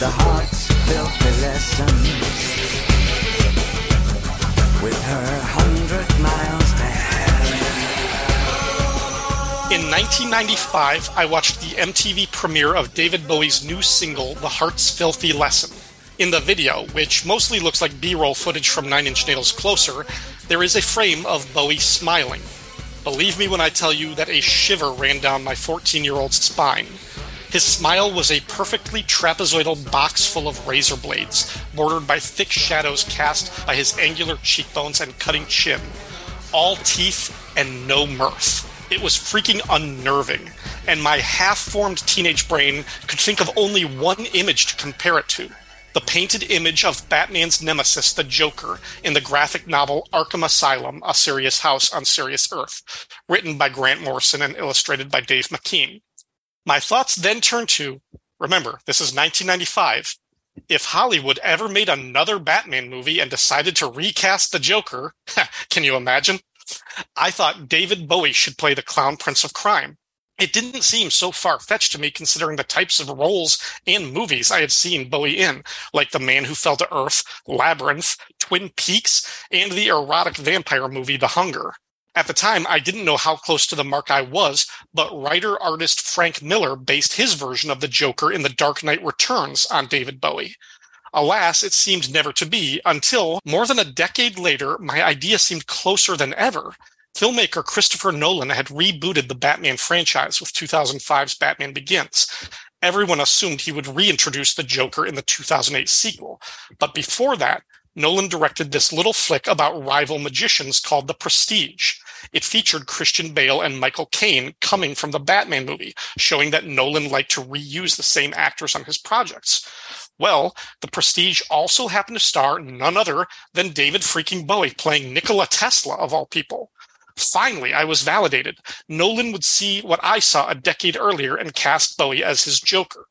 the heart's filthy lessons with her 100 miles to hell. In 1995, I watched the MTV premiere of David Bowie's new single, The Heart's Filthy Lesson. In the video, which mostly looks like B-roll footage from Nine Inch Nails' Closer, there is a frame of Bowie smiling. Believe me when I tell you that a shiver ran down my 14-year-old spine. His smile was a perfectly trapezoidal box full of razor blades, bordered by thick shadows cast by his angular cheekbones and cutting chin. All teeth and no mirth. It was freaking unnerving, and my half-formed teenage brain could think of only one image to compare it to. The painted image of Batman's nemesis, the Joker, in the graphic novel Arkham Asylum, A Serious House on Serious Earth, written by Grant Morrison and illustrated by Dave McKean. My thoughts then turned to, remember, this is 1995, if Hollywood ever made another Batman movie and decided to recast the Joker, can you imagine? I thought David Bowie should play the Clown Prince of Crime. It didn't seem so far-fetched to me considering the types of roles and movies I had seen Bowie in, like The Man Who Fell to Earth, Labyrinth, Twin Peaks, and the erotic vampire movie The Hunger. At the time, I didn't know how close to the mark I was, but writer-artist Frank Miller based his version of the Joker in The Dark Knight Returns on David Bowie. Alas, it seemed never to be, until, more than a decade later, my idea seemed closer than ever. Filmmaker Christopher Nolan had rebooted the Batman franchise with 2005's Batman Begins. Everyone assumed he would reintroduce the Joker in the 2008 sequel, but before that, Nolan directed this little flick about rival magicians called The Prestige. It featured Christian Bale and Michael Caine coming from the Batman movie, showing that Nolan liked to reuse the same actors on his projects. Well, The Prestige also happened to star none other than David freaking Bowie playing Nikola Tesla, of all people. Finally, I was validated. Nolan would see what I saw a decade earlier and cast Bowie as his Joker.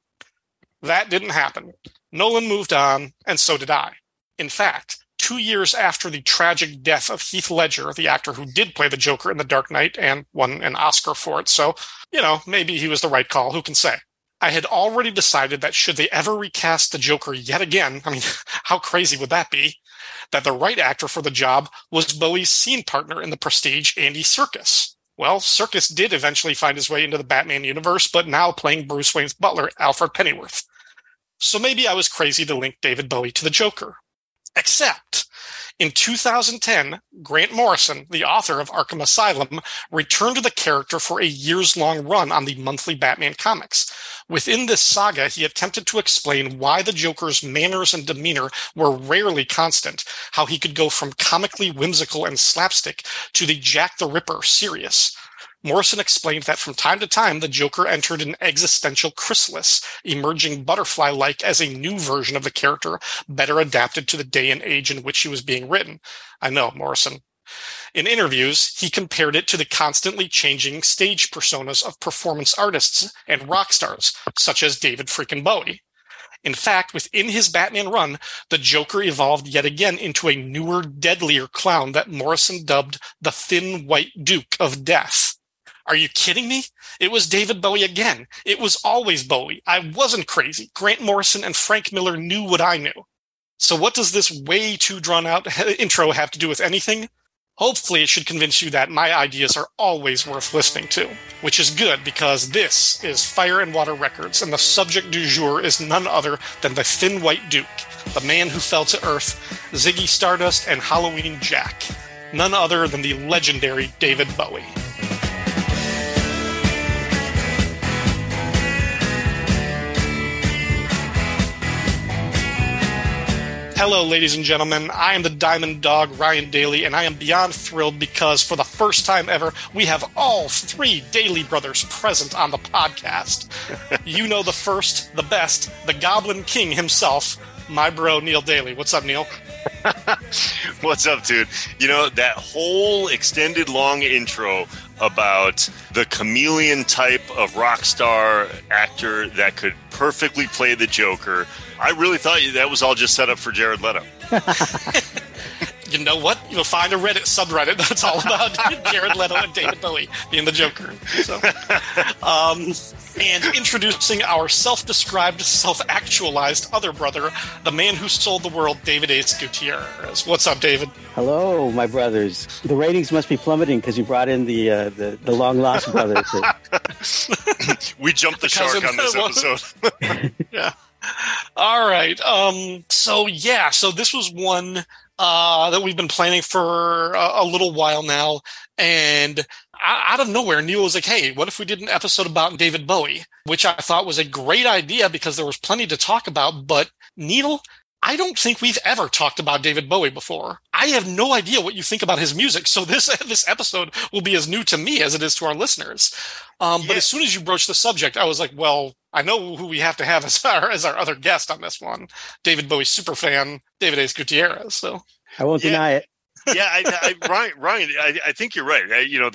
That didn't happen. Nolan moved on, and so did I. In fact, 2 years after the tragic death of Heath Ledger, the actor who did play the Joker in The Dark Knight and won an Oscar for it, so, maybe he was the right call, who can say? I had already decided that should they ever recast the Joker yet again, how crazy would that be? That the right actor for the job was Bowie's scene partner in The Prestige, Andy Serkis. Well, Serkis did eventually find his way into the Batman universe, but now playing Bruce Wayne's butler, Alfred Pennyworth. So maybe I was crazy to link David Bowie to the Joker. Except, in 2010, Grant Morrison, the author of Arkham Asylum, returned to the character for a years-long run on the monthly Batman comics. Within this saga, he attempted to explain why the Joker's manners and demeanor were rarely constant, how he could go from comically whimsical and slapstick to the Jack the Ripper serious. Morrison explained that from time to time, the Joker entered an existential chrysalis, emerging butterfly-like as a new version of the character, better adapted to the day and age in which he was being written. I know, Morrison. In interviews, he compared it to the constantly changing stage personas of performance artists and rock stars, such as David freaking Bowie. In fact, within his Batman run, the Joker evolved yet again into a newer, deadlier clown that Morrison dubbed the Thin White Duke of Death. Are you kidding me? It was David Bowie again. It was always Bowie. I wasn't crazy. Grant Morrison and Frank Miller knew what I knew. So what does this way too drawn-out intro have to do with anything? Hopefully it should convince you that my ideas are always worth listening to, which is good because this is Fire and Water Records, and the subject du jour is none other than the Thin White Duke, the Man Who Fell to Earth, Ziggy Stardust, and Halloween Jack. None other than the legendary David Bowie. Hello, ladies and gentlemen. I am the Diamond Dog, Ryan Daly, and I am beyond thrilled because for the first time ever, we have all three Daly brothers present on the podcast. You know the first, the best, the Goblin King himself, my bro, Neil Daly. What's up, Neil? What's up, dude? You know, that whole extended long intro about the chameleon type of rock star actor that could perfectly play the Joker, I really thought that was all just set up for Jared Leto. You know what? You'll find a Reddit subreddit that's all about Jared Leto and David Bowie being the Joker. So, and introducing our self-described, self-actualized other brother, the man who sold the world, David Ace Gutierrez. What's up, David? Hello, my brothers. The ratings must be plummeting because you brought in the long-lost brother. We jumped the shark on this episode. Yeah. All right. So this was one that we've been planning for a little while now, and out of nowhere, Neil was like, "Hey, what if we did an episode about David Bowie?" Which I thought was a great idea because there was plenty to talk about. But Neil, I don't think we've ever talked about David Bowie before. I have no idea what you think about his music, so this episode will be as new to me as it is to our listeners. But as soon as you broached the subject, I was like, well, I know who we have to have as our other guest on this one, David Bowie superfan, David Ace Gutierrez. So I won't deny it. Ryan, I think you're right.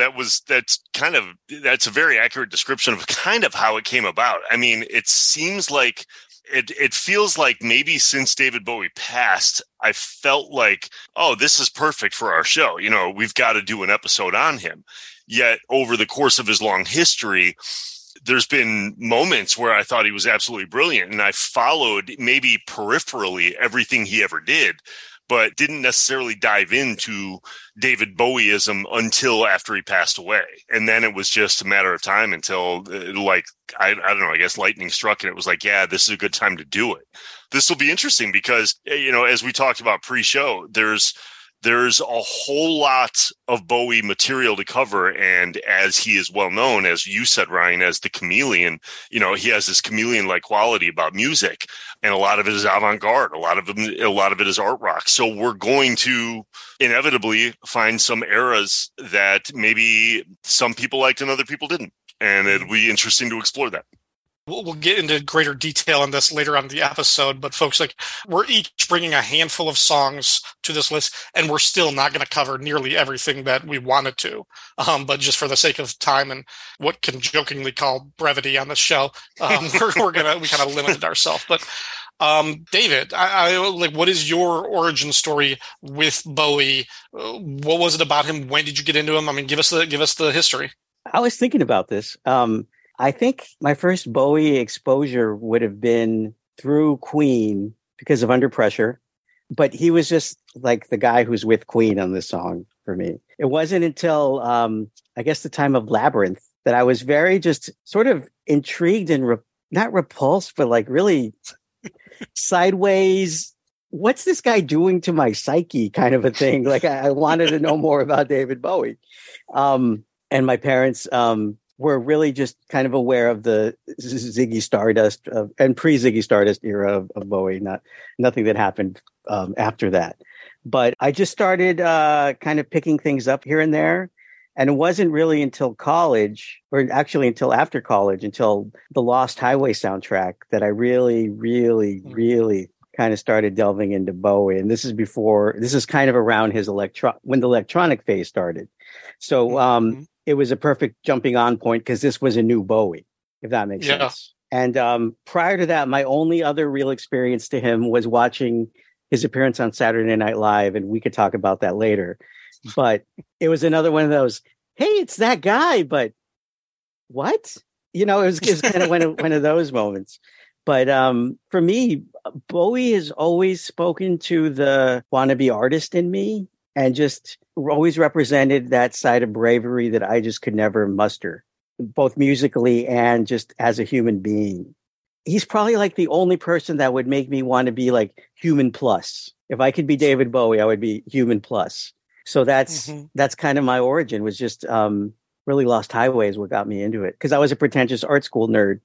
That's a very accurate description of kind of how it came about. I mean, it seems like it feels like maybe since David Bowie passed, I felt like, oh, this is perfect for our show. You know, we've got to do an episode on him. Yet over the course of his long history, there's been moments where I thought he was absolutely brilliant, and I followed maybe peripherally everything he ever did, but didn't necessarily dive into David Bowieism until after he passed away. And then it was just a matter of time until, I don't know, I guess lightning struck, and it was like, yeah, this is a good time to do it. This will be interesting because, you know, as we talked about pre-show, there's a whole lot of Bowie material to cover. And as he is well known, as you said, Ryan, as the chameleon, you know, he has this chameleon-like quality about music, and a lot of it is avant-garde. A lot of it is art rock. So we're going to inevitably find some eras that maybe some people liked and other people didn't. And it'll be interesting to explore that. We'll get into greater detail on this later on in the episode, but folks, we're each bringing a handful of songs to this list, and we're still not going to cover nearly everything that we wanted to. But just for the sake of time and what can jokingly call brevity on the show, we kind of limited ourselves. But David, what is your origin story with Bowie? What was it about him? When did you get into him? I mean, give us the history. I was thinking about this. I think my first Bowie exposure would have been through Queen because of Under Pressure, but he was just like the guy who's with Queen on this song for me. It wasn't until, I guess, the time of Labyrinth that I was very just sort of intrigued and not repulsed, but like really sideways. What's this guy doing to my psyche kind of a thing? Like I wanted to know more about David Bowie. And my parents, were really just kind of aware of the Ziggy Stardust and pre-Ziggy Stardust era of Bowie, nothing that happened after that. But I just started kind of picking things up here and there. And it wasn't really until college, or actually until after college, until the Lost Highway soundtrack, that I really, really, really kind of started delving into Bowie. And this is kind of around his when the electronic phase started. So, it was a perfect jumping on point because this was a new Bowie, if that makes sense. And prior to that, my only other real experience to him was watching his appearance on Saturday Night Live, and we could talk about that later. But it was another one of those, hey, it's that guy, but what? You know, it was kind of one of those moments. But for me, Bowie has always spoken to the wannabe artist in me, and just always represented that side of bravery that I just could never muster, both musically and just as a human being. He's probably like the only person that would make me want to be like human plus. If I could be David Bowie, I would be human plus. So that's kind of my origin, was just really Lost Highway is what got me into it. Because I was a pretentious art school nerd.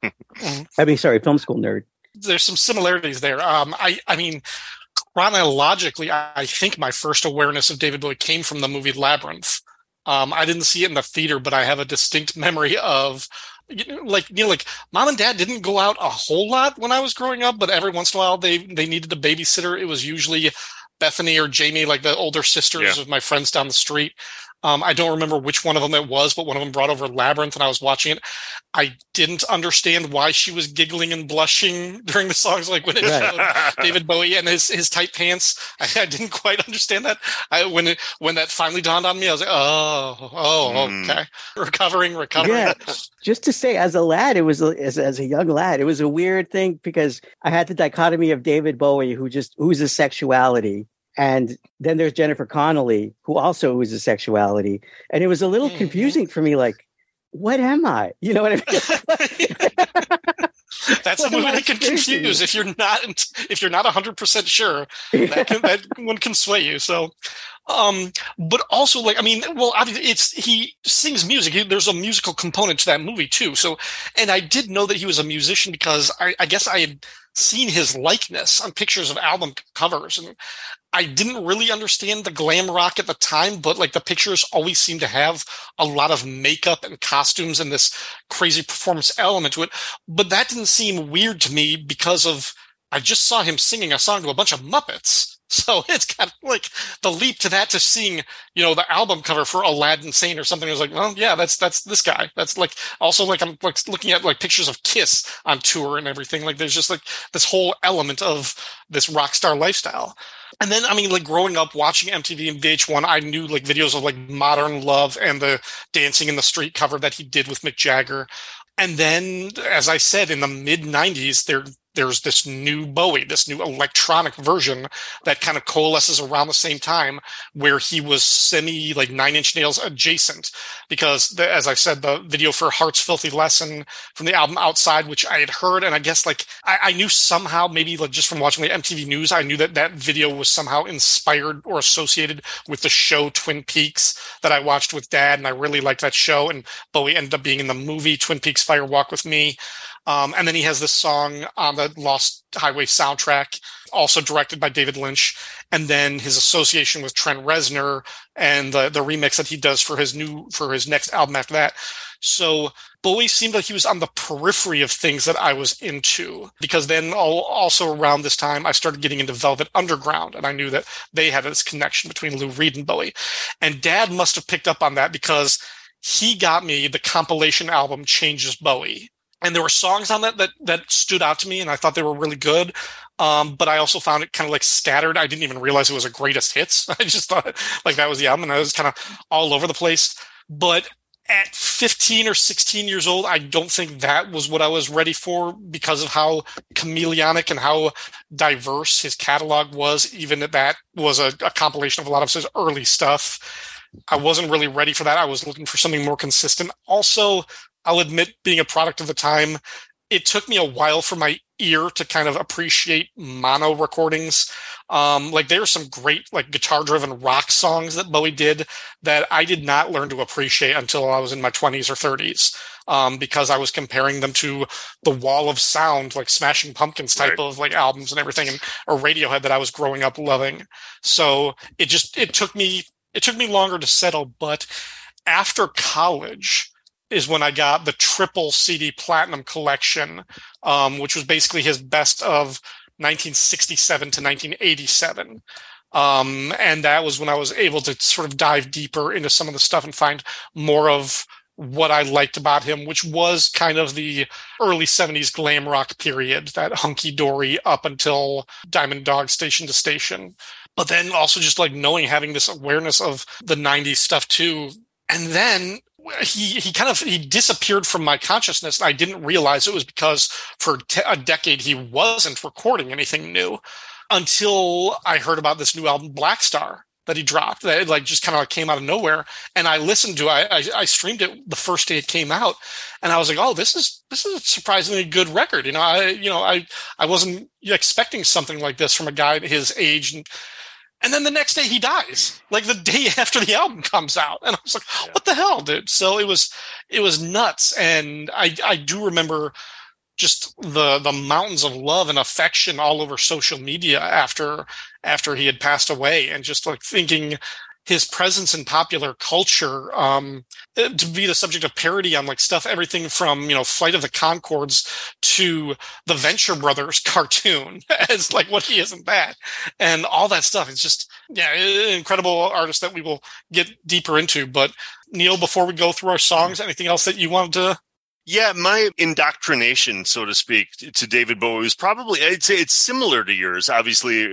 Film school nerd. There's some similarities there. I mean, chronologically, I think my first awareness of David Bowie came from the movie Labyrinth. I didn't see it in the theater, but I have a distinct memory of, Mom and Dad didn't go out a whole lot when I was growing up, but every once in a while they needed a babysitter. It was usually Bethany or Jamie, like the older sisters of my friends down the street. I don't remember which one of them it was, but one of them brought over Labyrinth, and I was watching it. I didn't understand why she was giggling and blushing during the songs, like when it showed David Bowie and his tight pants. I didn't quite understand that. When that finally dawned on me, I was like, okay, recovering. Yeah, just to say, as a lad, it was as a young lad, it was a weird thing because I had the dichotomy of David Bowie, who's a sexuality. And then there's Jennifer Connelly, who also is a sexuality. And it was a little confusing for me, like, what am I? You know what I mean? That's a movie that can confuse if you're not 100% sure. That one can sway you. So, but also, like, I mean, well, obviously, he sings music. There's a musical component to that movie too. So, and I did know that he was a musician because I guess I had seen his likeness on pictures of album covers, and I didn't really understand the glam rock at the time, but like the pictures always seem to have a lot of makeup and costumes and this crazy performance element to it. But that didn't seem weird to me because I just saw him singing a song to a bunch of Muppets. So it's kind of like the leap to that to seeing, the album cover for Aladdin Sane or something. I was like, well, yeah, that's this guy. That's like, also like, I'm like looking at like pictures of Kiss on tour and everything. Like there's just like this whole element of this rock star lifestyle. And then, I mean, like growing up watching MTV and VH1, I knew like videos of like Modern Love and the Dancing in the Street cover that he did with Mick Jagger. And then, as I said, in the mid 90s, there's this new Bowie, this new electronic version that kind of coalesces around the same time where he was semi like Nine Inch Nails adjacent because as I said, the video for Heart's Filthy Lesson from the album Outside, which I had heard. And I guess like I knew somehow maybe like just from watching the MTV News, I knew that video was somehow inspired or associated with the show Twin Peaks that I watched with Dad. And I really liked that show. And Bowie ended up being in the movie Twin Peaks Fire Walk with Me. And then he has this song on the Lost Highway soundtrack, also directed by David Lynch. And then his association with Trent Reznor and the remix that he does for his next album after that. So Bowie seemed like he was on the periphery of things that I was into, because then also around this time I started getting into Velvet Underground, and I knew that they had this connection between Lou Reed and Bowie. And Dad must have picked up on that because he got me the compilation album Changes Bowie. And there were songs on that stood out to me, and I thought they were really good. But I also found it kind of like scattered. I didn't even realize it was a greatest hits. I just thought like that was the album, and I was kind of all over the place. But at 15 or 16 years old, I don't think that was what I was ready for because of how chameleonic and how diverse his catalog was. Even that was a compilation of a lot of his early stuff. I wasn't really ready for that. I was looking for something more consistent. Also, I'll admit, being a product of the time, it took me a while for my ear to kind of appreciate mono recordings. Like there are some great like guitar-driven rock songs that Bowie did that I did not learn to appreciate until I was in my 20s or 30s, because I was comparing them to the wall of sound, like Smashing Pumpkins type of like albums and everything, and or Radiohead that I was growing up loving. So it took me longer to settle. But after college is when I got the triple CD platinum collection, which was basically his best of 1967 to 1987. And that was when I was able to sort of dive deeper into some of the stuff and find more of what I liked about him, which was kind of the early 70s glam rock period, that hunky-dory up until Diamond Dog Station to Station. But then also just like having this awareness of the 90s stuff too. And then he disappeared from my consciousness. I didn't realize it was because for a decade he wasn't recording anything new until I heard about this new album Black Star that he dropped, that it like just kind of like came out of nowhere. And I listened to it. I streamed it the first day it came out, and I was like, oh, this is a surprisingly good record. I wasn't expecting something like this from a guy his age. And then the next day he dies, like the day after the album comes out. And I was like, what the hell, dude? So it was nuts. And I do remember just the mountains of love and affection all over social media after he had passed away, and just like thinking, his presence in popular culture, to be the subject of parody on like stuff, everything from, Flight of the Conchords to the Venture Brothers cartoon as like what he is in that, and all that stuff. It's just, incredible artist that we will get deeper into. But Neil, before we go through our songs, anything else that you wanted to? Yeah, my indoctrination, so to speak, to David Bowie was probably, I'd say it's similar to yours. Obviously,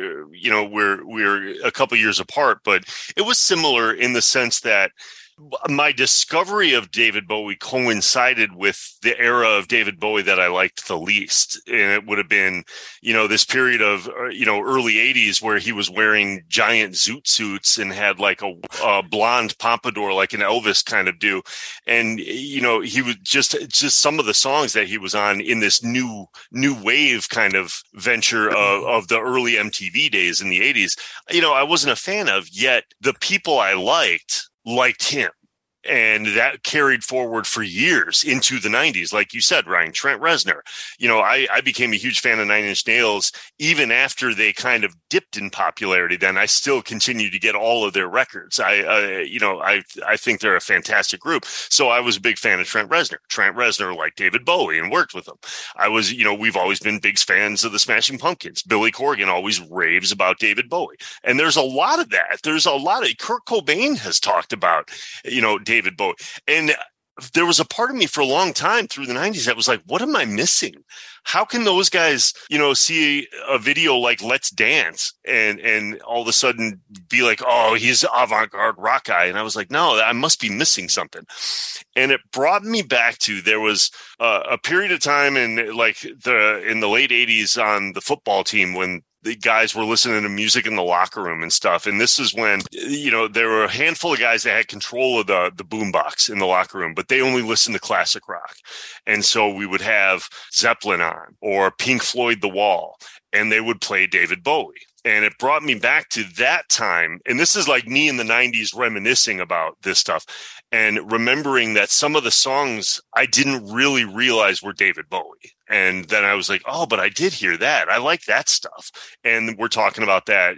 we're a couple years apart, but it was similar in the sense that my discovery of David Bowie coincided with the era of David Bowie that I liked the least. And it would have been, this period of, early 80s where he was wearing giant zoot suits and had like a blonde pompadour like an Elvis kind of do. And, he was just some of the songs that he was on in this new wave kind of venture of the early MTV days in the 80s, I wasn't a fan of, yet the people I liked him. And that carried forward for years into the 90s. Like you said, Ryan, Trent Reznor. I became a huge fan of Nine Inch Nails even after they kind of dipped in popularity. Then I still continue to get all of their records. I think they're a fantastic group. So I was a big fan of Trent Reznor. Trent Reznor liked David Bowie and worked with him. I was, we've always been big fans of the Smashing Pumpkins. Billy Corgan always raves about David Bowie. And there's a lot of that. There's a lot of Kurt Cobain has talked about, David Bowie. And there was a part of me for a long time through the 90s that was like, what am I missing? How can those guys, see a video like Let's Dance and all of a sudden be like, oh, he's an avant-garde rock guy. And I was like, no, I must be missing something. And it brought me back to, there was a period of time in the late 80s on the football team when the guys were listening to music in the locker room and stuff. And this is when, there were a handful of guys that had control of the boombox in the locker room, but they only listened to classic rock. And so we would have Zeppelin on or Pink Floyd, The Wall, and they would play David Bowie. And it brought me back to that time. And this is like me in the 90s reminiscing about this stuff and remembering that some of the songs I didn't really realize were David Bowie. And then I was like, oh, but I did hear that. I like that stuff. And we're talking about that,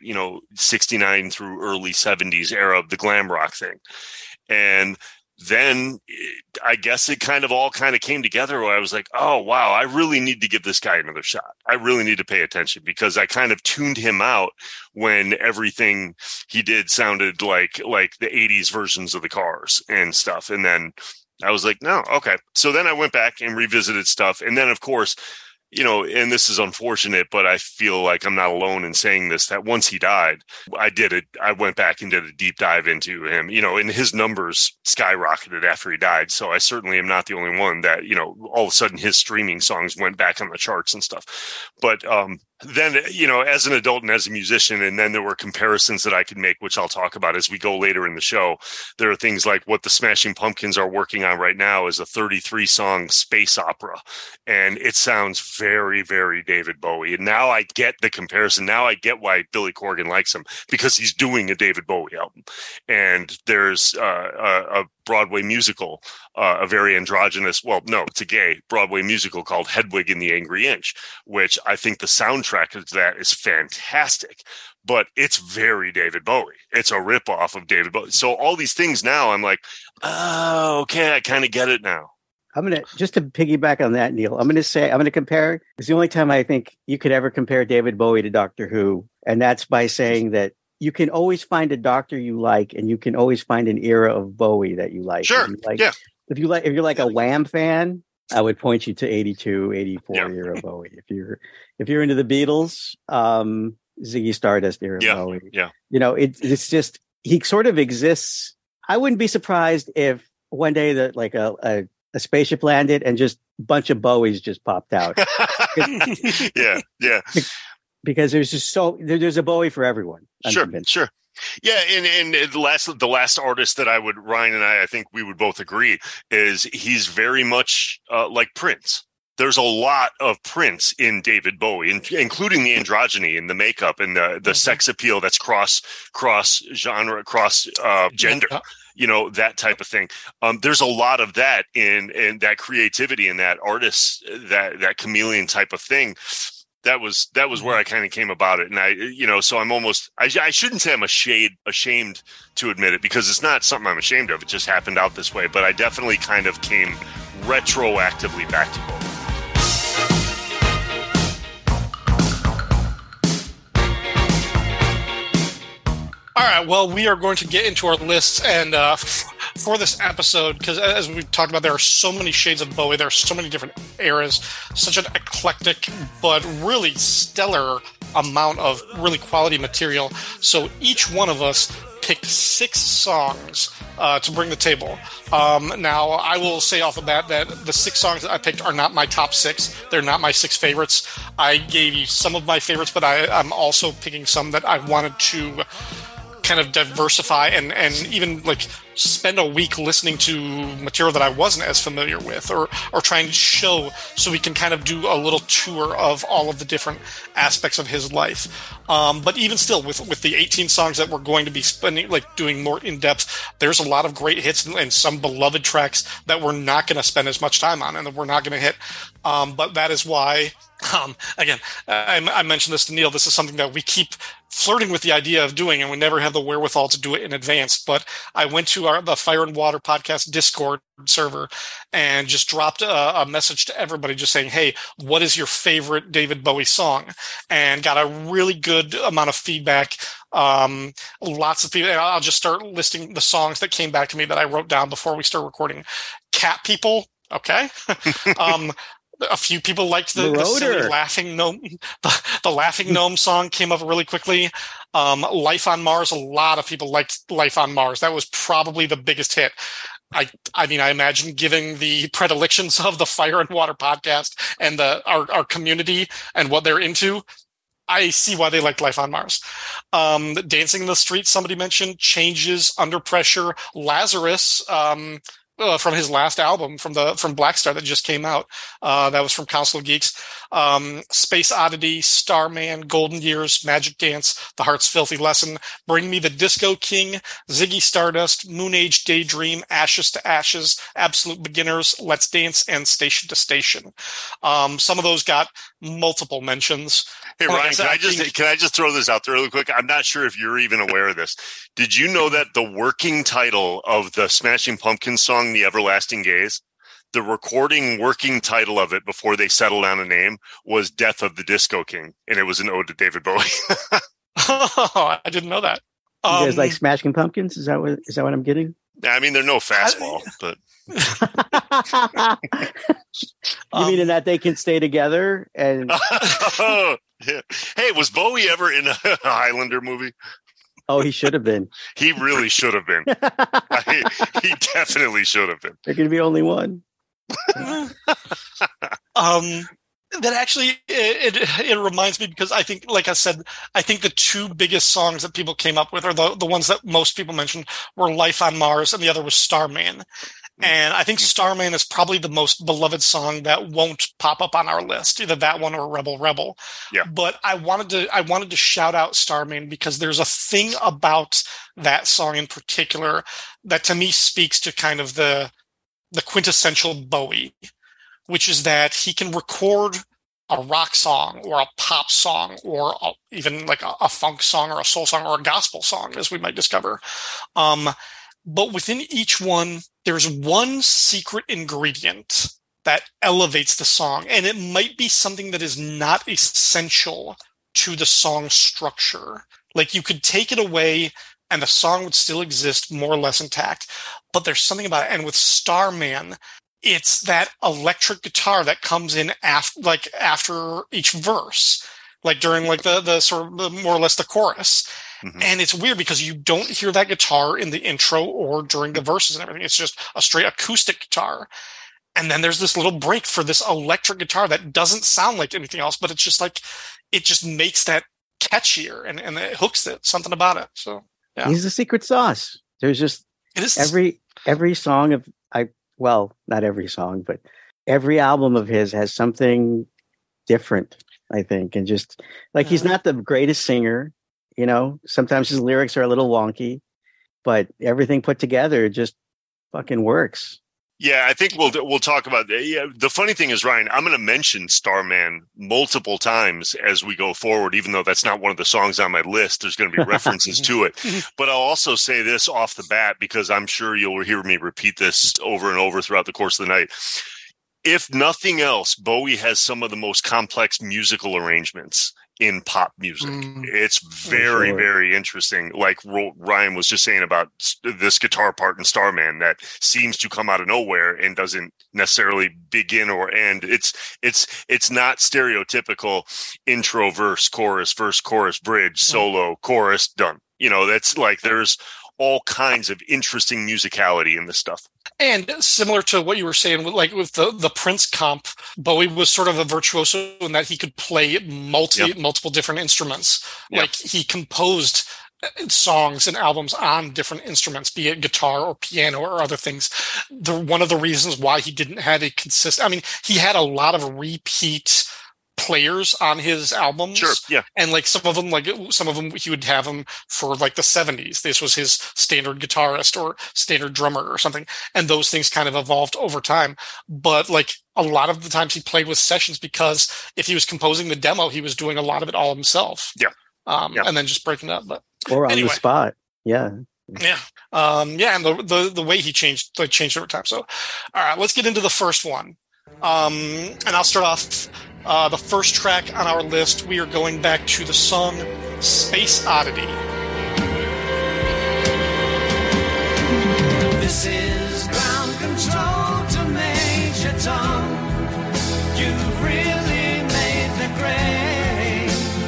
69 through early 70s era of the glam rock thing. And then I guess it all came together where I was like, oh, wow, I really need to give this guy another shot. I really need to pay attention because I kind of tuned him out when everything he did sounded like the 80s versions of the Cars and stuff. And then I was like, no, okay. So then I went back and revisited stuff. And then, of course, and this is unfortunate, but I feel like I'm not alone in saying this, that once he died, I went back and did a deep dive into him, and his numbers skyrocketed after he died. So I certainly am not the only one that, all of a sudden his streaming songs went back on the charts and stuff. But, then, as an adult and as a musician, and then there were comparisons that I could make, which I'll talk about as we go later in the show. There are things like what the Smashing Pumpkins are working on right now is a 33-song space opera. And it sounds very, very David Bowie. And now I get the comparison. Now I get why Billy Corgan likes him, because he's doing a David Bowie album. And there's a Broadway musical, a very androgynous, it's a gay Broadway musical called Hedwig and the Angry Inch, which I think the soundtrack of that is fantastic, but it's very David Bowie. It's a ripoff of David Bowie. So all these things now I'm like, oh, okay, I kind of get it now. I'm going to, just to piggyback on that, Neil, I'm going to compare. It's the only time I think you could ever compare David Bowie to Doctor Who. And that's by saying that you can always find a Doctor you like, and you can always find an era of Bowie that you like. Sure. Yeah. If you're like a Wham fan, I would point you to 82, 84 era Bowie. If you're into the Beatles, Ziggy Stardust era Bowie. Yeah. It's just, he sort of exists. I wouldn't be surprised if one day that like a spaceship landed and just a bunch of Bowies just popped out. Yeah. Because there's a Bowie for everyone. Sure. Yeah, and the last artist that Ryan and I think we would both agree is he's very much like Prince. There's a lot of Prince in David Bowie, including the androgyny and the makeup and the sex appeal that's cross genre, cross gender. That type of thing. There's a lot of that in that creativity and that artist, that chameleon type of thing. that was where I kind of came about it. And so I'm almost, I shouldn't say I'm ashamed to admit it, because it's not something I'm ashamed of. It just happened out this way. But I definitely kind of came retroactively back to Bowie. All right, well, we are going to get into our lists, and for this episode, because as we talked about, there are so many shades of Bowie, there are so many different eras, such an eclectic but really stellar amount of really quality material. So each one of us picked 6 songs to bring to the table. Now, I will say off the bat that the 6 songs that I picked are not my top 6. They're not my 6 favorites. I gave you some of my favorites, but I'm also picking some that I wanted to kind of diversify and even like spend a week listening to material that I wasn't as familiar with, or trying to show, so we can kind of do a little tour of all of the different aspects of his life. But even still, with the 18 songs that we're going to be spending, like doing more in depth, there's a lot of great hits and some beloved tracks that we're not going to spend as much time on and that we're not going to hit. But that is why, again, I mentioned this to Neil. This is something that we keep flirting with the idea of doing, and we never have the wherewithal to do it in advance. But I went to the Fire and Water podcast Discord server and just dropped a message to everybody just saying, hey, what is your favorite David Bowie song? And got a really good amount of feedback. Lots of people. I'll just start listing the songs that came back to me that I wrote down before we start recording. Cat People. Okay. A few people liked the silly Laughing Gnome. The Laughing Gnome song came up really quickly. Life on Mars. A lot of people liked Life on Mars. That was probably the biggest hit. I mean, I imagine, given the predilections of the Fire and Water podcast and our community and what they're into, I see why they liked Life on Mars. Dancing in the Street, somebody mentioned. Changes, Under Pressure, Lazarus, from his last album from Black Star that just came out. That was from Council of Geeks. Space Oddity, Starman, Golden Years, Magic Dance, The Heart's Filthy Lesson, Bring Me the Disco King, Ziggy Stardust, Moon Age Daydream, Ashes to Ashes, Absolute Beginners, Let's Dance, and Station to Station. Some of those got multiple mentions. Hey, Ryan, can I just throw this out there really quick? I'm not sure if you're even aware of this. Did you know that the working title of the Smashing Pumpkins song, The Everlasting Gaze, the recording working title of it before they settled on a name was Death of the Disco King, and it was an ode to David Bowie? Oh, I didn't know that. You guys like Smashing Pumpkins? Is that what I'm getting? I mean, they're no fastball, but... You mean in that they can stay together? And yeah. Hey, was Bowie ever in a Highlander movie? Oh, he should have been. He really should have been. He definitely should have been. There can be only one. That actually, it reminds me, because I think, like I said, I think the 2 biggest songs that people came up with, or the ones that most people mentioned, were Life on Mars, and the other was Starman. And I think Starman is probably the most beloved song that won't pop up on our list, either that one or Rebel Rebel. Yeah. But I wanted to shout out Starman because there's a thing about that song in particular that to me speaks to kind of the quintessential Bowie, which is that he can record a rock song or a pop song or even like a funk song or a soul song or a gospel song, as we might discover. But within each one, there's one secret ingredient that elevates the song. And it might be something that is not essential to the song structure. Like, you could take it away and the song would still exist more or less intact. But there's something about it. And with Starman, it's that electric guitar that comes in after each verse, like during like the sort of more or less the chorus. Mm-hmm. And it's weird because you don't hear that guitar in the intro or during the verses and everything. It's just a straight acoustic guitar. And then there's this little break for this electric guitar that doesn't sound like anything else, but it's just like, it just makes that catchier and it hooks it, something about it. So, yeah. He's the secret sauce. There's just every song not every song, but every album of his has something different, I think. And just like, he's not the greatest singer, you know, sometimes his lyrics are a little wonky, but everything put together just fucking works. Yeah, I think we'll talk about that. Yeah, the funny thing is, Ryan, I'm going to mention Starman multiple times as we go forward, even though that's not one of the songs on my list. There's going to be references to it. But I'll also say this off the bat, because I'm sure you'll hear me repeat this over and over throughout the course of the night. If nothing else, Bowie has some of the most complex musical arrangements in pop music. It's very, very interesting. Like Ryan was just saying about this guitar part in Starman that seems to come out of nowhere and doesn't necessarily begin or end. It's not stereotypical intro, verse, chorus, bridge, solo, chorus, done. That's like there's all kinds of interesting musicality in this stuff. And similar to what you were saying, like with the Prince comp, Bowie was sort of a virtuoso in that he could play multiple different instruments. Yep. Like he composed songs and albums on different instruments, be it guitar or piano or other things. One of the reasons why he didn't have a consistent, he had a lot of repeat players on his albums. Sure, yeah. And some of them he would have them for like the 70s. This was his standard guitarist or standard drummer or something. And those things kind of evolved over time. But a lot of the times he played with sessions because if he was composing the demo, he was doing a lot of it all himself. Yeah. And then just breaking it up. Or on the spot. Yeah. Yeah. And the way he changed over time. So, all right, let's get into the first one. And I'll start off the first track on our list. We are going back to the song Space Oddity. This is ground control to Major Tom. You've really made the grade.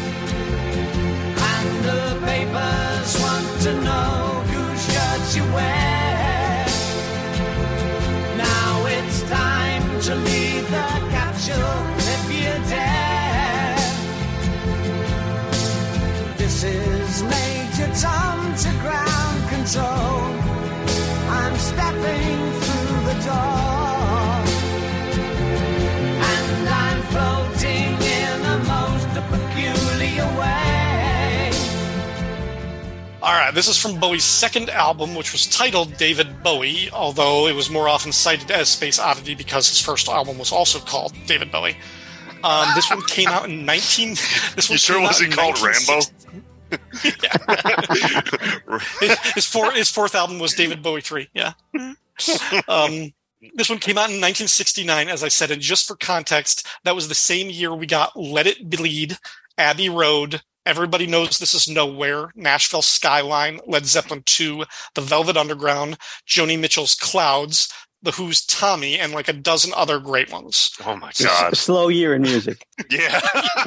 And the papers want to know whose shirts you wear. Now it's time to leave the capsule if you dare. This is Major Tom to ground control. I'm stepping through the door, and I'm floating in a most peculiar way. All right, this is from Bowie's second album, which was titled David Bowie, although it was more often cited as Space Oddity because his first album was also called David Bowie. This one came out in 19... This one you sure wasn't called Rambo? Yeah. His fourth album was David Bowie 3. Yeah. This one came out in 1969, as I said, and just for context, that was the same year we got Let It Bleed, Abbey Road, Everybody Knows This Is Nowhere, Nashville Skyline, Led Zeppelin 2, The Velvet Underground, Joni Mitchell's Clouds, The Who's Tommy, and a dozen other great ones. Oh my God. A slow year in music. Yeah.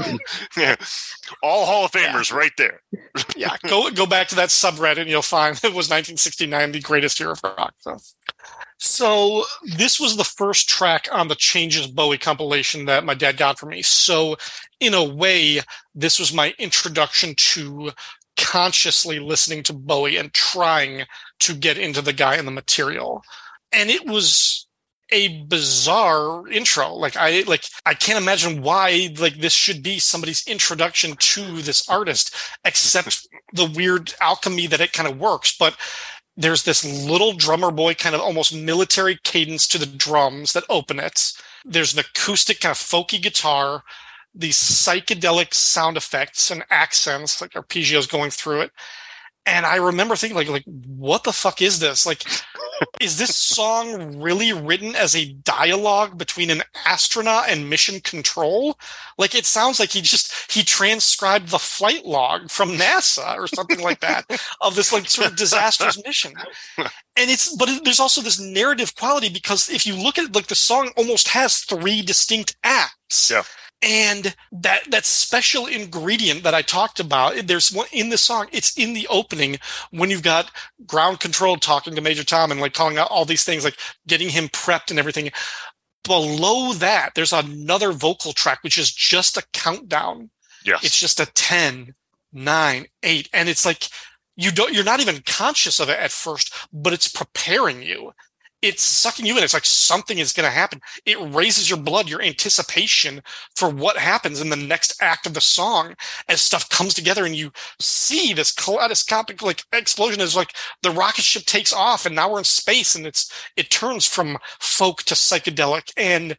All Hall of Famers right there. Yeah. Go back to that subreddit and you'll find it was 1969, the greatest year of rock. So this was the first track on the Changes Bowie compilation that my dad got for me. So in a way, this was my introduction to consciously listening to Bowie and trying to get into the guy and the material. And it was a bizarre intro. I can't imagine why this should be somebody's introduction to this artist, except the weird alchemy that it kind of works. But there's this little drummer boy kind of almost military cadence to the drums that open it. There's an acoustic kind of folky guitar, these psychedelic sound effects and accents, arpeggios going through it. And I remember thinking, what the fuck is this? Is this song really written as a dialogue between an astronaut and mission control? It sounds like he transcribed the flight log from NASA or something like that of this sort of disastrous mission. And there's also this narrative quality because if you look at it, the song almost has three distinct acts. Yeah. And that special ingredient that I talked about, there's one in the song, it's in the opening when you've got ground control talking to Major Tom and calling out all these things, getting him prepped and everything. Below that, there's another vocal track, which is just a countdown. Yes. It's just a 10, 9, 8. And it's you're not even conscious of it at first, but it's preparing you. it's sucking you in. It's like something is going to happen. It raises your blood, your anticipation for what happens in the next act of the song as stuff comes together and you see this kaleidoscopic like explosion as like the rocket ship takes off and now we're in space and it turns from folk to psychedelic. And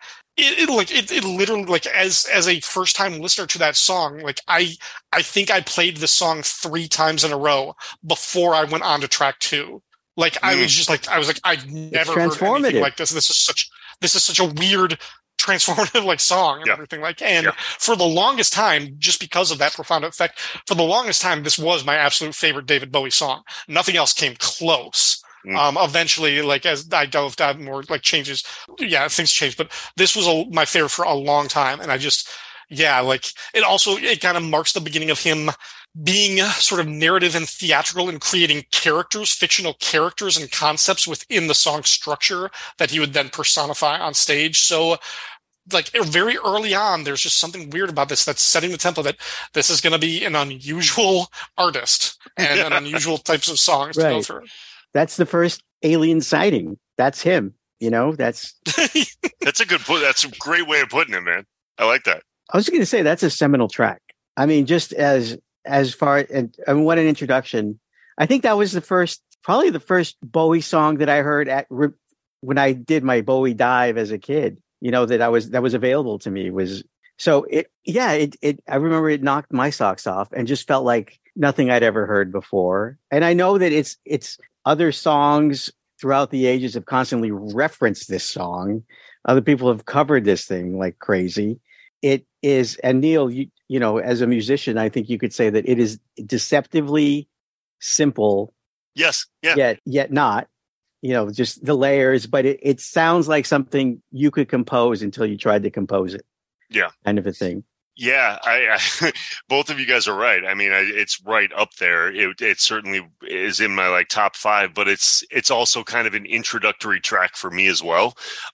it literally, like, as a first time listener to that song, like I think I played the song 3 times in a row before I went on to track 2. Like I was like, I've never heard anything like this. This is such a weird transformative like song and everything like, and for the longest time, just because of that profound effect, for the longest time, this was my absolute favorite David Bowie song. Nothing else came close. Eventually, like as I dove down more, like changes, things changed, but this was my favorite for a long time. And I just, like it kind of marks the beginning of him being sort of narrative and theatrical and creating characters, fictional characters and concepts within the song structure that he would then personify on stage. So like very early on, there's just something weird about this that's setting the template that this is going to be an unusual artist and an unusual types of songs to go through. That's the first alien sighting. That's him. That's that's a great way of putting it, man. I like that. I was going to say that's a seminal track. I mean, just as far and what an introduction. I think that was probably the first Bowie song that I heard when I did my Bowie dive as a kid. That was available to me was so I remember it knocked my socks off and just felt like nothing I'd ever heard before. And I know that it's other songs throughout the ages have constantly referenced this song. Other people have covered this thing like crazy. It is, and Neil, as a musician, I think you could say that it deceptively simple. Yes. Yeah. Yet not. Just the layers, but it sounds like something you could compose until you tried to compose it. Yeah. Kind of a thing. Yeah, I both of you guys are right. I mean, it's right up there. It certainly is in my like top 5, but it's also kind of an introductory track for me as well.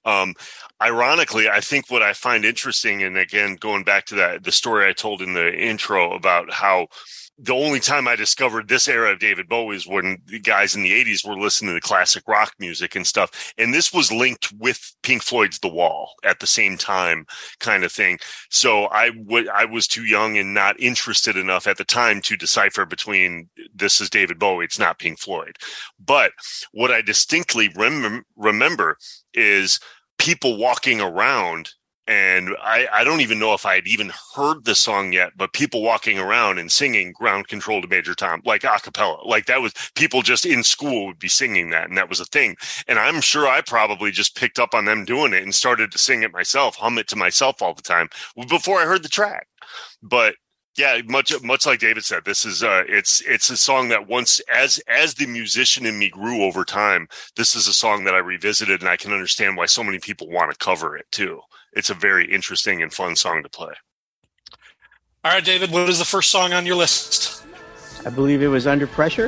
Ironically, I think what I find interesting, and again, going back to the story I told in the intro about how the only time I discovered this era of David Bowie is when the guys in the 80s were listening to classic rock music and stuff. And this was linked with Pink Floyd's The Wall at the same time kind of thing. So I was too young and not interested enough at the time to decipher between this is David Bowie, it's not Pink Floyd. But what I distinctly remember is people walking around. And I don't even know if I had even heard the song yet, but people walking around and singing Ground Control to Major Tom, like a cappella, like that was people just in school would be singing that. And that was a thing. And I'm sure I probably just picked up on them doing it and started to sing it myself, hum it to myself all the time before I heard the track. But yeah, much like David said, this is it's a song that once as the musician in me grew over time, this is a song that I revisited, and I can understand why so many people want to cover it too. It's a very interesting and fun song to play. All right, David, what is the first song on your list? I believe it was Under Pressure.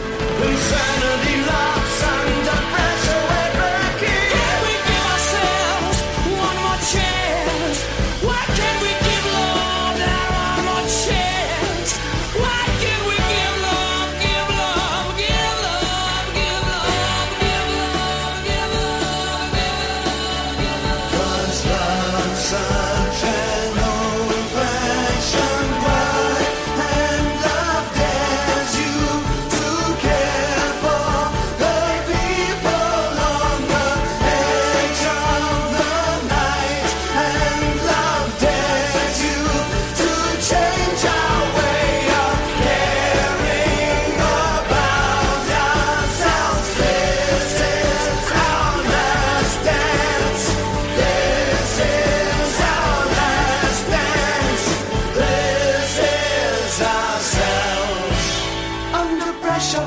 Insanity loves under pressure, we're breaking. Can we give ourselves one more chance? Why can't we give love now one more chance? Why can't we give love, give love, give love, give love, give love, give love, give love? 'Cause love's such an old-fashioned word, and love dares you to care for the people on the edge of the night, and love dares you to change our way of caring about ourselves. This is our last dance. This is our last dance. This is ourselves under pressure.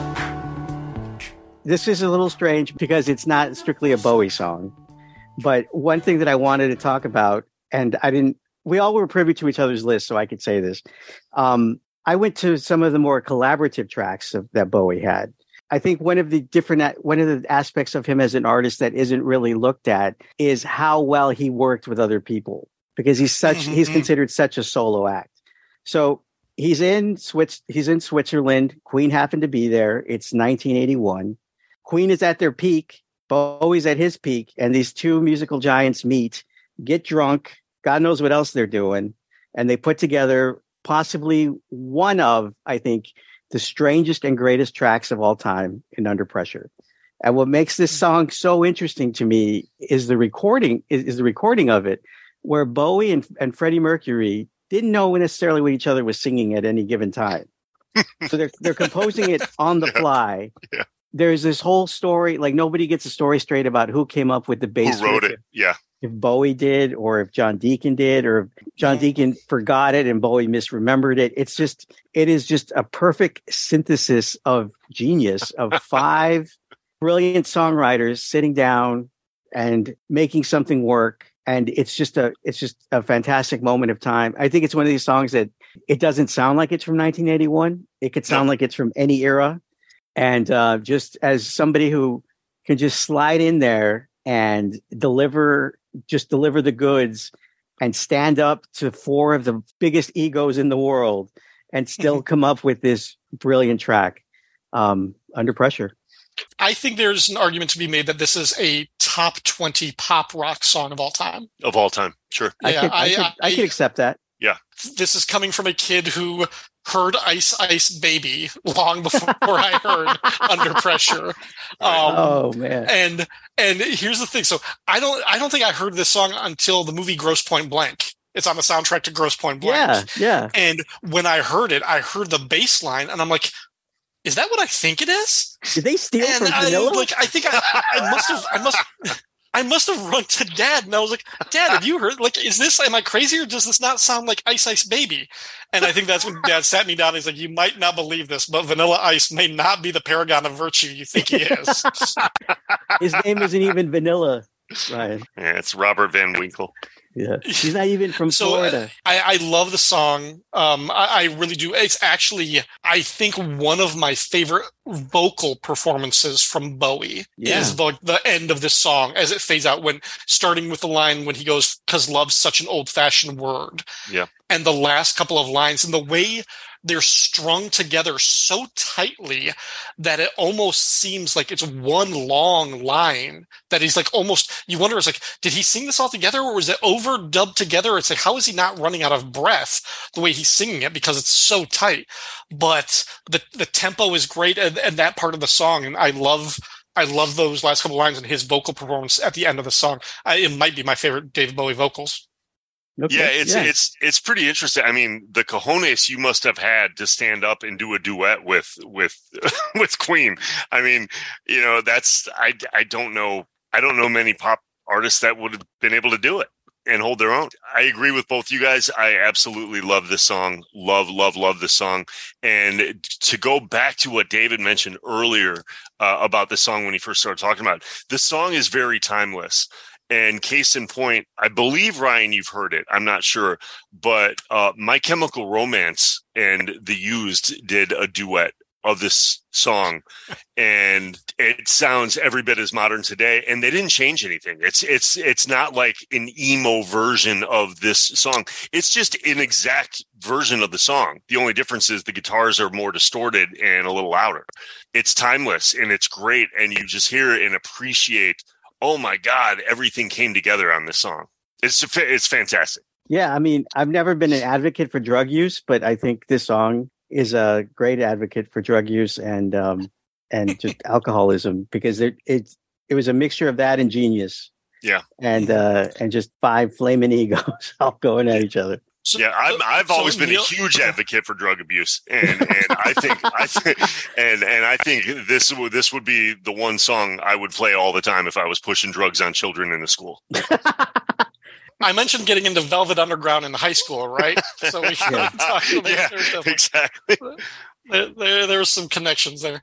This is a little strange because it's not strictly a Bowie song. But one thing that I wanted to talk about, and we all were privy to each other's lists, so I could say this. I went to some of the more collaborative tracks that Bowie had. I think one of the aspects of him as an artist that isn't really looked at is how well he worked with other people, because he's considered such a solo act. So he's in Switzerland. Queen happened to be there. It's 1981. Queen is at their peak. Bowie's at his peak, and these two musical giants meet, get drunk, God knows what else they're doing, and they put together possibly one of, I think, the strangest and greatest tracks of all time in Under Pressure. And what makes this song so interesting to me is the recording of it, where Bowie and Freddie Mercury didn't know necessarily what each other was singing at any given time. So they're composing it on the fly. Yeah. There's this whole story, like nobody gets a story straight about who came up with the bass. Who wrote it? Yeah. If Bowie did, or if John Deacon did, or if John Deacon forgot it and Bowie misremembered it. It is just a perfect synthesis of genius of 5 brilliant songwriters sitting down and making something work. And it's just a fantastic moment of time. I think it's one of these songs that it doesn't sound like it's from 1981. It could sound like it's from any era. And just as somebody who can just slide in there and deliver the goods and stand up to 4 of the biggest egos in the world and still come up with this brilliant track, Under Pressure. I think there's an argument to be made that this is a top 20 pop rock song of all time. Of all time, sure. Yeah, I could accept that. Yeah. This is coming from a kid who heard Ice Ice Baby long before I heard Under Pressure. Oh man. And here's the thing. So I don't think I heard this song until the movie Grosse Pointe Blank. It's on the soundtrack to Grosse Pointe Blank. Yeah. And when I heard it, I heard the bass line and I'm like, is that what I think it is? Did they steal from Vanilla? I think I must have run to Dad, and I was like, Dad, have you heard? Like, am I crazy, or does this not sound like Ice Ice Baby? And I think that's when Dad sat me down. And he's like, you might not believe this, but Vanilla Ice may not be the paragon of virtue you think he is. His name isn't even Vanilla, Ryan. Yeah, it's Robert Van Winkle. Yeah, he's not even from Florida. I love the song. I really do. It's actually, I think, one of my favorite vocal performances from Bowie is the end of this song as it fades out, when starting with the line when he goes, "'Cause love's such an old-fashioned word." Yeah. And the last couple of lines and the way they're strung together so tightly that it almost seems like it's one long line that he's like almost, you wonder, it's like, did he sing this all together or was it overdubbed together? It's like, how is he not running out of breath the way he's singing it, because it's so tight? But the tempo is great, and that part of the song, and I love those last couple lines and his vocal performance at the end of the song. It might be my favorite David Bowie vocals. Okay. Yeah, it's pretty interesting. I mean, the cojones you must have had to stand up and do a duet with with Queen. I mean, you know, that's I don't know many pop artists that would have been able to do it and hold their own. I agree with both you guys. I absolutely love this song. Love this song. And to go back to what David mentioned earlier about the song when he first started talking about it, the song is very timeless. And case in point, I believe, Ryan, you've heard it. I'm not sure. But My Chemical Romance and The Used did a duet of this song. And it sounds every bit as modern today. And they didn't change anything. It's not like an emo version of this song. It's just an exact version of the song. The only difference is the guitars are more distorted and a little louder. It's timeless and it's great. And you just hear it and appreciate, oh my God, everything came together on this song. It's fantastic. Yeah, I mean, I've never been an advocate for drug use, but I think this song is a great advocate for drug use and just alcoholism, because it was a mixture of that and genius. Yeah, and just 5 flaming egos all going at each other. I've always been a huge advocate for drug abuse, and I think this would be the one song I would play all the time if I was pushing drugs on children in the school. I mentioned getting into Velvet Underground in high school, right? So we can talk about stuff. Exactly. There's some connections there.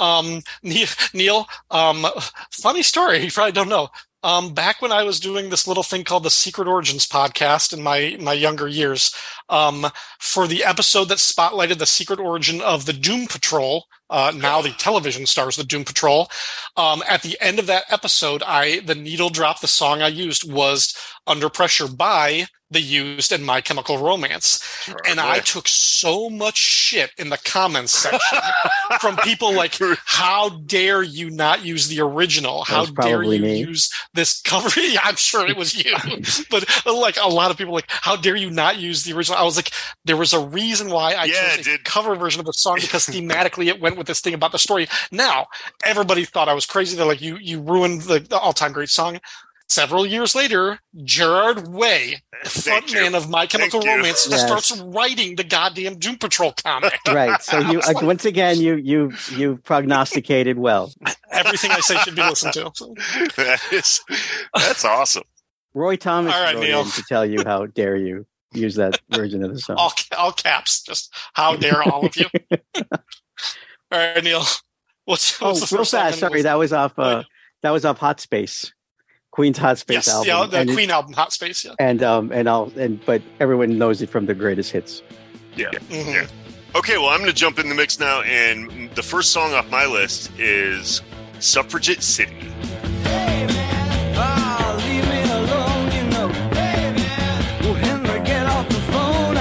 Neil, funny story. You probably don't know. Back when I was doing this little thing called the Secret Origins podcast in my younger years, for the episode that spotlighted the secret origin of the Doom Patrol, now the television stars the Doom Patrol. At the end of that episode, the needle drop, the song I used was Under Pressure by The Used and My Chemical Romance. And I took so much shit in the comments section from people like, how dare you not use the original? How dare you use this cover? Yeah, I'm sure it was you. But like a lot of people like, how dare you not use the original? I was like, there was a reason why I chose a cover version of the song, because thematically it went with this thing about the story. Now, everybody thought I was crazy. They're like, you ruined the all-time great song. Several years later, Gerard Way, frontman of My Chemical Romance, starts writing the goddamn Doom Patrol comic. Right. So you once again you prognosticated well. Everything I say should be listened to. So. That's awesome. Roy Thomas wrote Neil. In to tell you how dare you use that version of the song. All caps. Just how dare all of you. All right, Neil. What's the real first fast? Sorry, that was off. That was off Hot Space. Queen's Hot Space album. Yeah, the Queen album, Hot Space. Yeah, but everyone knows it from the greatest hits. Yeah, yeah. Okay, well, I'm going to jump in the mix now, and the first song off my list is "Suffragette City." Hey man, leave me alone, you know. Hey man, oh Henry, get off the phone.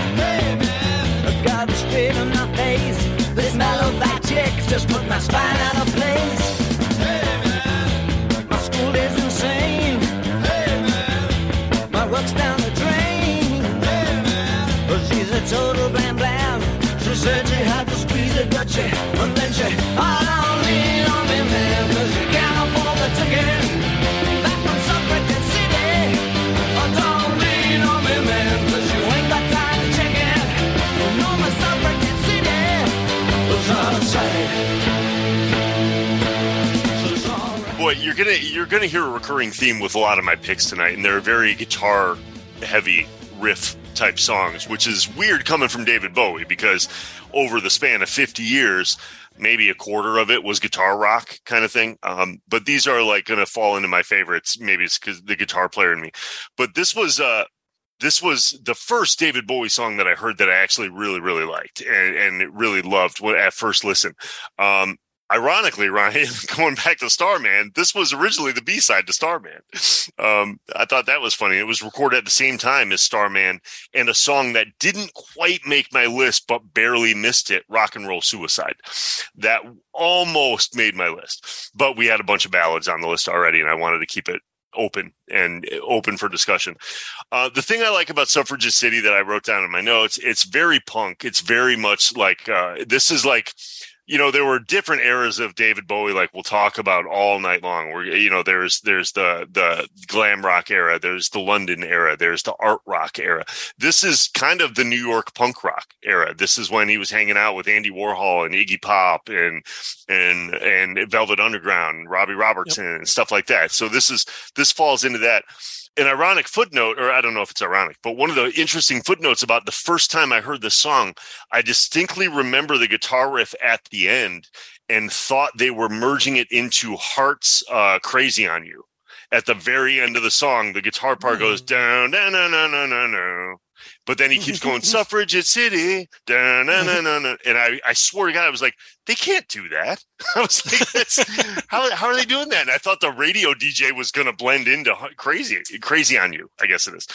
I got to straighten my face. This mellow fat chick's just put my spine out of place. Works down the drain. But she's a total blam blam. She said she had to squeeze it, but she, and then she, don't lean on me, man, 'cause you can't afford the ticket. Back from Suffragette City. Don't lean on me, man, 'cause you ain't got time to check it. You know my Suffragette City was out of sight. Boy, you're gonna hear a recurring theme with a lot of my picks tonight, and they're very guitar heavy riff type songs, which is weird coming from David Bowie, because over the span of 50 years, maybe a quarter of it was guitar rock kind of thing. But these are like gonna fall into my favorites. Maybe it's because the guitar player in me. But this was the first David Bowie song that I heard that I actually really, really liked and really loved at first listen. Ironically, Ryan, going back to Starman, this was originally the B-side to Starman. I thought that was funny. It was recorded at the same time as Starman, and a song that didn't quite make my list but barely missed it, Rock and Roll Suicide. That almost made my list. But we had a bunch of ballads on the list already, and I wanted to keep it open for discussion. The thing I like about Suffragette City that I wrote down in my notes, it's very punk. It's very much like, this is like, you know, there were different eras of David Bowie, like we'll talk about all night long. Where, you know, there's the glam rock era, there's the London era, there's the art rock era. This is kind of the New York punk rock era. This is when he was hanging out with Andy Warhol and Iggy Pop and Velvet Underground, and Robbie Robertson and stuff like that. So this falls into that. An ironic footnote, or I don't know if it's ironic, but one of the interesting footnotes about the first time I heard this song, I distinctly remember the guitar riff at the end and thought they were merging it into Heart's Crazy on You. At the very end of the song, the guitar part goes down, down, down, down, down, down, down. But then he keeps going, Suffragette City, down, down, down, down, down. And I swear to God, I was like, they can't do that. I was like, how are they doing that? And I thought the radio DJ was going to blend into Crazy on You, I guess it is.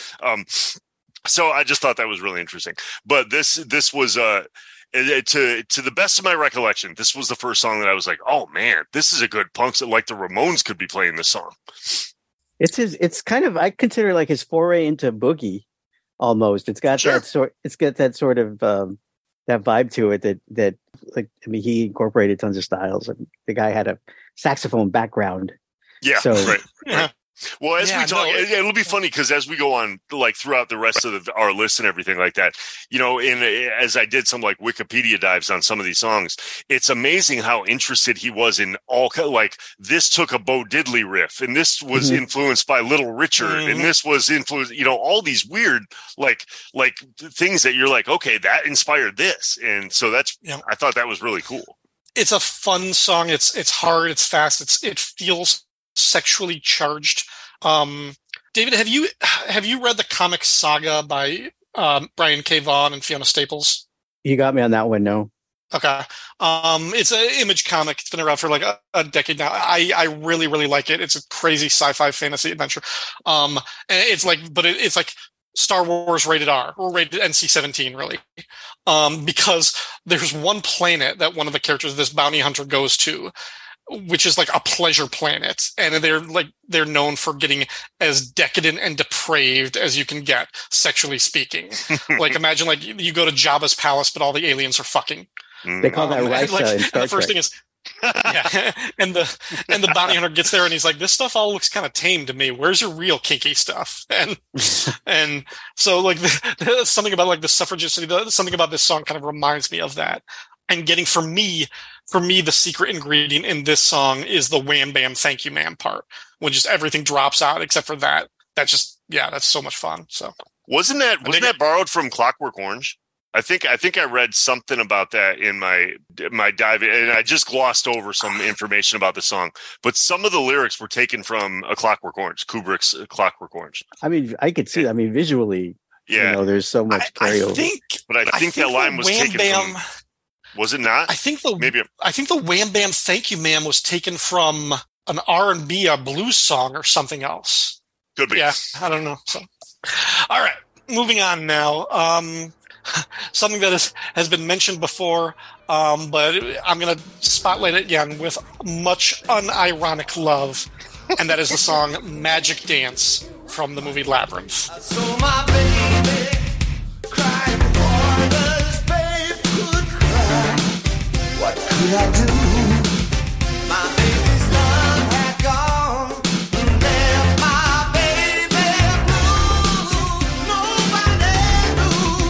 So I just thought that was really interesting. But this was to the best of my recollection, this was the first song that I was like, oh man, this is a good punk. Like the Ramones could be playing this song. It's kind of, I consider like his foray into boogie. Almost, it's got that sort of that vibe to it that like, I mean, he incorporated tons of styles, and the guy had a saxophone background. Yeah, so, right. Yeah. Well, as we talk, it'll be funny because as we go on, like throughout the rest of our list and everything like that, you know, as I did some like Wikipedia dives on some of these songs, it's amazing how interested he was in all, like this took a Bo Diddley riff, and this was influenced by Little Richard, and this was influenced, you know, all these weird like things that you're like, okay, that inspired this, and so that's I thought that was really cool. It's a fun song. It's hard. It's fast. It feels sexually charged. David, have you read the comic Saga by Brian K. Vaughan and Fiona Staples? You got me on that one. No. Okay. It's an Image comic. It's been around for like a decade now. I really, really like it. It's a crazy sci-fi fantasy adventure. And it's like, but it's like Star Wars rated R or rated NC-17 really. Because there's one planet that one of the characters of this bounty hunter goes to, which is like a pleasure planet. And they're known for getting as decadent and depraved as you can get, sexually speaking. Like imagine like you go to Jabba's palace, but all the aliens are fucking. They call that Risa like, in Star the first Trek. thing is, yeah, and the bounty hunter gets there and he's like, this stuff all looks kind of tame to me. Where's your real kinky stuff? And so like something about like the suffragist, something about this song kind of reminds me of that. And getting for me, the secret ingredient in this song is the wham bam thank you ma'am part when just everything drops out except for that. That's just that's so much fun. So wasn't that borrowed from Clockwork Orange? I think I read something about that in my dive, and I just glossed over some information about the song. But some of the lyrics were taken from A Clockwork Orange, Kubrick's A Clockwork Orange. I mean, I could see that. I mean, visually, there's so much carryover. I think that line was taken from. Was it not? I think the wham bam thank you ma'am was taken from an R&B, a blues song or something else. Could be. Yeah, I don't know. So, all right, moving on now. Something that has been mentioned before, but I'm going to spotlight it again with much unironic love, and that is the song Magic Dance from the movie Labyrinth. So my baby cried for this babe could cry. What could I do? My baby's love had gone and left my baby blue. Nobody knew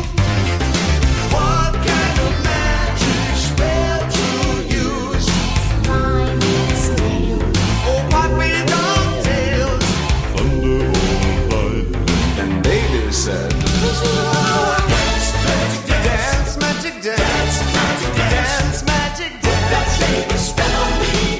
what kind of magic spell to use. Oh, what we don't tell. And baby said, dance, magic dance, dance, magic dance. That baby spell on me.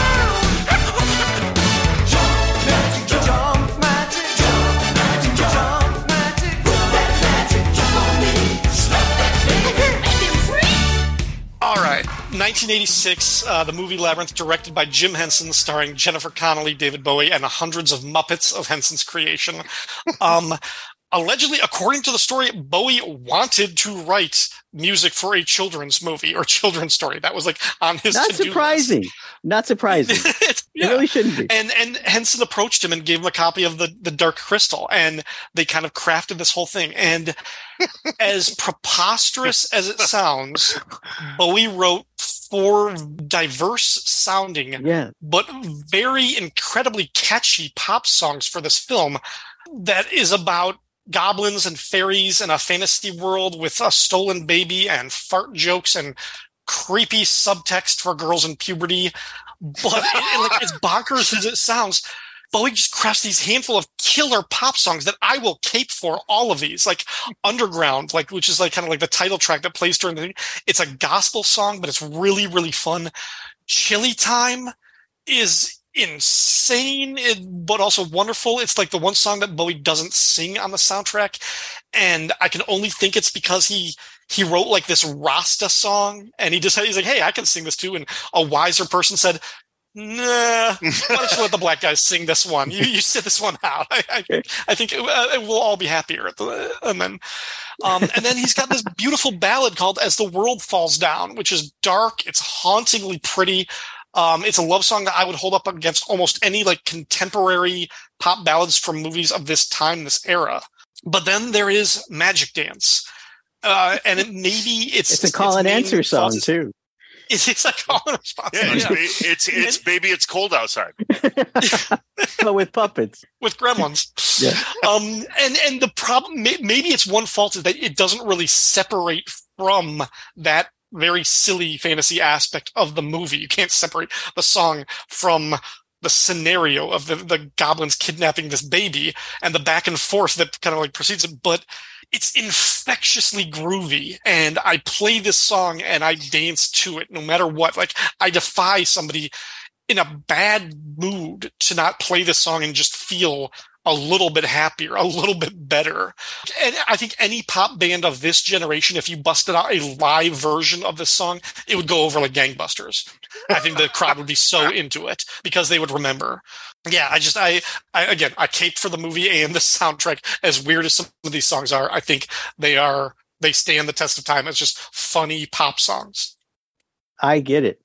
Jump, magic jump, jump, magic jump, magic jump, magic jump. That magic jump on me. Slap that baby, make him free. All right, 1986, the movie Labyrinth, directed by Jim Henson, starring Jennifer Connelly, David Bowie, and hundreds of Muppets of Henson's creation. Allegedly, according to the story, Bowie wanted to write music for a children's movie or children's story. That was like on his Not to-do surprising. list. Not surprising. It really shouldn't be. And Henson approached him and gave him a copy of the Dark Crystal, and they kind of crafted this whole thing. And as preposterous as it sounds, Bowie wrote 4 diverse sounding, but very incredibly catchy pop songs for this film that is about goblins and fairies in a fantasy world with a stolen baby and fart jokes and creepy subtext for girls in puberty. But like as bonkers as it sounds, Bowie just crafts these handful of killer pop songs that I will cape for all of these, like Underground, like which is like kind of like the title track that plays during the thing. It's a gospel song, but it's really, really fun. Chili Time is insane, but also wonderful. It's like the one song that Bowie doesn't sing on the soundtrack, and I can only think it's because he wrote like this Rasta song, and he's like, hey, I can sing this too. And a wiser person said, nah, why don't you let the black guys sing this one? You sit this one out. I think it will all be happier. And then he's got this beautiful ballad called As the World Falls Down, which is dark. It's hauntingly pretty. It's a love song that I would hold up against almost any like contemporary pop ballads from movies of this time, this era. But then there is Magic Dance. And it's a call and answer song too. It's a call and response. Yeah, it's baby, it's cold outside. But with puppets. With gremlins. Yeah. And the problem, maybe it's one fault is that it doesn't really separate from that very silly fantasy aspect of the movie. You can't separate the song from the scenario of the goblins kidnapping this baby and the back and forth that kind of like precedes it. But it's infectiously groovy, and I play this song and I dance to it no matter what. Like, I defy somebody in a bad mood to not play this song and just feel a little bit happier, a little bit better. And I think any pop band of this generation, if you busted out a live version of this song, it would go over like gangbusters. I think the crowd would be so into it because they would remember. Yeah, I caped for the movie and the soundtrack. As weird as some of these songs are, I think they stand the test of time as just funny pop songs. I get it.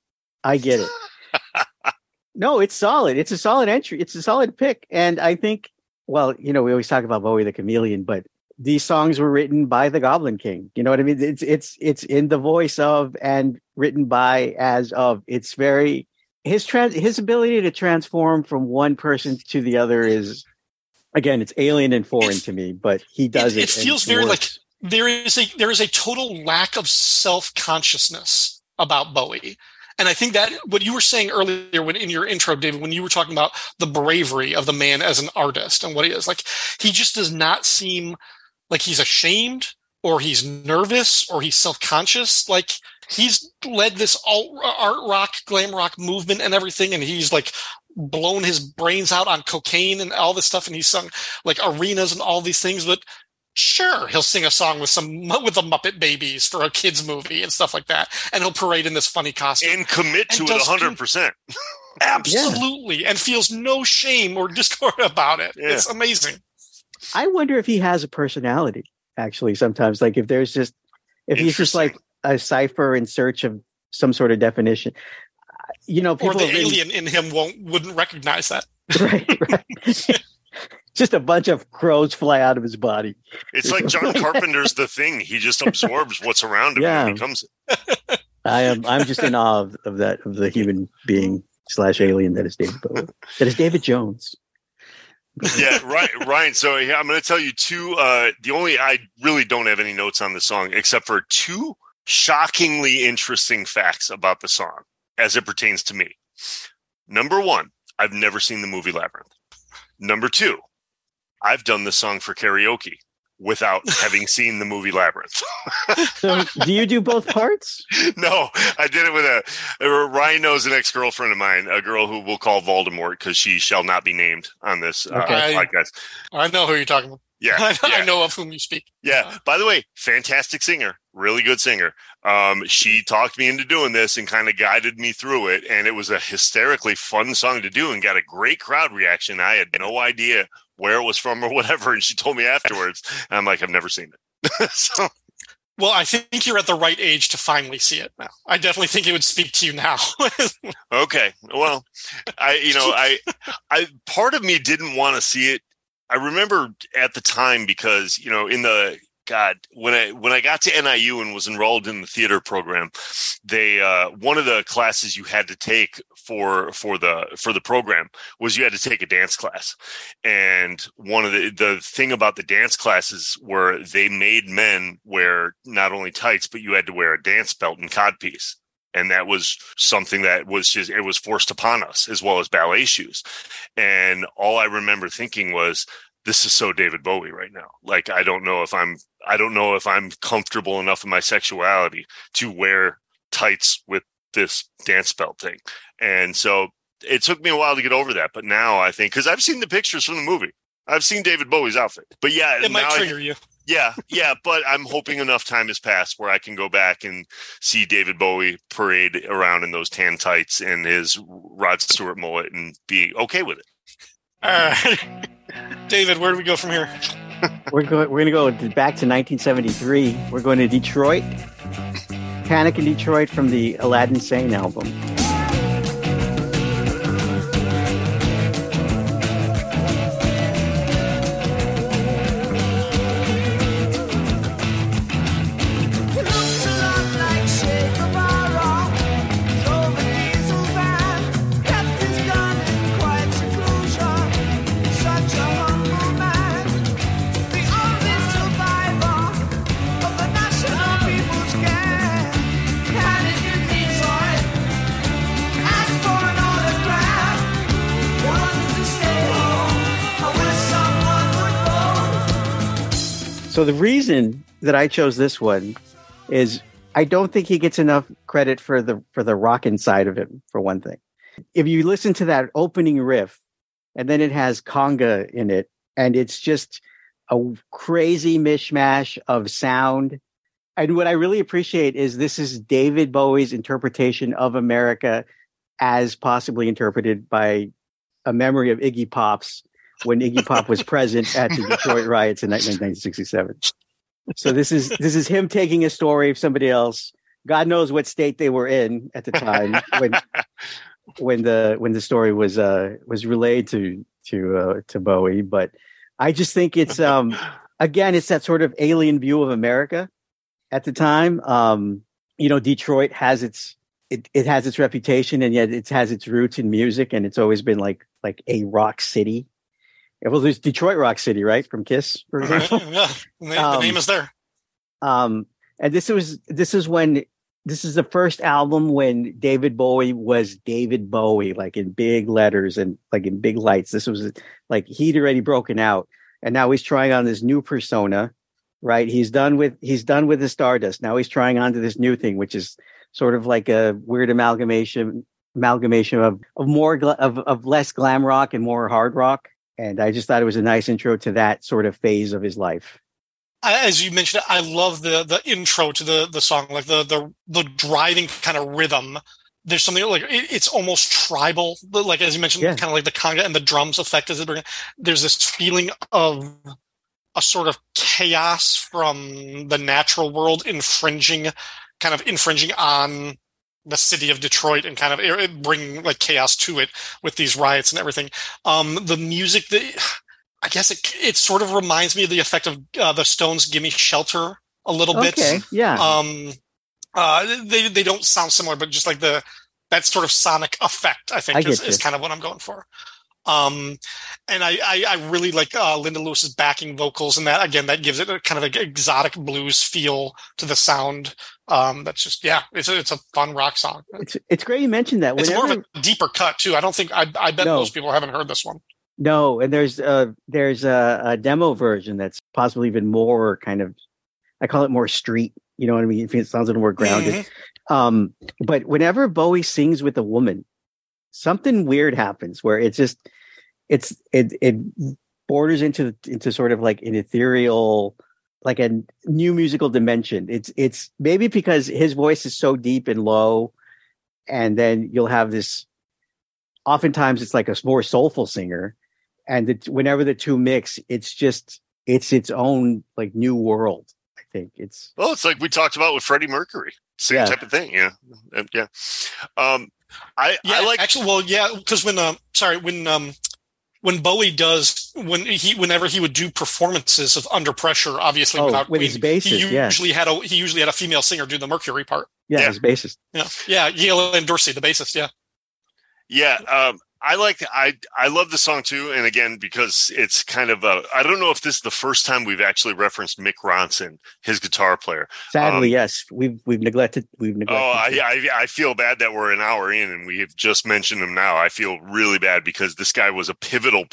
No, it's solid. It's a solid entry. It's a solid pick. And I think, well, we always talk about Bowie the Chameleon, but these songs were written by the Goblin King. You know what I mean? It's in the voice of and written by as of. It's very his ability to transform from one person to the other is, again, it's alien and foreign to me, but he does it. It feels very like there is a total lack of self-consciousness about Bowie. And I think that what you were saying earlier in your intro, David, when you were talking about the bravery of the man as an artist and what he is, like, he just does not seem like he's ashamed or he's nervous or he's self-conscious. Like, he's led this art rock, glam rock movement and everything. And he's like blown his brains out on cocaine and all this stuff. And he's sung like arenas and all these things, but sure, he'll sing a song with the Muppet Babies for a kids movie and stuff like that, and he'll parade in this funny costume and commit to it 100%. Absolutely, yeah. And feels no shame or discord about it. Yeah. It's amazing. I wonder if he has a personality. Actually, sometimes, like if he's just like a cipher in search of some sort of definition. People or the alien in him wouldn't recognize that. Right. Just a bunch of crows fly out of his body. It's like John Carpenter's The Thing. He just absorbs what's around him and becomes it. I'm just in awe of the human being / alien that is David Bowie. That is David Jones. Yeah, right, Ryan. So yeah, I'm going to tell you I really don't have any notes on the song except for two shockingly interesting facts about the song as it pertains to me. Number one, I've never seen the movie Labyrinth. Number two, I've done this song for karaoke without having seen the movie Labyrinth. So do you do both parts? No, I did it with Ryan knows an ex-girlfriend of mine, a girl who we'll call Voldemort because she shall not be named on this podcast. I know who you're talking about. Yeah, I know of whom you speak. Yeah. By the way, fantastic singer, really good singer. She talked me into doing this and kind of guided me through it. And it was a hysterically fun song to do and got a great crowd reaction. I had no idea where it was from or whatever. And she told me afterwards. And I'm like, I've never seen it. So. Well, I think you're at the right age to finally see it now. I definitely think it would speak to you now. Okay. Well, I part of me didn't want to see it. I remember at the time because, when I got to NIU and was enrolled in the theater program, they one of the classes you had to take for the program was you had to take a dance class. And one of the thing about the dance classes were they made men wear not only tights, but you had to wear a dance belt and codpiece. And that was something that it was forced upon us, as well as ballet shoes. And all I remember thinking was, this is so David Bowie right now. Like, I don't know if I'm comfortable enough in my sexuality to wear tights with this dance belt thing. And so it took me a while to get over that. But now I think, because I've seen the pictures from the movie, I've seen David Bowie's outfit. But yeah, it might trigger you. Yeah, but I'm hoping enough time has passed where I can go back and see David Bowie parade around in those tan tights and his Rod Stewart mullet and be okay with it. All right. David, where do we go from here? We're going to go back to 1973. We're going to Detroit. Panic in Detroit from the Aladdin Sane album. So the reason that I chose this one is I don't think he gets enough credit for the rockin' side of him, for one thing. If you listen to that opening riff, and then it has conga in it, and it's just a crazy mishmash of sound. And what I really appreciate is this is David Bowie's interpretation of America as possibly interpreted by a memory of Iggy Pop's when Iggy Pop was present at the Detroit riots in 1967. So this is him taking a story of somebody else. God knows what state they were in at the time when the story was relayed to Bowie. But I just think it's again, it's that sort of alien view of America at the time. Detroit has its reputation, and yet it has its roots in music, and it's always been like a rock city. Well, there's Detroit Rock City, right, from Kiss, for example. Yeah, the name is there. And this is the first album when David Bowie was David Bowie, like in big letters and like in big lights. This was like he'd already broken out, and now he's trying on this new persona, right? He's done with the Stardust. Now he's trying on to this new thing, which is sort of like a weird amalgamation of less glam rock and more hard rock. And I just thought it was a nice intro to that sort of phase of his life. As you mentioned, I love the intro to the song, like the driving kind of rhythm. There's something like it's almost tribal, like as you mentioned, kind of like the conga and the drums effect. There's this feeling of a sort of chaos from the natural world infringing on the city of Detroit and kind of bringing like chaos to it with these riots and everything. The music, I guess it sort of reminds me of the effect of the Stones' "Gimme Shelter" a little bit. Yeah. They don't sound similar, but just like that sort of sonic effect, I think is kind of what I'm going for. And I really like Linda Lewis's backing vocals, and that gives it a kind of an exotic blues feel to the sound. That's just it's a fun rock song. It's great you mentioned that. It's more of a deeper cut too. I don't think I bet most people haven't heard this one. No, and there's a demo version that's possibly even more kind of, I call it more street. You know what I mean? It sounds a little more grounded. Mm-hmm. But whenever Bowie sings with a woman, something weird happens where it borders into sort of like an ethereal, like a new musical dimension. It's maybe because his voice is so deep and low, and then you'll have this. Oftentimes, it's like a more soulful singer, and whenever the two mix, it's its own like new world. I think it's like we talked about with Freddie Mercury, same type of thing. Yeah. I like actually. Well, yeah, because when Bowie does whenever he would do performances of Under Pressure, obviously without with Queen, his bassist, he usually had a female singer do the Mercury part. Yeah, his bassist. Yeah, Yale and Dorsey, the bassist. Yeah. I love the song too, and again because it's kind of I don't know if this is the first time we've actually referenced Mick Ronson, his guitar player. Sadly, yes, we've neglected. I feel bad that we're an hour in and we have just mentioned him now. I feel really bad because this guy was an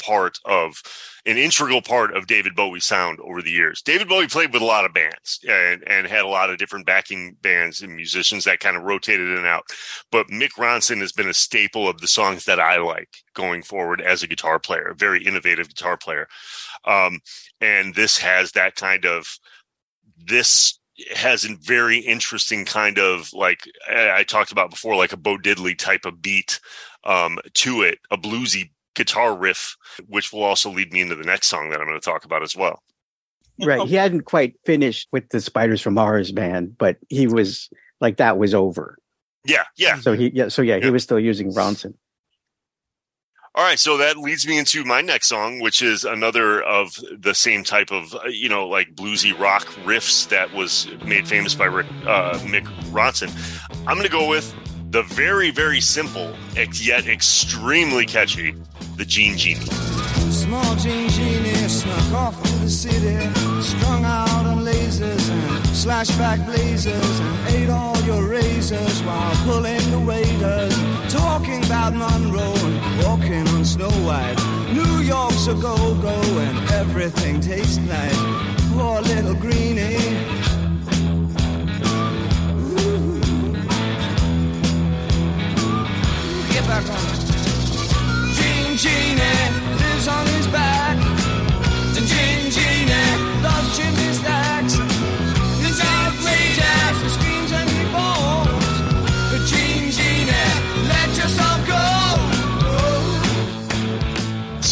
integral part of David Bowie's sound over the years. David Bowie played with a lot of bands and had a lot of different backing bands and musicians that kind of rotated in and out. But Mick Ronson has been a staple of the songs that I like going forward as a guitar player, a very innovative guitar player. And this has that kind of, this has a very interesting kind of, like I talked about before, like a Bo Diddley type of beat to it, a bluesy guitar riff, which will also lead me into the next song that I'm going to talk about as well. Right. He hadn't quite finished with the Spiders from Mars band, but he was like, that was over. Yeah. So he was still using Ronson. All right, so that leads me into my next song, which is another of the same type of, like bluesy rock riffs that was made famous by Mick Ronson. I'm going to go with the very, very simple, yet extremely catchy, the Jean Genie. Small Jean Genie snuck off to the city, strung out on lasers and slashback blazers, and ate all your razors while pulling the waiters, talking about Monroe and walking on Snow White. New York's a go-go and everything tastes like poor little greenie. Get back on it. Jean Genie lives on his back,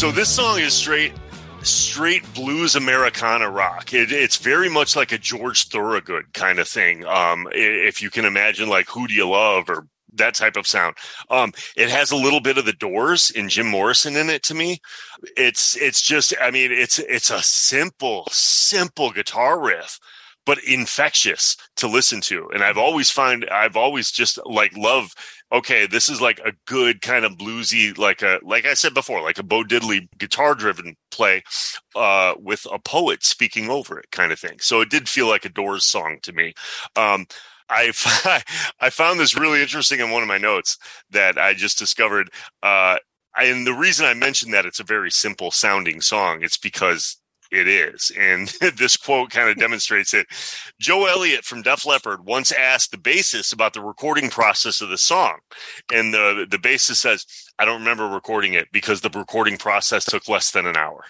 So this song is straight blues Americana rock. It's very much like a George Thorogood kind of thing. If you can imagine, like Who Do You Love or that type of sound. It has a little bit of the Doors and Jim Morrison in it to me. It's just, I mean, it's a simple guitar riff, but infectious to listen to. And I've always just like love, okay, this is like a good kind of bluesy, like I said before, like a Bo Diddley guitar driven play, with a poet speaking over it kind of thing. So it did feel like a Doors song to me. I found this really interesting in one of my notes that I just discovered. And the reason I mentioned that it's a very simple sounding song, it's because it is. And this quote kind of demonstrates it. Joe Elliott from Def Leppard once asked the bassist about the recording process of the song. And the bassist says, I don't remember recording it because the recording process took less than an hour.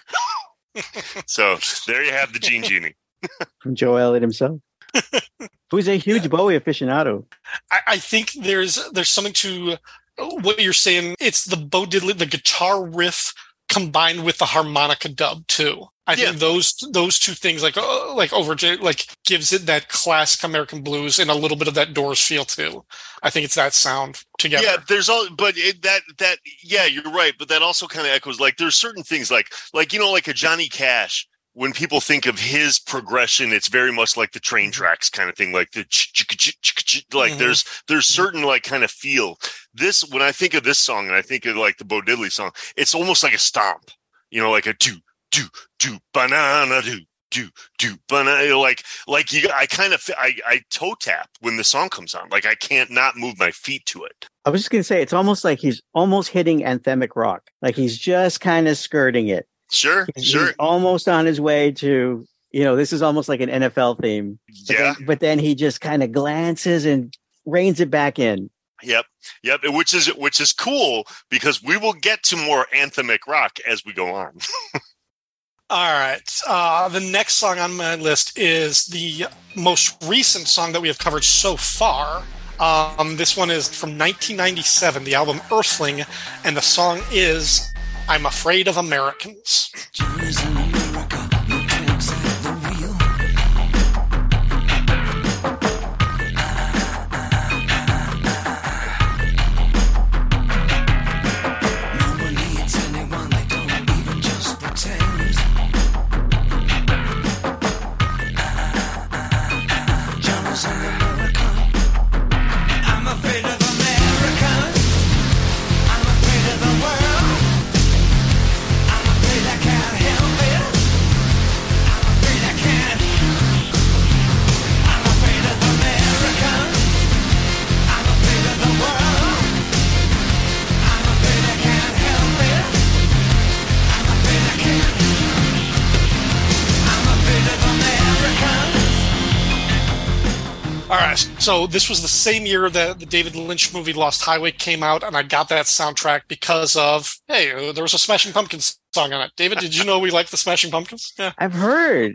So there you have the Gene Genie. From Joe Elliott himself. Who's a huge Bowie aficionado. I think there's something to what you're saying. It's the Bo Diddley, the guitar riff combined with the harmonica dub too. I think those two things like gives it that classic American blues and a little bit of that Doors feel too. I think it's that sound together. Yeah, there's all, but you're right. But that also kind of echoes, like there's certain things like like a Johnny Cash. When people think of his progression, it's very much like the train tracks kind of thing, like the like there's certain like kind of feel. This, when I think of this song and I think of like the Bo Diddley song, it's almost like a stomp, like a do banana do banana, like you. I toe tap when the song comes on, like I can't not move my feet to it. I was just gonna say, it's almost like he's almost hitting anthemic rock, like he's just kind of skirting it. Sure. He's almost on his way to, this is almost like an NFL theme. But then he just kind of glances and reins it back in. Yep. Which is cool because we will get to more anthemic rock as we go on. All right. The next song on my list is the most recent song that we have covered so far. This one is from 1997, the album Earthling, and the song is I'm Afraid of Americans. So this was the same year that the David Lynch movie Lost Highway came out, and I got that soundtrack because of, there was a Smashing Pumpkins song on it. David, did you know we like the Smashing Pumpkins? Yeah. I've heard.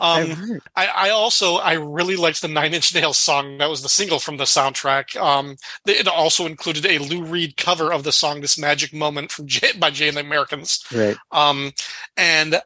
I really liked the Nine Inch Nails song. That was the single from the soundtrack. It also included a Lou Reed cover of the song "This Magic Moment" by Jay and the Americans. Right. And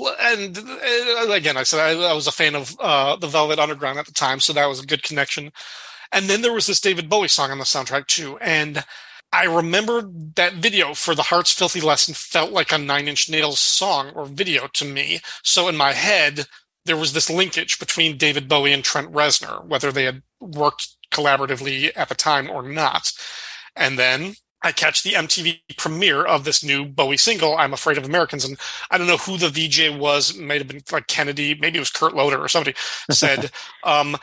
again, I said I was a fan of the Velvet Underground at the time, so that was a good connection. And then there was this David Bowie song on the soundtrack too, and I remember that video for The Heart's Filthy Lesson felt like a Nine Inch Nails song or video to me. So in my head, there was this linkage between David Bowie and Trent Reznor, whether they had worked collaboratively at the time or not. And then I catch the MTV premiere of this new Bowie single, I'm Afraid of Americans. And I don't know who the VJ was. It might have been like Kennedy. Maybe it was Kurt Loder or somebody said, can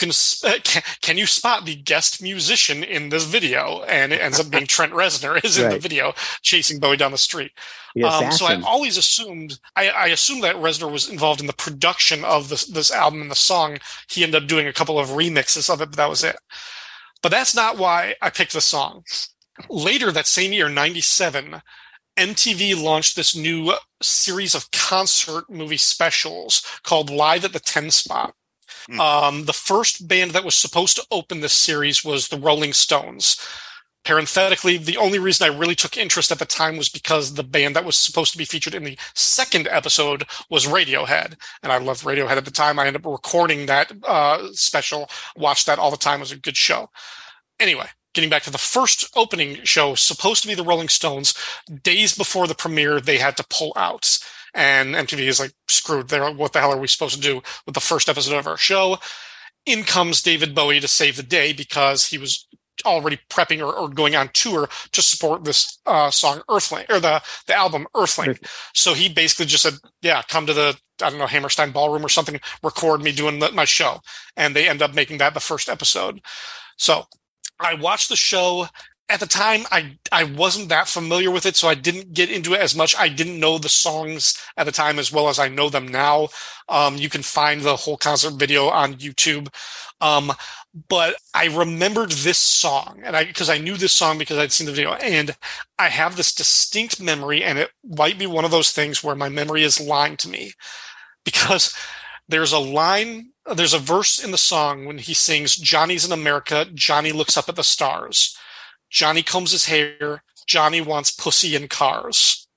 you spot the guest musician in this video? And it ends up being Trent Reznor is in the video chasing Bowie down the street. So I always assumed, I assumed that Reznor was involved in the production of this album and the song. He ended up doing a couple of remixes of it, but that was it. But that's not why I picked the song. Later that same year, 97, MTV launched this new series of concert movie specials called Live at the 10 Spot. The first band that was supposed to open this series was the Rolling Stones. Parenthetically, the only reason I really took interest at the time was because the band that was supposed to be featured in the second episode was Radiohead. And I loved Radiohead at the time. I ended up recording that special, watched that all the time. It was a good show. Anyway, getting back to the first opening show, supposed to be the Rolling Stones. Days before the premiere, they had to pull out. And MTV is like, screwed. What the hell are we supposed to do with the first episode of our show? In comes David Bowie to save the day because he was already prepping or going on tour to support this song Earthling, or the album Earthling. So he basically just said, yeah, come to the, I don't know, Hammerstein Ballroom or something, record me doing my show. And they end up making that the first episode. So I watched the show. At the time, I wasn't that familiar with it, so I didn't get into it as much. I didn't know the songs at the time as well as I know them now. You can find the whole concert video on YouTube. But I remembered this song, and because I knew this song because I'd seen the video, and I have this distinct memory, and it might be one of those things where my memory is lying to me, because there's a verse in the song when he sings, "Johnny's in America, Johnny looks up at the stars. Johnny combs his hair, Johnny wants pussy and cars."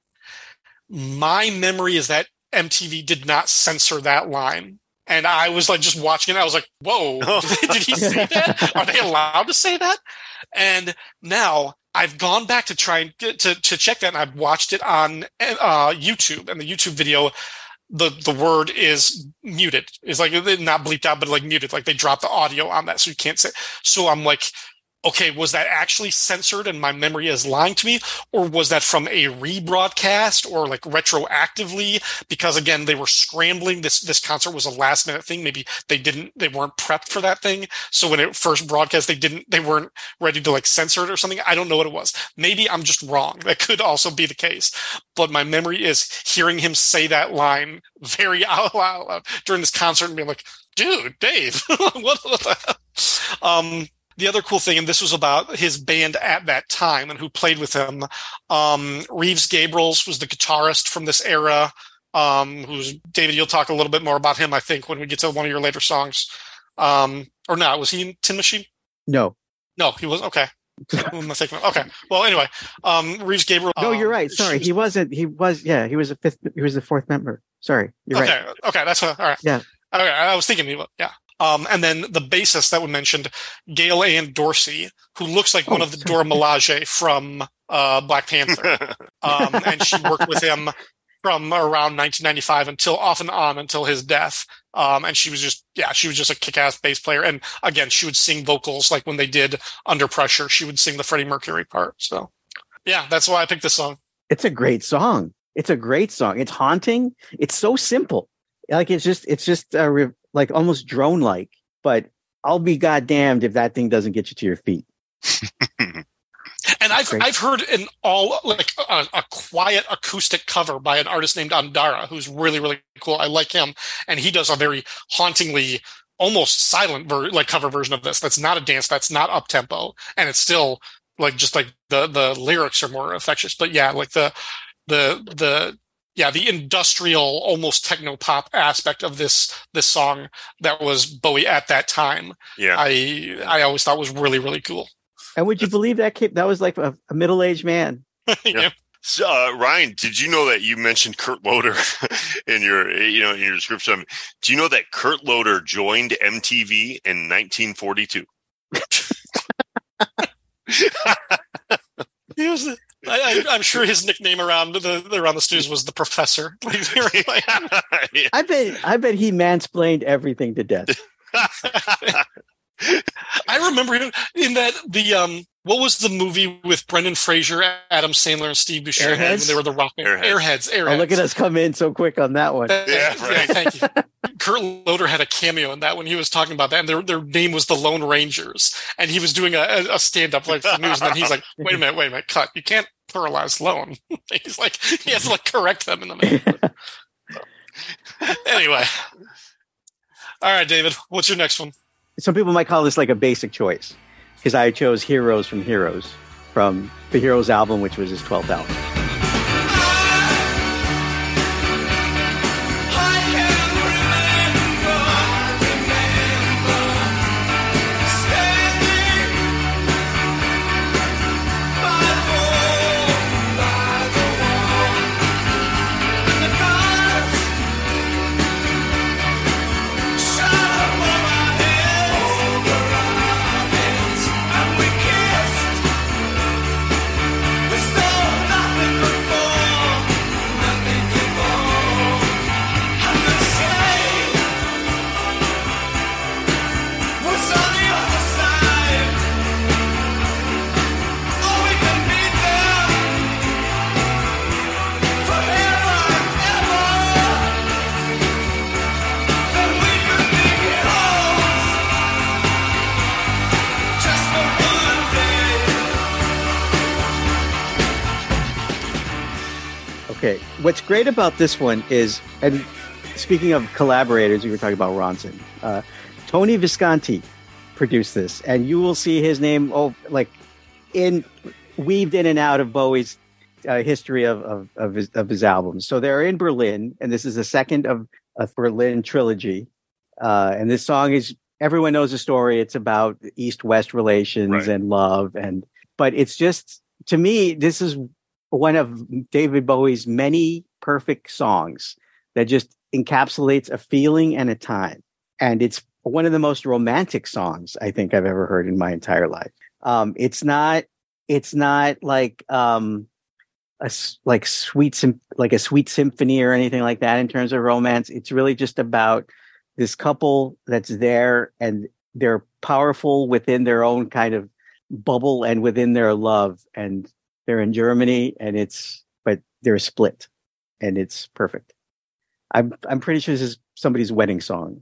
My memory is that MTV did not censor that line. And I was like just watching it. I was like, whoa, did he say that? Are they allowed to say that? And now I've gone back to try and to check that, and I've watched it on YouTube. And the YouTube video, the word is muted. It's like not bleeped out, but like muted. Like they dropped the audio on that, so you can't say. So I'm like, okay, was that actually censored and my memory is lying to me? Or was that from a rebroadcast or like retroactively? Because again, they were scrambling. This concert was a last minute thing. Maybe they weren't prepped for that thing. So when it first broadcast, they weren't ready to like censor it or something. I don't know what it was. Maybe I'm just wrong. That could also be the case. But my memory is hearing him say that line very out loud during this concert and being like, dude, Dave, what the hell? The other cool thing, and this was about his band at that time and who played with him, Reeves Gabrels was the guitarist from this era, who's, David, you'll talk a little bit more about him, I think, when we get to one of your later songs. Or not, was he in Tin Machine? No, he wasn't. Okay. Who am I thinking of? Okay. Well, anyway, Reeves Gabrels. No, you're right. Sorry. He wasn't. He was the fourth member. Sorry. You're right. Okay. That's all right. Yeah. Okay. I was thinking, yeah. And then the bassist that we mentioned, Gail Ann Dorsey, who looks like one of the Dora Milaje from Black Panther. And she worked with him from around 1995 until his death. And she was just a kick-ass bass player. And again, she would sing vocals like when they did Under Pressure. She would sing the Freddie Mercury part. So yeah, that's why I picked this song. It's a great song. It's haunting. It's so simple. Like it's just like almost drone-like, but I'll be goddamned if that thing doesn't get you to your feet. And I've heard a quiet acoustic cover by an artist named Andara, who's really, really cool. I like him, and he does a very hauntingly, almost silent cover version of this. That's not a dance, that's not up tempo, and it's still like just like the lyrics are more infectious. But yeah, like the industrial, almost techno pop aspect of this song that was Bowie at that time. Yeah, I always thought was really, really cool. And would you believe that was like a middle-aged man? Yeah. So, Ryan, did you know that you mentioned Kurt Loder in your description? Do you know that Kurt Loder joined MTV in 1942? He was. I'm sure his nickname around the studios was the Professor. I bet he mansplained everything to death. I remember him in that what was the movie with Brendan Fraser, Adam Sandler, and Steve Buscemi when they were the rock band? Airheads. Oh, look at us come in so quick on that one. Yeah, thank you. Kurt Loder had a cameo in that when he was talking about that, and their name was the Lone Rangers, and he was doing a stand-up like for news, and then he's like, wait a minute, cut. You can't pluralize lone. He's like, he has to correct them in the middle. Anyway. All right, David, what's your next one? Some people might call this like a basic choice because I chose Heroes from the Heroes album, which was his 12th album. Okay. What's great about this one is, and speaking of collaborators, we were talking about Ronson. Tony Visconti produced this, and you will see his name weaved in and out of Bowie's history of his albums. So they're in Berlin, and this is the second of a Berlin trilogy. And this song is, everyone knows the story. It's about East-West relations and love, but it's just, to me, this is one of David Bowie's many perfect songs that just encapsulates a feeling and a time. And it's one of the most romantic songs I think I've ever heard in my entire life. It's not like a sweet symphony or anything like that in terms of romance. It's really just about this couple that's there, and they're powerful within their own kind of bubble and within their love, and they're in Germany, but they're split, and it's perfect. I'm pretty sure this is somebody's wedding song.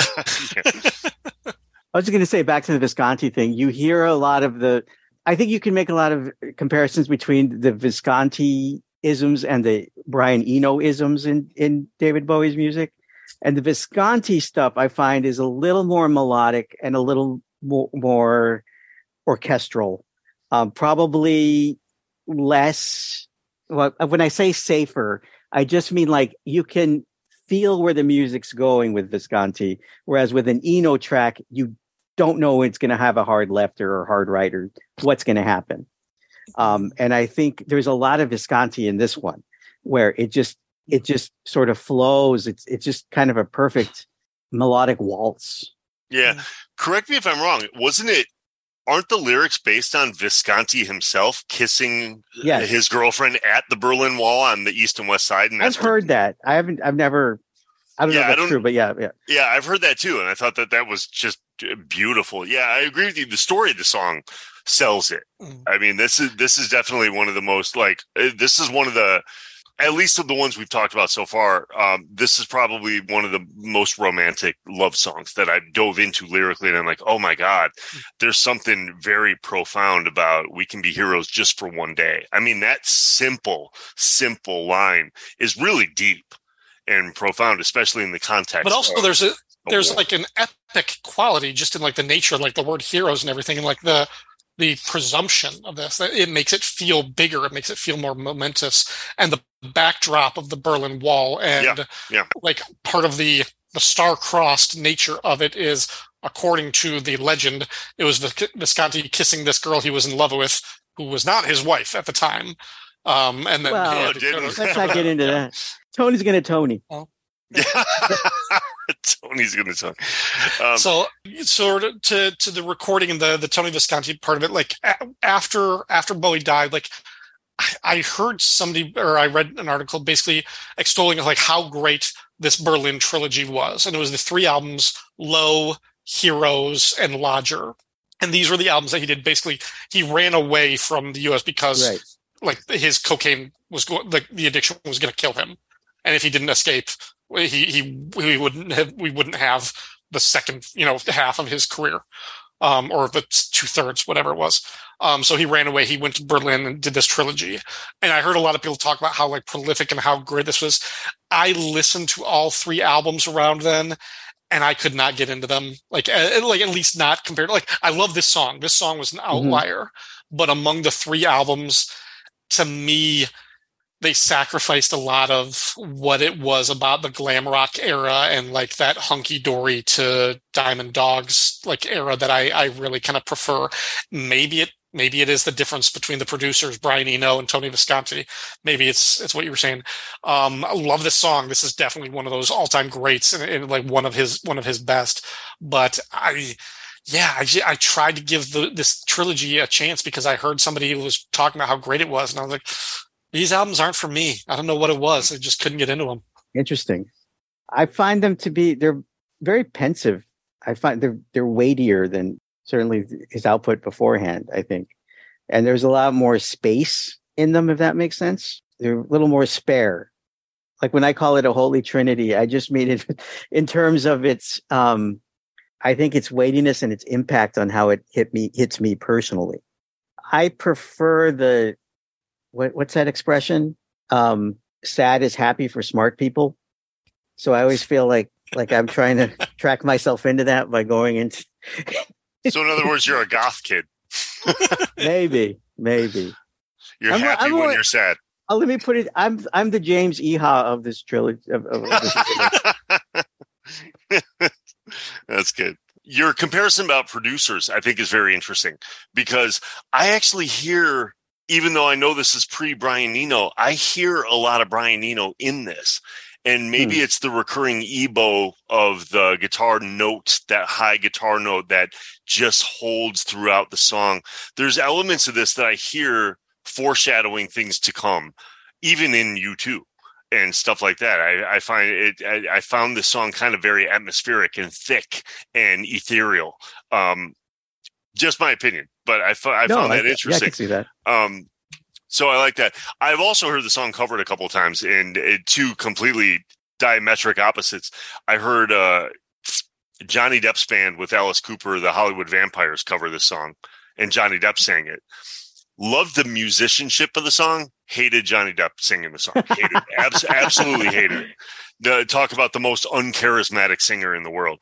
I was going to say, back to the Visconti thing, you hear a lot of I think you can make a lot of comparisons between the Visconti isms and the Brian Eno isms in David Bowie's music. And the Visconti stuff, I find, is a little more melodic and a little more orchestral. Probably less, well, when I say safer, I just mean like you can feel where the music's going with Visconti, whereas with an Eno track, you don't know it's going to have a hard left or hard right or what's going to happen. And I think there's a lot of Visconti in this one, where it just sort of flows. It's just kind of a perfect melodic waltz. Yeah. Correct me if I'm wrong. Aren't the lyrics based on Visconti himself kissing his girlfriend at the Berlin Wall on the east and west side? And I've heard that. I don't know if that's true, but yeah. Yeah, I've heard that too. And I thought that was just beautiful. Yeah, I agree with you. The story of the song sells it. I mean, this is definitely one of the most, this is one of the, at least of the ones we've talked about so far, this is probably one of the most romantic love songs that I dove into lyrically. And I'm like, oh my God, there's something very profound about we can be heroes just for one day. I mean, that simple line is really deep and profound, especially in the context. But also there's like an epic quality just in like the nature, like the word heroes and everything, and like the presumption of this. It makes it feel bigger. It makes it feel more momentous. And the backdrop of the Berlin Wall and like part of the star-crossed nature of it is, according to the legend, it was Visconti kissing this girl he was in love with, who was not his wife at the time. And then let's not get into that. Tony's going to Tony. Oh. Tony's going to Tony. So to the recording and the Tony Visconti part of it, like after Bowie died, like I heard somebody, or I read an article basically extolling like how great this Berlin trilogy was. And it was the 3 albums, Low, Heroes, and Lodger. And these were the albums that he did. Basically, he ran away from the U.S. because like his cocaine was the addiction was going to kill him. And if he didn't escape, we wouldn't have the second, half of his career, or the 2/3, whatever it was. So he ran away. He went to Berlin and did this trilogy. And I heard a lot of people talk about how like prolific and how great this was. I listened to all 3 albums around then, and I could not get into them. Like at least not compared. Like, I love this song. This song was an outlier, but among the 3 albums, to me, they sacrificed a lot of what it was about the glam rock era and like that hunky dory to Diamond Dogs like era that I really kind of prefer. Maybe it is the difference between the producers, Brian Eno and Tony Visconti. Maybe it's what you were saying. I love this song. This is definitely one of those all-time greats and like one of his best. But I tried to give this trilogy a chance because I heard somebody who was talking about how great it was, and I was like, these albums aren't for me. I don't know what it was. I just couldn't get into them. Interesting. I find them to be, they're very pensive. I find they're weightier than certainly his output beforehand, I think. And there's a lot more space in them, if that makes sense. They're a little more spare. Like when I call it a holy trinity, I just mean it in terms of its, I think its weightiness and its impact on how it hits me personally. I prefer what's that expression? sad is happy for smart people. So I always feel like I'm trying to track myself into that by going into. So in other words, you're a goth kid. Maybe. You're happy when you're sad. Oh, let me put it. I'm the James Iha of this trilogy. Of this That's good. Your comparison about producers, I think, is very interesting because I actually hear, even though I know this is pre-Brian Eno, I hear a lot of Brian Eno in this. And maybe it's the recurring EBow of the guitar note, that high guitar note that just holds throughout the song. There's elements of this that I hear foreshadowing things to come, even in U2 and stuff like that. I find it. I found this song kind of very atmospheric and thick and ethereal. Just my opinion, but I found that interesting. Yeah, I can see that. So I like that. I've also heard the song covered a couple of times in two completely diametric opposites. I heard Johnny Depp's band with Alice Cooper, the Hollywood Vampires, cover this song, and Johnny Depp sang it. Loved the musicianship of the song. Hated Johnny Depp singing the song. Hated it. Absolutely hated it. Talk about the most uncharismatic singer in the world.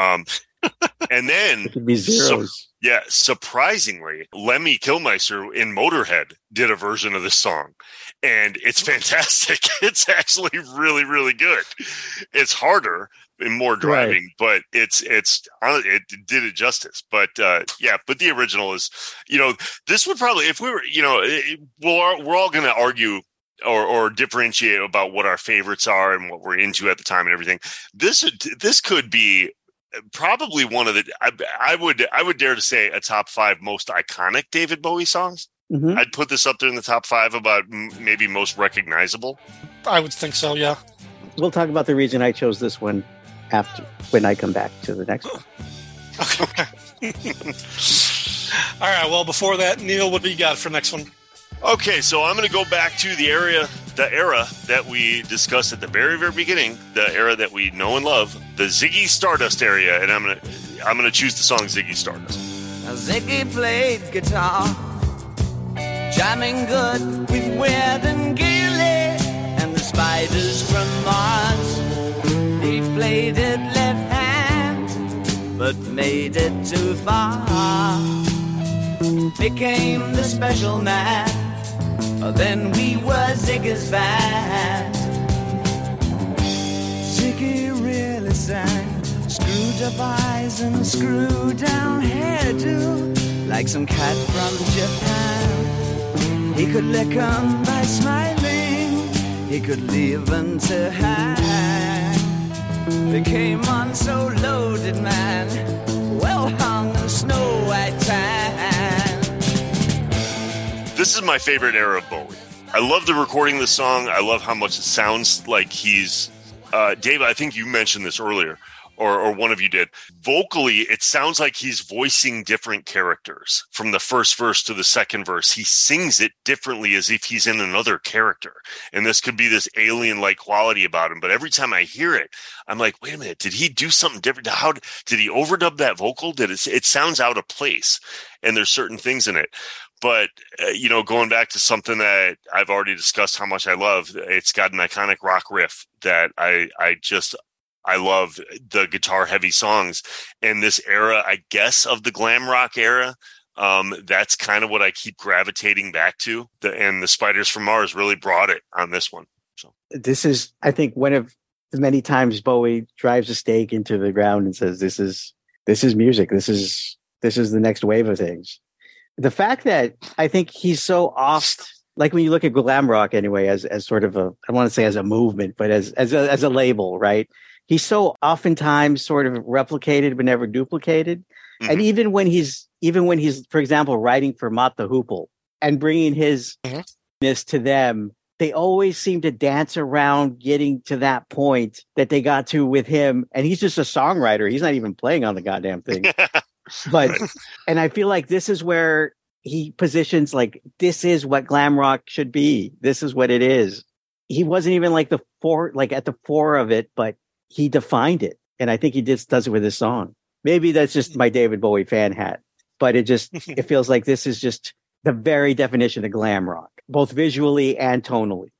And then it could be zeros. Surprisingly, Lemmy Kilmister in Motorhead did a version of this song, and it's fantastic. It's actually really, really good. It's harder and more driving, but it did it justice. But but the original is, this would probably, if we were, we're all going to argue or differentiate about what our favorites are and what we're into at the time and everything. This could be probably one of the, I would dare to say, a top 5 most iconic David Bowie songs. Mm-hmm. I'd put this up there in the top 5 about maybe most recognizable. I would think so, yeah. We'll talk about the reason I chose this one when I come back to the next one. Okay. All right, well, before that, Neil, what do you got for next one? Okay, so I'm going to go back to the era that we discussed at the very, very beginning, the era that we know and love, the Ziggy Stardust area, and I'm going to choose the song Ziggy Stardust. Now Ziggy played guitar, jamming good with Weird and Gilly and the Spiders from Mars. He played it left hand, but made it too far. Became the special man. Then we were Ziggy's band. Ziggy really sang, screwed up eyes and screwed down hairdo, like some cat from Japan. He could lick 'em by smiling, he could leave 'em to hang. They came on so loaded, man, well hung in snow white tan. This is my favorite era of Bowie. I love the recording of the song. I love how much it sounds like he's... Dave, I think you mentioned this earlier, or one of you did. Vocally, it sounds like he's voicing different characters. From the first verse to the second verse, he sings it differently as if he's in another character. And this could be this alien-like quality about him. But every time I hear it, I'm like, wait a minute, did he do something different? How did he overdub that vocal? It sounds out of place. And there's certain things in it. But, going back to something that I've already discussed how much I love, it's got an iconic rock riff that I love, the guitar heavy songs. And this era, I guess, of the glam rock era, that's kind of what I keep gravitating back to. And the Spiders from Mars really brought it on this one. So this is, I think, one of the many times Bowie drives a stake into the ground and says, this is music. This is the next wave of things. The fact that I think he's so off, like when you look at glam rock anyway, as sort of a, I want to say as a movement, but as a label, right? He's so oftentimes sort of replicated but never duplicated. Mm-hmm. And even when he's, for example, writing for Mott the Hoople and bringing his ness to them, they always seem to dance around getting to that point that they got to with him. And he's just a songwriter. He's not even playing on the goddamn thing. But, and I feel like this is where he positions, like, this is what glam rock should be. This is what it is. He wasn't even at the fore of it, but he defined it. And I think he just does it with his song. Maybe that's just my David Bowie fan hat, but it feels like this is just the very definition of glam rock, both visually and tonally.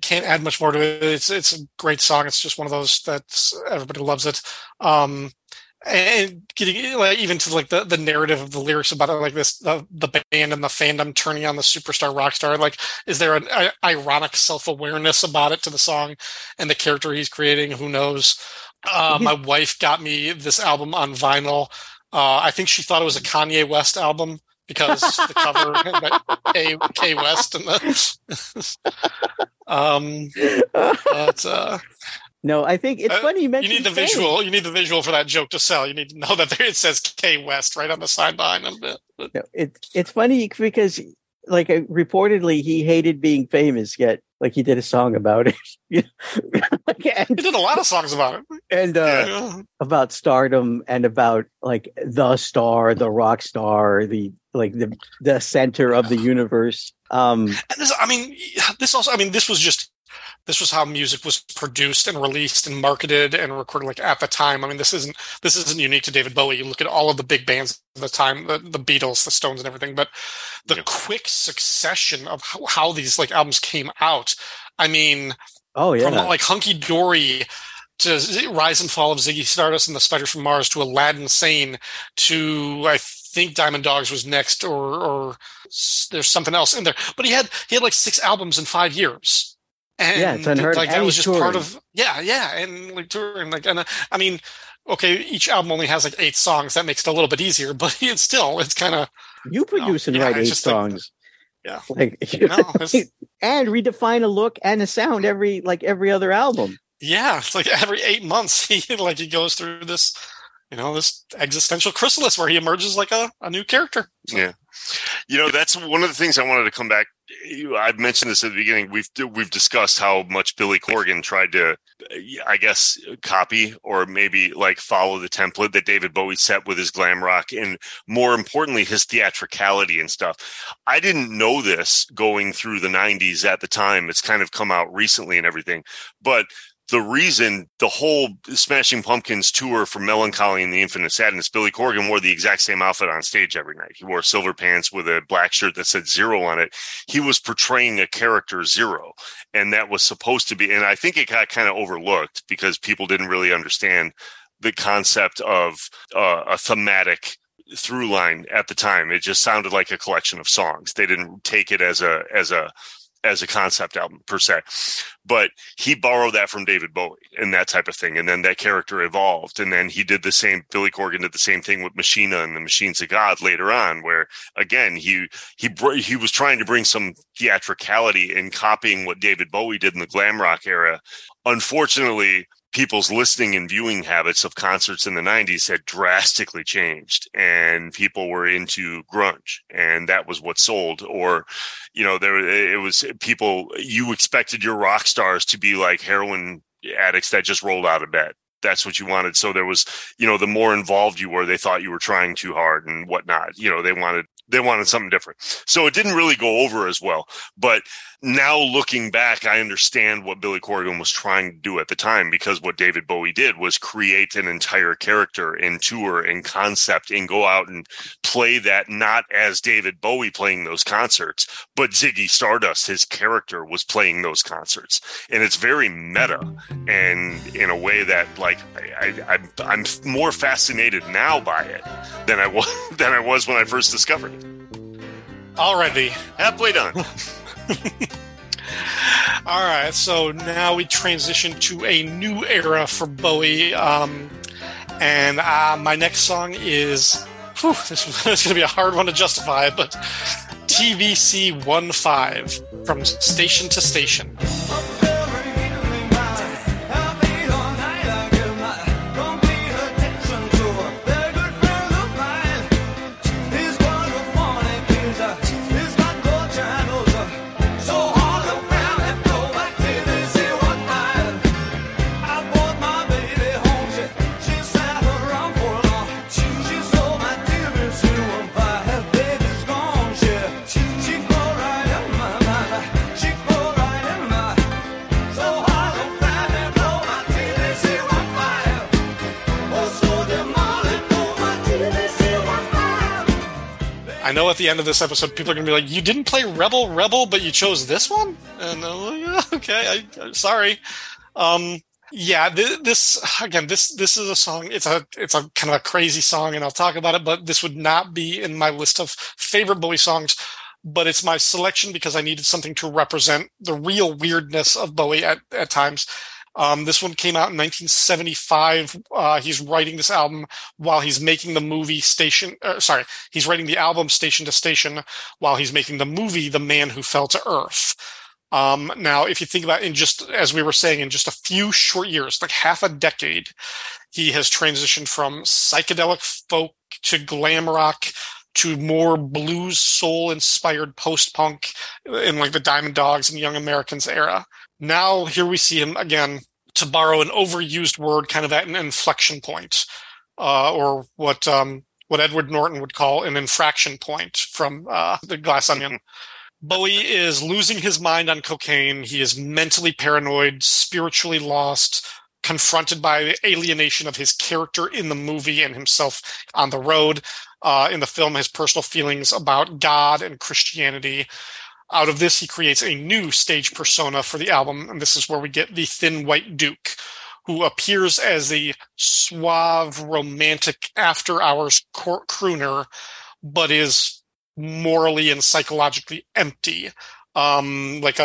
can't add much more to it. It's a great song. It's just one of those that everybody loves it. And getting like, even to like the narrative of the lyrics about it, like this, the band and the fandom turning on the superstar rock star. Like, is there an ironic self-awareness about it to the song and the character he's creating? Who knows? My wife got me this album on vinyl. I think she thought it was a Kanye West album because the cover had K West and the No, I think it's funny you mentioned. You need the visual. You need the visual for that joke to sell. You need to know that it says K West right on the side behind him. No, it's funny because, like, reportedly he hated being famous, yet like he did a song about it. He did a lot of songs about it, and about stardom and about like the star, the rock star, the center of the universe. And this was how music was produced and released and marketed and recorded, like, at the time. I mean, this isn't unique to David Bowie. You look at all of the big bands of the time, the Beatles, the Stones, and everything. But the quick succession of how these like albums came out. I mean, from like Hunky Dory to Rise and Fall of Ziggy Stardust and the Spiders from Mars to Aladdin Sane to, I think, Diamond Dogs was next, or there's something else in there. But he had like 6 albums in 5 years. And it's unheard. Like, that was just touring. Part of and like touring, like, and I mean, okay, each album only has like 8 songs. That makes it a little bit easier, but it's kind of you produce and write 8 songs, and redefine a look and a sound every other album. Yeah, it's like every 8 months he goes through this, this existential chrysalis where he emerges like a new character. So. Yeah, that's one of the things I wanted to come back. I've mentioned this at the beginning. We've discussed how much Billy Corgan tried to, I guess, copy or maybe like follow the template that David Bowie set with his glam rock, and more importantly, his theatricality and stuff. I didn't know this going through the 90s at the time. It's kind of come out recently and everything, but the reason the whole Smashing Pumpkins tour for Melancholy and the Infinite Sadness, Billy Corgan wore the exact same outfit on stage every night. He wore silver pants with a black shirt that said Zero on it. He was portraying a character Zero, and that was supposed to be, and I think it got kind of overlooked because people didn't really understand the concept of a thematic through line at the time. It just sounded like a collection of songs. They didn't take it as a concept album per se, but he borrowed that from David Bowie and that type of thing. And then that character evolved. And then Billy Corgan did the same thing with Machina and the Machines of God later on, where again, he was trying to bring some theatricality in copying what David Bowie did in the glam rock era. Unfortunately, people's listening and viewing habits of concerts in the 90s had drastically changed, and people were into grunge, and that was what sold. Or, you expected your rock stars to be like heroin addicts that just rolled out of bed. That's what you wanted. So there was, the more involved you were, they thought you were trying too hard and whatnot. They wanted something different. So it didn't really go over as well. But now looking back, I understand what Billy Corgan was trying to do at the time, because what David Bowie did was create an entire character and tour and concept and go out and play that, not as David Bowie playing those concerts, but Ziggy Stardust, his character, was playing those concerts. And it's very meta, and in a way that, like, I'm more fascinated now by it than I was when I first discovered it. Already halfway done. All right, so now we transition to a new era for Bowie, and my next song is this is going to be a hard one to justify, but TVC 15 from Station to Station. I know at the end of this episode, people are going to be like, you didn't play Rebel, but you chose this one? And I'm like, Okay, sorry. Yeah, this again. This is a song. It's a kind of a crazy song, and I'll talk about it. But this would not be in my list of favorite Bowie songs. But it's my selection because I needed something to represent the real weirdness of Bowie at times. This one came out in 1975. He's writing this album while he's making the movie he's writing the album Station to Station while he's making the movie The Man Who Fell to Earth. Now, if you think about it, in just, as we were saying, in just a few short years, like half a decade, he has transitioned from psychedelic folk to glam rock to more blues soul inspired post-punk in like the Diamond Dogs and Young Americans era. Now here we see him again, to borrow an overused word, kind of at an inflection point, or what Edward Norton would call an infraction point from The Glass Onion. Bowie is losing his mind on cocaine. He is mentally paranoid, spiritually lost, confronted by the alienation of his character in the movie and himself on the road. In the film, his personal feelings about God and Christianity. Out of this, he creates a new stage persona for the album, and this is where we get the Thin White Duke, who appears as a suave, romantic, after-hours crooner, but is morally and psychologically empty. You would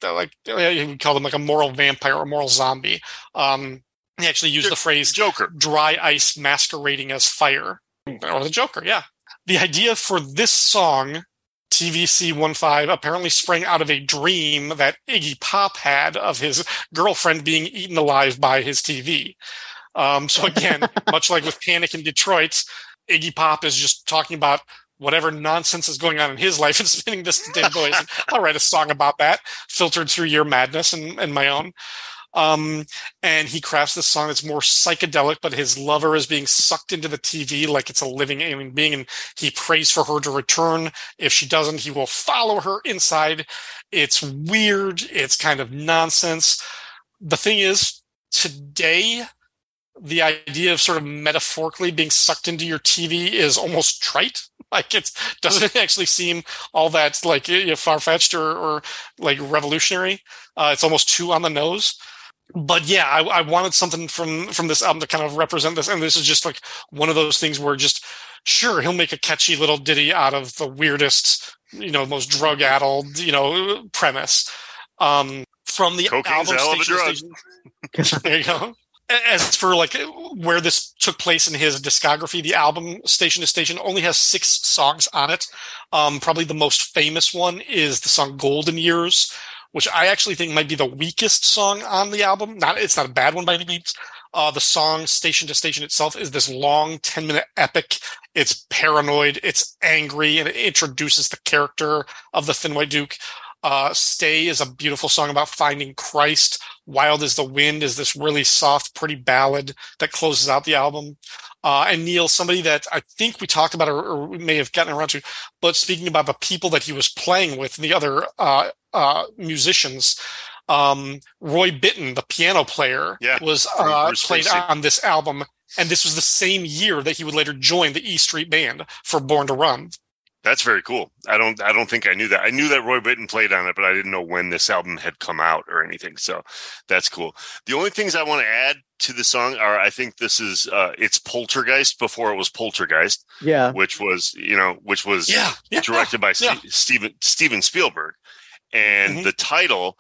call them like a moral vampire or moral zombie. He actually used the phrase Joker, dry ice masquerading as fire. Or the Joker, yeah. The idea for this song, TVC-15, apparently sprang out of a dream that Iggy Pop had of his girlfriend being eaten alive by his TV. So again, much like with Panic in Detroit, Iggy Pop is just talking about whatever nonsense is going on in his life and spinning this to David Bowie. I'll write a song about that, filtered through your madness and my own. And he crafts this song that's more psychedelic, but his lover is being sucked into the TV like it's a living alien being, and he prays for her to return. If she doesn't, he will follow her inside. It's weird. It's kind of nonsense. The thing is, today, the idea of sort of metaphorically being sucked into your TV is almost trite. Like, it doesn't actually seem all that like far-fetched or like revolutionary. It's almost too on the nose. But yeah, I wanted something from this album to kind of represent this. And this is just like one of those things where just, sure, he'll make a catchy little ditty out of the weirdest, most drug-addled, premise. From the Cocaine's album a hell of a Station drug. to Station. There you go. As for like where this took place in his discography, the album Station to Station only has 6 songs on it. Probably the most famous one is the song Golden Years, which I actually think might be the weakest song on the album. It's not a bad one by any means. The song Station to Station itself is this long 10-minute epic. It's paranoid, it's angry, and it introduces the character of the Thin White Duke. Stay is a beautiful song about finding Christ. Wild as the Wind is this really soft, pretty ballad that closes out the album. And Neil, somebody that I think we talked about or we may have gotten around to, but speaking about the people that he was playing with, the other musicians, Roy Bittan, the piano player, was played on this album. And this was the same year that he would later join the E Street Band for Born to Run. That's very cool. I don't think I knew that. I knew that Roy Bittan played on it, but I didn't know when this album had come out or anything. So that's cool. The only things I want to add to the song are, I think this is it's Poltergeist before it was Poltergeist. Yeah. Which was directed by Steven Spielberg. And the title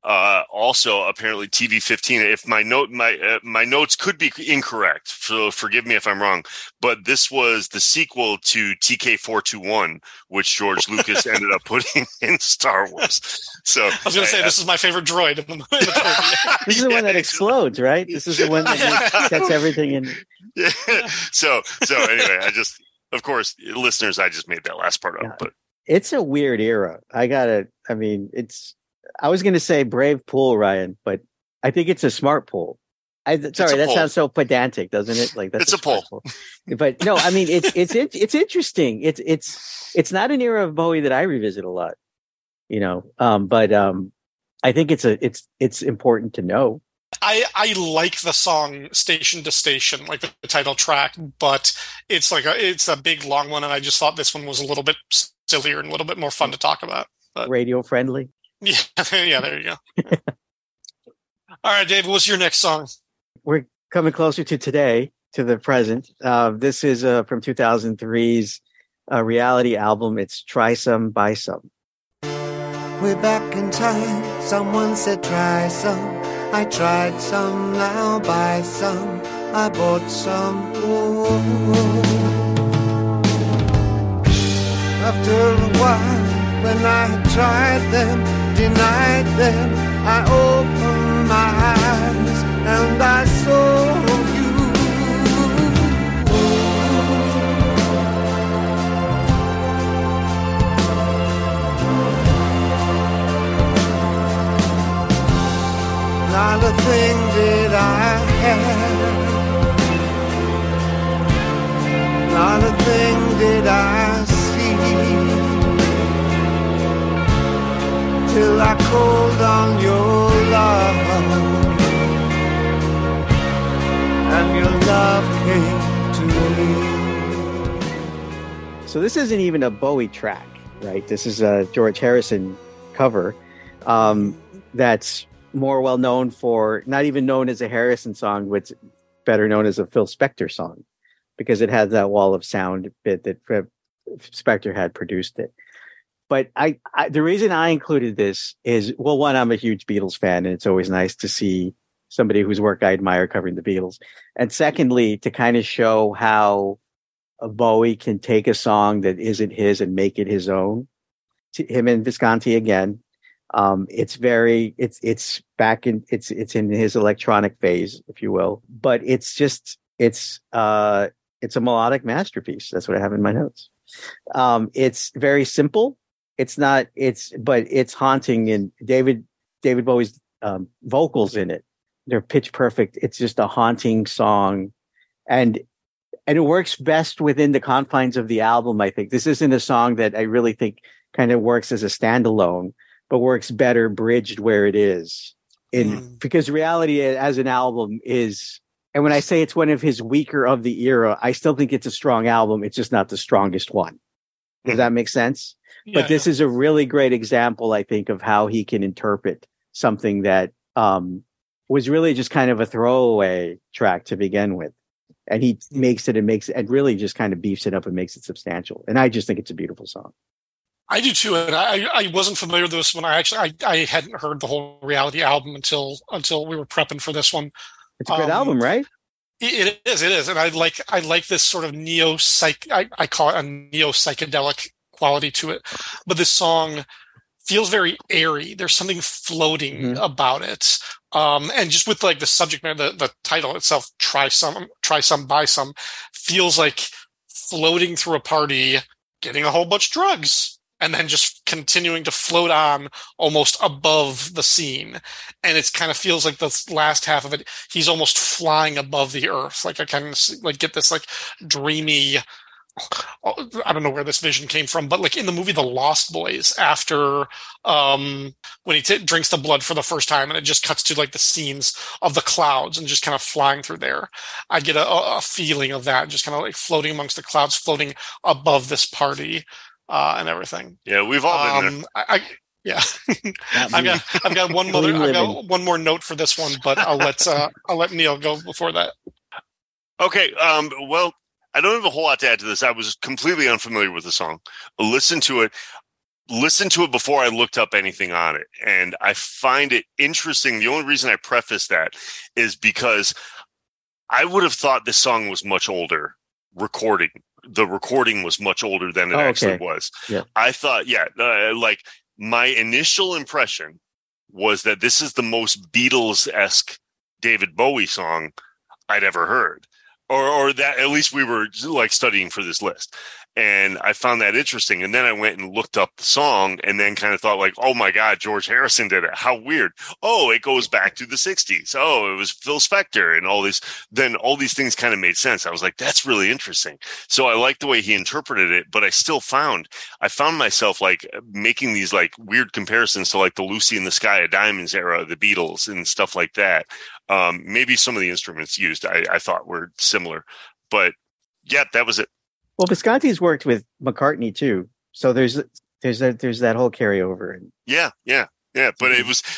also apparently TV-15. If my notes could be incorrect, so forgive me if I'm wrong, but this was the sequel to TK-421, which George Lucas ended up putting in Star Wars. So I was going to say, this is my favorite droid in the movie. This is the one that explodes, right? This is the one that sets everything in. Yeah. So anyway, of course, listeners, I just made that last part up, but it's a weird era. I was going to say brave pull, Ryan, but I think it's a smart pull. That sounds so pedantic, doesn't it? Like that's a pull. But no, I mean it's interesting. It's not an era of Bowie that I revisit a lot, but I think it's important to know. I like the song Station to Station, like the title track, but it's a big long one, and I just thought this one was a little bit sillier and a little bit more fun to talk about. But radio friendly. Yeah, yeah, there you go. All right, Dave, what's your next song? We're coming closer to today, to the present. This is from 2003's reality album. It's Try Some, Buy Some. Way back in time, someone said try some. I tried some, now buy some. I bought some. Ooh. After a while, when I had tried them, denied them, I opened my eyes and I saw you. Not a thing did I have, not a thing did I see, till I called on your love, and your love came to me. So this isn't even a Bowie track, right? This is a George Harrison cover that's more well known for, not even known as a Harrison song, but better known as a Phil Spector song, because it has that wall of sound bit that Spector had produced it. But I the reason I included this is, well, one, I'm a huge Beatles fan, and it's always nice to see somebody whose work I admire covering the Beatles. And secondly, to kind of show how a Bowie can take a song that isn't his and make it his own. Him and Visconti again. It's back in, it's in his electronic phase, if you will, but it's a melodic masterpiece. That's what I have in my notes. It's very simple. But it's haunting, and David Bowie's, vocals in it, they're pitch perfect. It's just a haunting song, and it works best within the confines of the album. I think this isn't a song that I really think kind of works as a standalone, but works better bridged where it is. Because Reality as an album is, and when I say it's one of his weaker of the era, I still think it's a strong album. It's just not the strongest one. Does that make sense? Yeah, but this is a really great example, I think, of how he can interpret something that was really just kind of a throwaway track to begin with. And he makes it and really just kind of beefs it up and makes it substantial. And I just think it's a beautiful song. I do too, and I wasn't familiar with this one. I hadn't heard the whole Reality album until we were prepping for this one. It's a good album, right? It is, and I like this sort of I call it a neo psychedelic quality to it. But this song feels very airy. There's something floating about it, and just with like the subject matter, the title itself, try some, buy some, feels like floating through a party, getting a whole bunch of drugs, and then just continuing to float on almost above the scene. And it kind of feels like the last half of it, he's almost flying above the earth. Like I kind of like get this like dreamy, I don't know where this vision came from, but like in the movie The Lost Boys, after when he drinks the blood for the first time, and it just cuts to like the scenes of the clouds and just kind of flying through there. I get a feeling of that, just kind of like floating amongst the clouds, floating above this party. And everything. Yeah, we've all been there. I've got one more note for this one, but I'll let Neil go before that. Okay. Well, I don't have a whole lot to add to this. I was completely unfamiliar with the song. Listen to it before I looked up anything on it, and I find it interesting. The only reason I preface that is because I would have thought this song was much older. The recording was much older than it actually was. Yeah. I thought, like my initial impression was that this is the most Beatles-esque David Bowie song I'd ever heard, or that at least we were like studying for this list. And I found that interesting. And then I went and looked up the song and then kind of thought like, oh my God, George Harrison did it. How weird. Oh, it goes back to the 60s. Oh, it was Phil Spector and all these. Then all these things kind of made sense. I was like, that's really interesting. So I liked the way he interpreted it, but I found myself like making these like weird comparisons to like the Lucy in the Sky of Diamonds era, the Beatles and stuff like that. Maybe some of the instruments used I thought were similar, but yeah, that was it. Well, Visconti's worked with McCartney too, so there's that whole carryover. Yeah. Yeah, but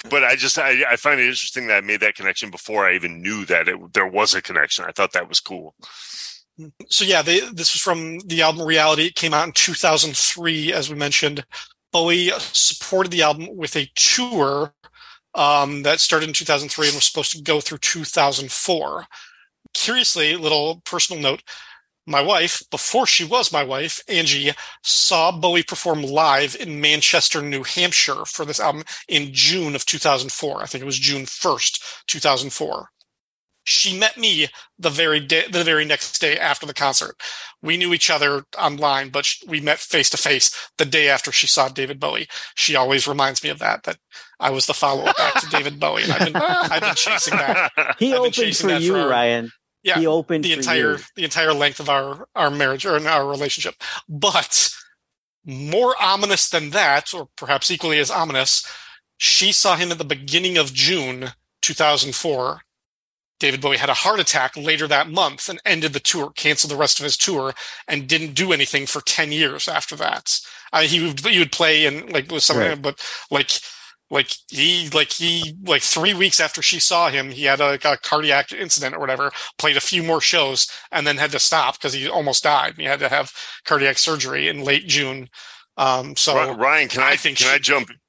I find it interesting that I made that connection before I even knew that there was a connection. I thought that was cool. So yeah, this was from the album Reality. It came out in 2003, as we mentioned. Bowie supported the album with a tour that started in 2003 and was supposed to go through 2004. Curiously, little personal note, my wife, before she was my wife, Angie, saw Bowie perform live in Manchester, New Hampshire for this album in June of 2004. I think it was June 1st, 2004. She met me the very next day after the concert. We knew each other online, but we met face to face the day after she saw David Bowie. She always reminds me of that I was the follow-up back to David Bowie. And I've been chasing that. He opened for you, Ryan. Yeah, he opened the entire length of our marriage or our relationship. But more ominous than that, or perhaps equally as ominous, she saw him at the beginning of June 2004. David Bowie had a heart attack later that month and ended the tour, canceled the rest of his tour, and didn't do anything for 10 years after that. He would play and with something, right. But like 3 weeks after she saw him, he had a cardiac incident or whatever, played a few more shows, and then had to stop because he almost died. He had to have cardiac surgery in late June. So Ryan, can I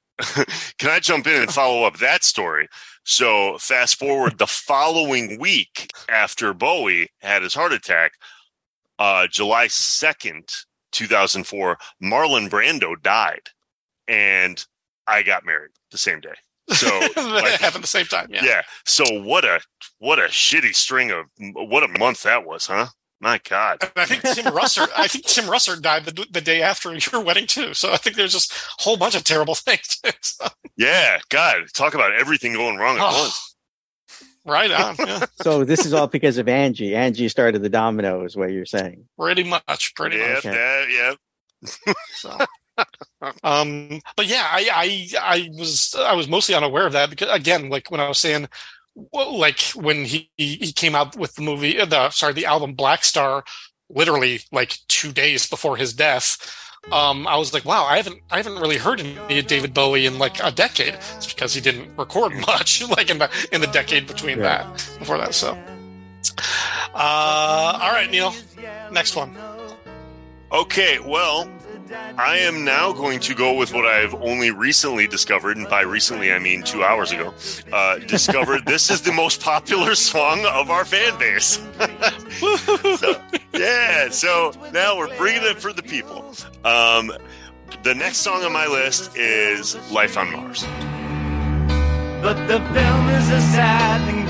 jump in and follow up that story? So fast forward the following week after Bowie had his heart attack, July 2nd, 2004, Marlon Brando died, and I got married the same day. So that happened at the same time. Yeah. So what a shitty string of what a month that was, huh? My God. And I think Tim Russert died the day after your wedding too. So I think there's just a whole bunch of terrible things. So. Yeah, God, talk about everything going wrong at once. Right on. Yeah. So this is all because of Angie. Angie started the domino, is what you're saying. Pretty much. Yeah. So. But yeah, I was mostly unaware of that because, again, like when I was saying, like when he came out with the album Black Star, literally like 2 days before his death, I was like, wow, I haven't really heard any of David Bowie in like a decade. It's because he didn't record much like in the decade between before that. So, all right, Neil, next one. Okay, well, I am now going to go with what I've only recently discovered, and by recently I mean 2 hours ago, discovered this is the most popular song of our fan base. So now we're bringing it for the people. The next song on my list is Life on Mars. But the film is a sad thing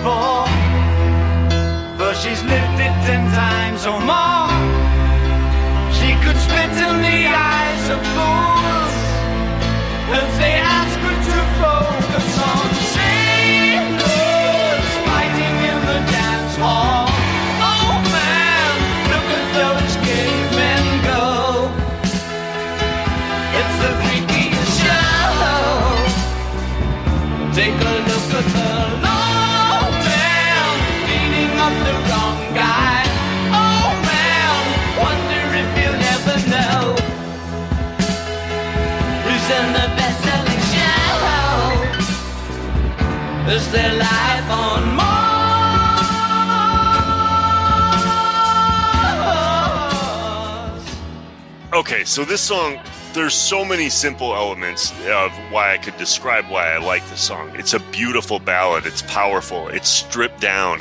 for she's lived it 10 times or more. She could spit in the eyes of fools as they ask her to focus on sailors fighting in the dance hall. Oh man, look at those cavemen go. It's the freakiest show. Take a look at the low man beating up the wrong guy. And the best-selling show is their life on Mars. Okay, so this song, there's so many simple elements of why I could describe why I like this song. It's a beautiful ballad. It's powerful. It's stripped down.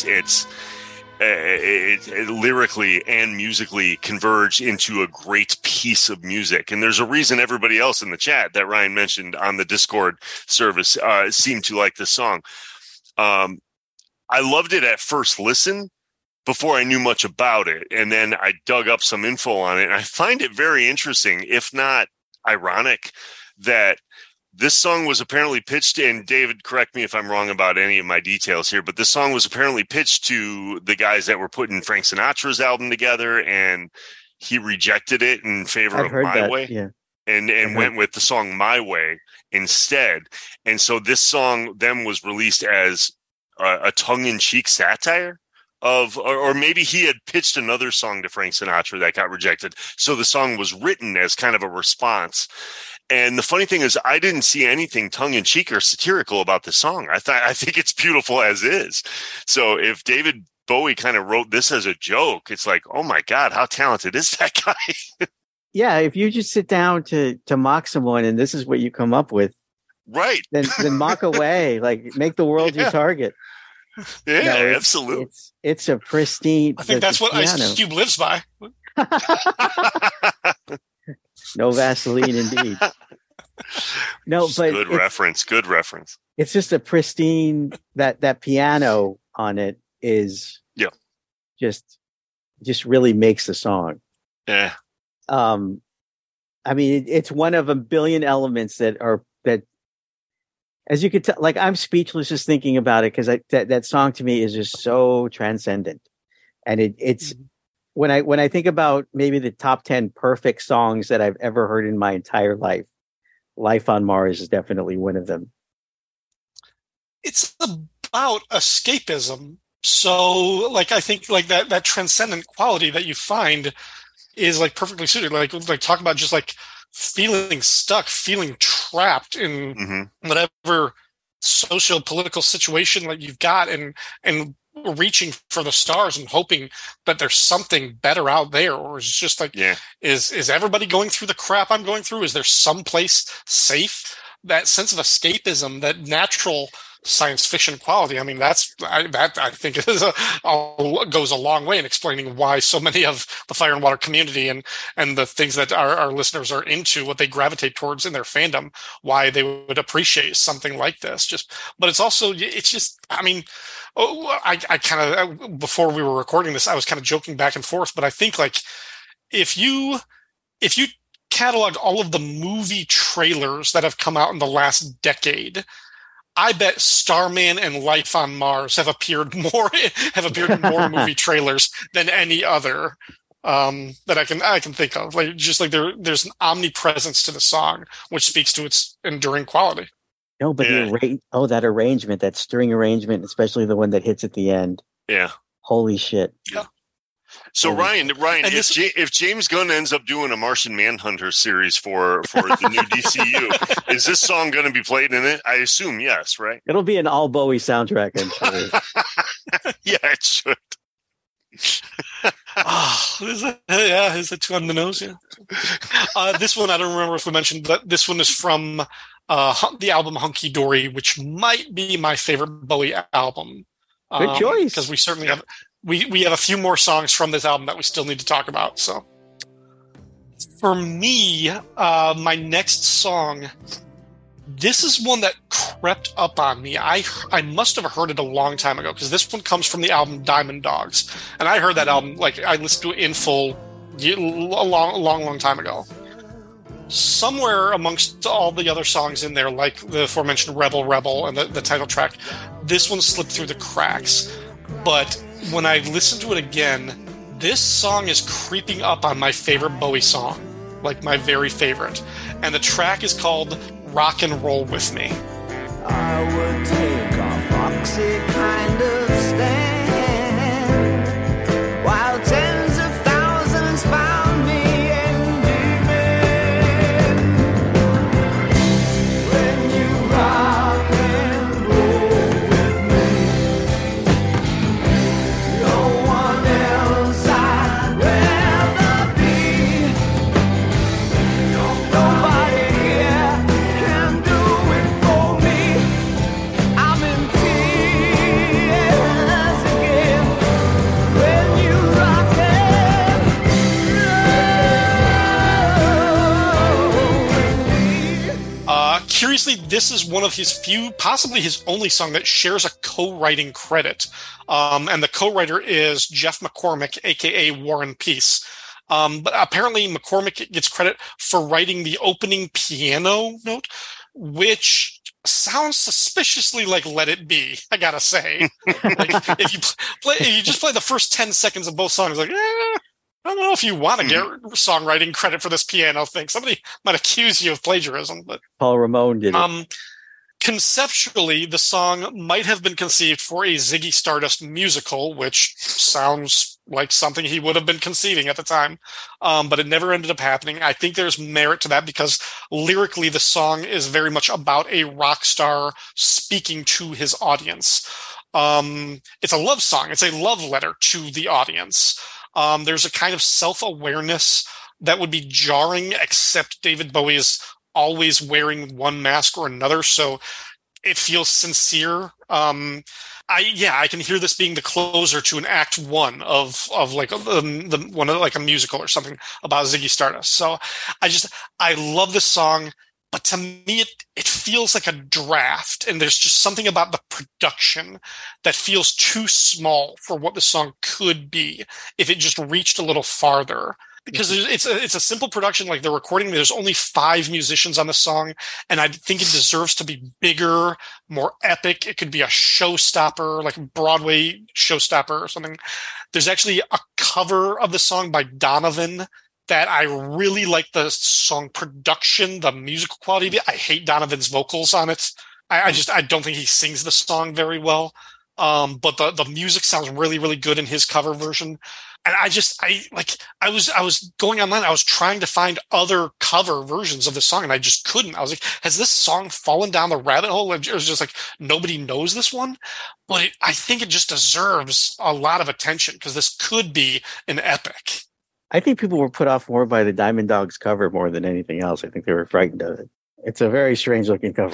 It lyrically and musically converged into a great piece of music. And there's a reason everybody else in the chat that Ryan mentioned on the Discord service seemed to like this song. I loved it at first listen before I knew much about it. And then I dug up some info on it. And I find it very interesting, if not ironic, that this song was apparently pitched, and David, correct me if I'm wrong about any of my details here, but this song was apparently pitched to the guys that were putting Frank Sinatra's album together, and he rejected it in favor of My Way, and went with the song My Way instead. And so this song then was released as a tongue-in-cheek satire of, or maybe he had pitched another song to Frank Sinatra that got rejected. So the song was written as kind of a response. And the funny thing is, I didn't see anything tongue-in-cheek or satirical about the song. I think it's beautiful as is. So if David Bowie kind of wrote this as a joke, it's like, oh my God, how talented is that guy? Yeah, if you just sit down to mock someone and this is what you come up with, right? Then mock away, like make the world your target. Yeah, no, absolutely. It's a pristine. I think that's what Ice Cube lives by. No Vaseline, indeed. No, but good reference. Good reference. It's just a pristine. That piano on it is just really makes the song. Yeah. I mean, it's one of a billion elements that, as you could tell, like I'm speechless just thinking about it because that song to me is just so transcendent, and it's. When I think about maybe the top 10 perfect songs that I've ever heard in my entire life, Life on Mars is definitely one of them. It's about escapism. So like, I think like that transcendent quality that you find is like perfectly suited. Like talk about just like feeling stuck, feeling trapped in whatever socio-political situation that you've got and reaching for the stars and hoping that there's something better out there, or is just like, is everybody going through the crap I'm going through? Is there some place safe? That sense of escapism, that natural science fiction quality. I mean, I think goes a long way in explaining why so many of the Fire and Water community and the things that our listeners are into, what they gravitate towards in their fandom, why they would appreciate something like this. But it's also, it's just, I mean, I kind of, before we were recording this, I was kind of joking back and forth, but I think like if you cataloged all of the movie trailers that have come out in the last decade, I bet Starman and Life on Mars have appeared in more movie trailers than any other that I can think of. Like just like there's an omnipresence to the song, which speaks to its enduring quality. No, but that arrangement, that string arrangement, especially the one that hits at the end. Yeah. Holy shit. Yeah. So Ryan, if James Gunn ends up doing a Martian Manhunter series for the new DCU, is this song going to be played in it? I assume yes, right? It'll be an all Bowie soundtrack, I'm sure. Yeah, it should. Is that too on the nose? Yeah. This one I don't remember if we mentioned, but this one is from the album Hunky Dory, which might be my favorite Bowie album. Good choice, because we certainly have. We have a few more songs from this album that we still need to talk about. So for me, my next song, this is one that crept up on me. I must have heard it a long time ago because this one comes from the album Diamond Dogs. And I heard that album, like I listened to it in full a long time ago. Somewhere amongst all the other songs in there, like the aforementioned Rebel Rebel and the title track, this one slipped through the cracks. But when I listen to it again, this song is creeping up on my favorite Bowie song, like my very favorite. And the track is called Rock and Roll With Me. I would take a foxy kind of stand while tens of thousands found me and demon. When you rock and roll with me, no one else I'd rather be. Nobody here can do it for me. I'm in tears again when you rock and roll with me. Curiously, this is one of his few, possibly his only song that shares a co-writing credit. And the co-writer is Jeff McCormick, a.k.a. War and Peace. But apparently McCormick gets credit for writing the opening piano note, which sounds suspicioally like Let It Be, I gotta say. Like, if you just play the first 10 seconds of both songs, like, I don't know if you want to get songwriting credit for this piano thing. Somebody might accuse you of plagiarism, but Paul Ramone did it. Conceptually, the song might have been conceived for a Ziggy Stardust musical, which sounds like something he would have been conceiving at the time. But it never ended up happening. I think there's merit to that because lyrically the song is very much about a rock star speaking to his audience. It's a love song. It's a love letter to the audience. There's a kind of self-awareness that would be jarring, except David Bowie is always wearing one mask or another, so it feels sincere. I can hear this being the closer to an act one of like the one of like a musical or something about Ziggy Stardust. So I love this song, but to me it feels like a draft, and there's just something about the production that feels too small for what the song could be if it just reached a little farther. Because it's a simple production, like the recording. There's only 5 musicians on the song, and I think it deserves to be bigger, more epic. It could be a showstopper, like a Broadway showstopper or something. There's actually a cover of the song by Donovan that I really like. The song production, the musical quality of it. I hate Donovan's vocals on it. I don't think he sings the song very well. But the music sounds really, really good in his cover version. And I was going online. I was trying to find other cover versions of the song, and I just couldn't. I was like, has this song fallen down the rabbit hole? It was just like, nobody knows this one. But I think it just deserves a lot of attention because this could be an epic. I think people were put off more by the Diamond Dogs cover more than anything else. I think they were frightened of it. It's a very strange looking cover.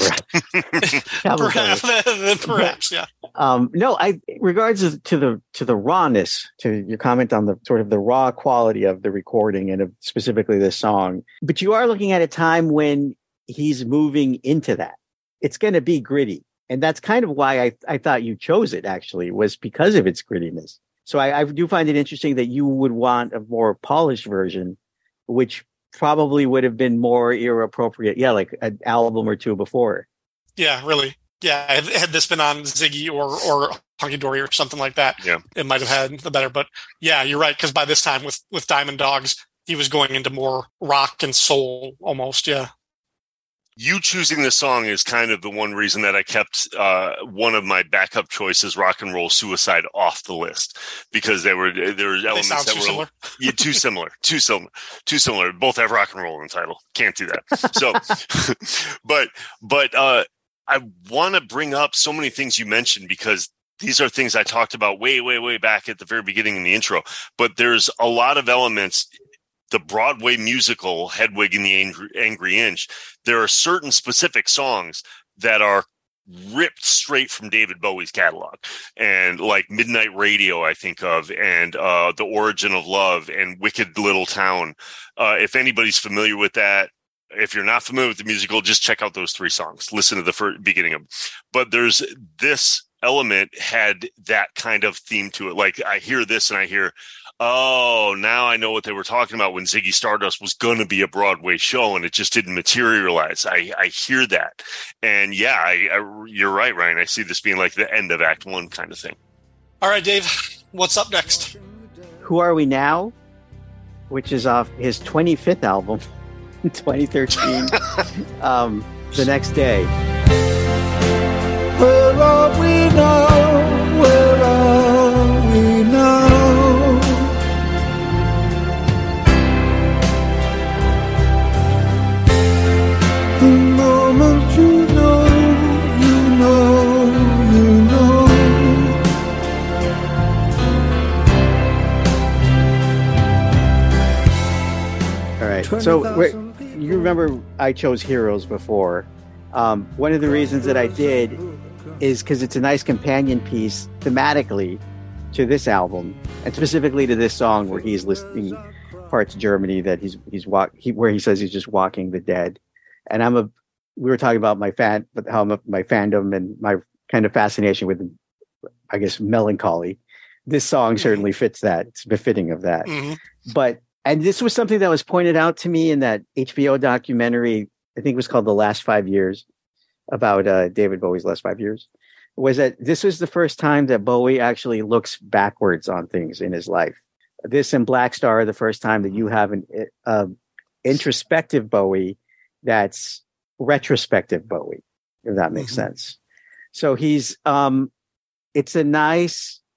Perhaps, yeah. No, regards to the rawness, to your comment on the sort of the raw quality of the recording and of specifically this song. But you are looking at a time when he's moving into that. It's going to be gritty. And that's kind of why I thought you chose it, actually, was because of its grittiness. So I do find it interesting that you would want a more polished version, which probably would have been more era appropriate. Yeah, like an album or two before. Yeah, really. Yeah, had this been on Ziggy or Hunky Dory or something like that, yeah, it might have had the better. But yeah, you're right, because by this time with Diamond Dogs, he was going into more rock and soul almost, yeah. You choosing this song is kind of the one reason that I kept one of my backup choices, Rock and Roll Suicide, off the list, because there were elements that were similar. Yeah, too similar. Both have rock and roll in the title. Can't do that. So, but I want to bring up so many things you mentioned because these are things I talked about way back at the very beginning in the intro. But there's a lot of elements. The Broadway musical Hedwig and the Angry Inch, there are certain specific songs that are ripped straight from David Bowie's catalog, and like Midnight Radio, I think of, and The Origin of Love and Wicked Little Town. If anybody's familiar with that, if you're not familiar with the musical, just check out those 3 songs. Listen to the beginning of them. But there's this element had that kind of theme to it. Like I hear this and I hear, oh, now I know what they were talking about when Ziggy Stardust was going to be a Broadway show and it just didn't materialize. I hear that. And yeah, you're right, Ryan. I see this being like the end of Act 1 kind of thing. All right, Dave, what's up next? Who Are We Now? Which is off his 25th album, 2013, The Next Day. Where are we now? Where are we now? The moment you know. All right. So you remember I chose Heroes before. One of the reasons that I did is because it's a nice companion piece thematically to this album, and specifically to this song where he's listing parts of Germany that where he says he's just walking the dead. And we were talking about my fandom and my kind of fascination with, I guess, melancholy. This song certainly fits that. It's befitting of that. Mm-hmm. And this was something that was pointed out to me in that HBO documentary, I think it was called The Last 5 Years, about David Bowie's last 5 years, was that this was the first time that Bowie actually looks backwards on things in his life. This and Black Star are the first time that you have an introspective Bowie that's retrospective Bowie, if that makes sense. So he's, it's a nice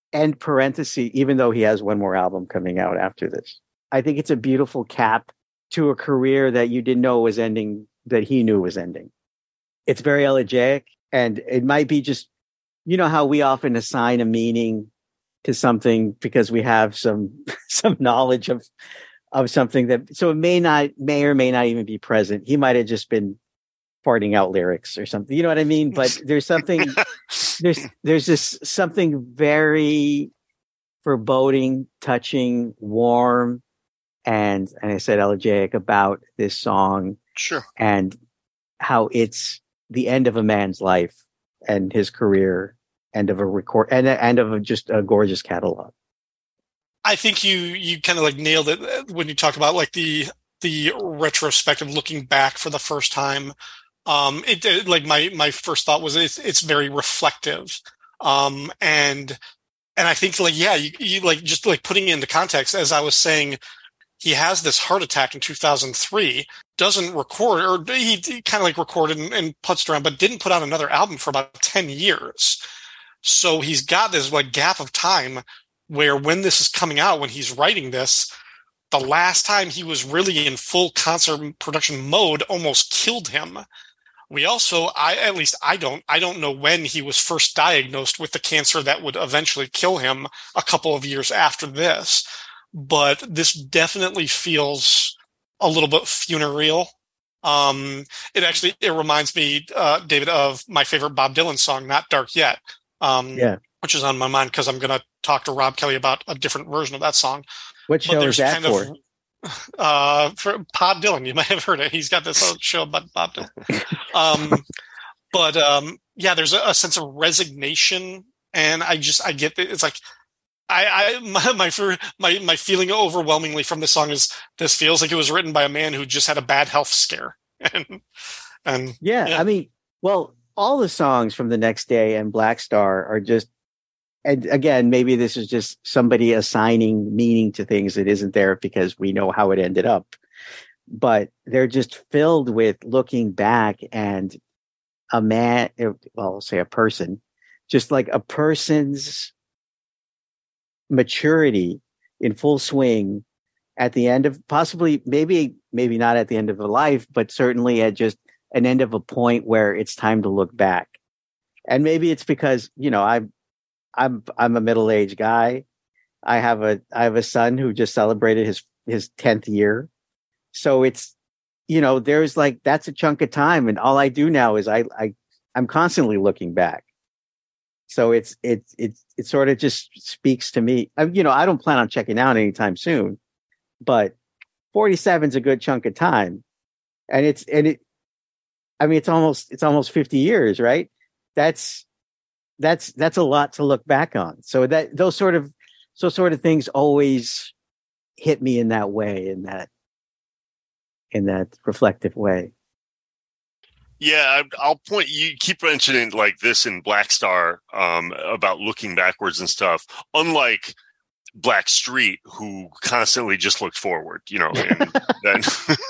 end parenthesis, even though he has one more album coming out after this. I think it's a beautiful cap to a career that you didn't know was ending, that he knew was ending. It's very elegiac, and it might be just, you know how we often assign a meaning to something because we have some knowledge of something that, so it may or may not even be present. He might have just been farting out lyrics or something. You know what I mean? But there's something, there's just something very foreboding, touching, warm, and I said elegiac about this song. Sure. And how it's the end of a man's life and his career, end of a record, and end of just a gorgeous catalog. I think you kind of like nailed it when you talk about like the retrospective, looking back for the first time. It like my first thought was it's very reflective, and I think like, yeah, you like, just like putting it into context, as I was saying, he has this heart attack in 2003, doesn't record, or he kind of like recorded and putzed around, but didn't put out another album for about 10 years. So he's got this like gap of time where when this is coming out, when he's writing this, the last time he was really in full concert production mode almost killed him. We also, I don't know when he was first diagnosed with the cancer that would eventually kill him a couple of years after this. But this definitely feels a little bit funereal. It reminds me, David, of my favorite Bob Dylan song, Not Dark Yet, which is on my mind because I'm going to talk to Rob Kelly about a different version of that song. What show is that for? For Bob Dylan. You might have heard it. He's got this whole show about Bob Dylan. Yeah, there's a sense of resignation, and I get it. It's like, my feeling overwhelmingly from this song is this feels like it was written by a man who just had a bad health scare. and yeah, I mean, well, all the songs from The Next Day and Black Star are just, and again, maybe this is just somebody assigning meaning to things that isn't there because we know how it ended up, but they're just filled with looking back and a man, well, I'll say a person, just like a person's maturity in full swing at the end of possibly, maybe not at the end of a life, but certainly at just an end of a point where it's time to look back. And maybe it's because, you know, I'm a middle-aged guy. I have a son who just celebrated his 10th year. So it's, you know, there's like, that's a chunk of time. And all I do now is I'm constantly looking back. So it sort of just speaks to me. You know, I don't plan on checking out anytime soon, but 47 is a good chunk of time. And I mean, it's almost 50 years, right? That's a lot to look back on. So those sort of things always hit me in that way, in that reflective way. Yeah, I'll point. You keep mentioning like this in Black Star about looking backwards and stuff. Unlike Black Street, who constantly just looked forward, you know. And then,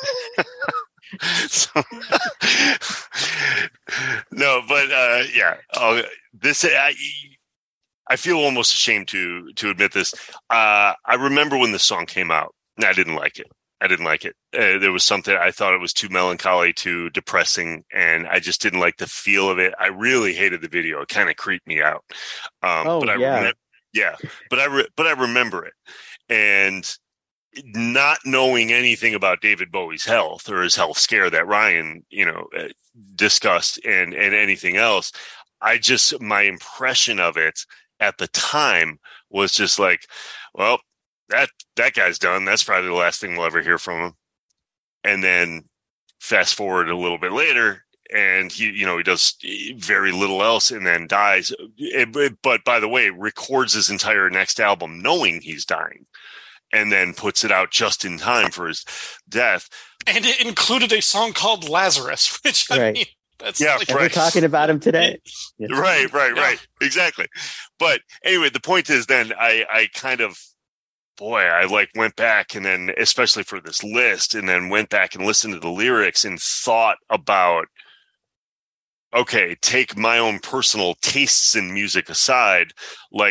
so, no, but yeah, this I feel almost ashamed to admit this. I remember when the song came out, and I didn't like it. There was something, I thought it was too melancholy, too depressing, and I just didn't like the feel of it. I really hated the video. It kind of creeped me out. But I remember it. And not knowing anything about David Bowie's health or his health scare that Ryan, you know, discussed and anything else, my impression of it at the time was just like, well, that guy's done. That's probably the last thing we'll ever hear from him. And then fast forward a little bit later, and he does very little else and then dies. But by the way, records his entire next album knowing he's dying, and then puts it out just in time for his death. And it included a song called Lazarus, which I mean, that's right. We're talking about him today. Right. Exactly. But anyway, the point is then I kind of, I like went back, and then especially for this list, and then went back and listened to the lyrics and thought about, okay, take my own personal tastes in music aside, like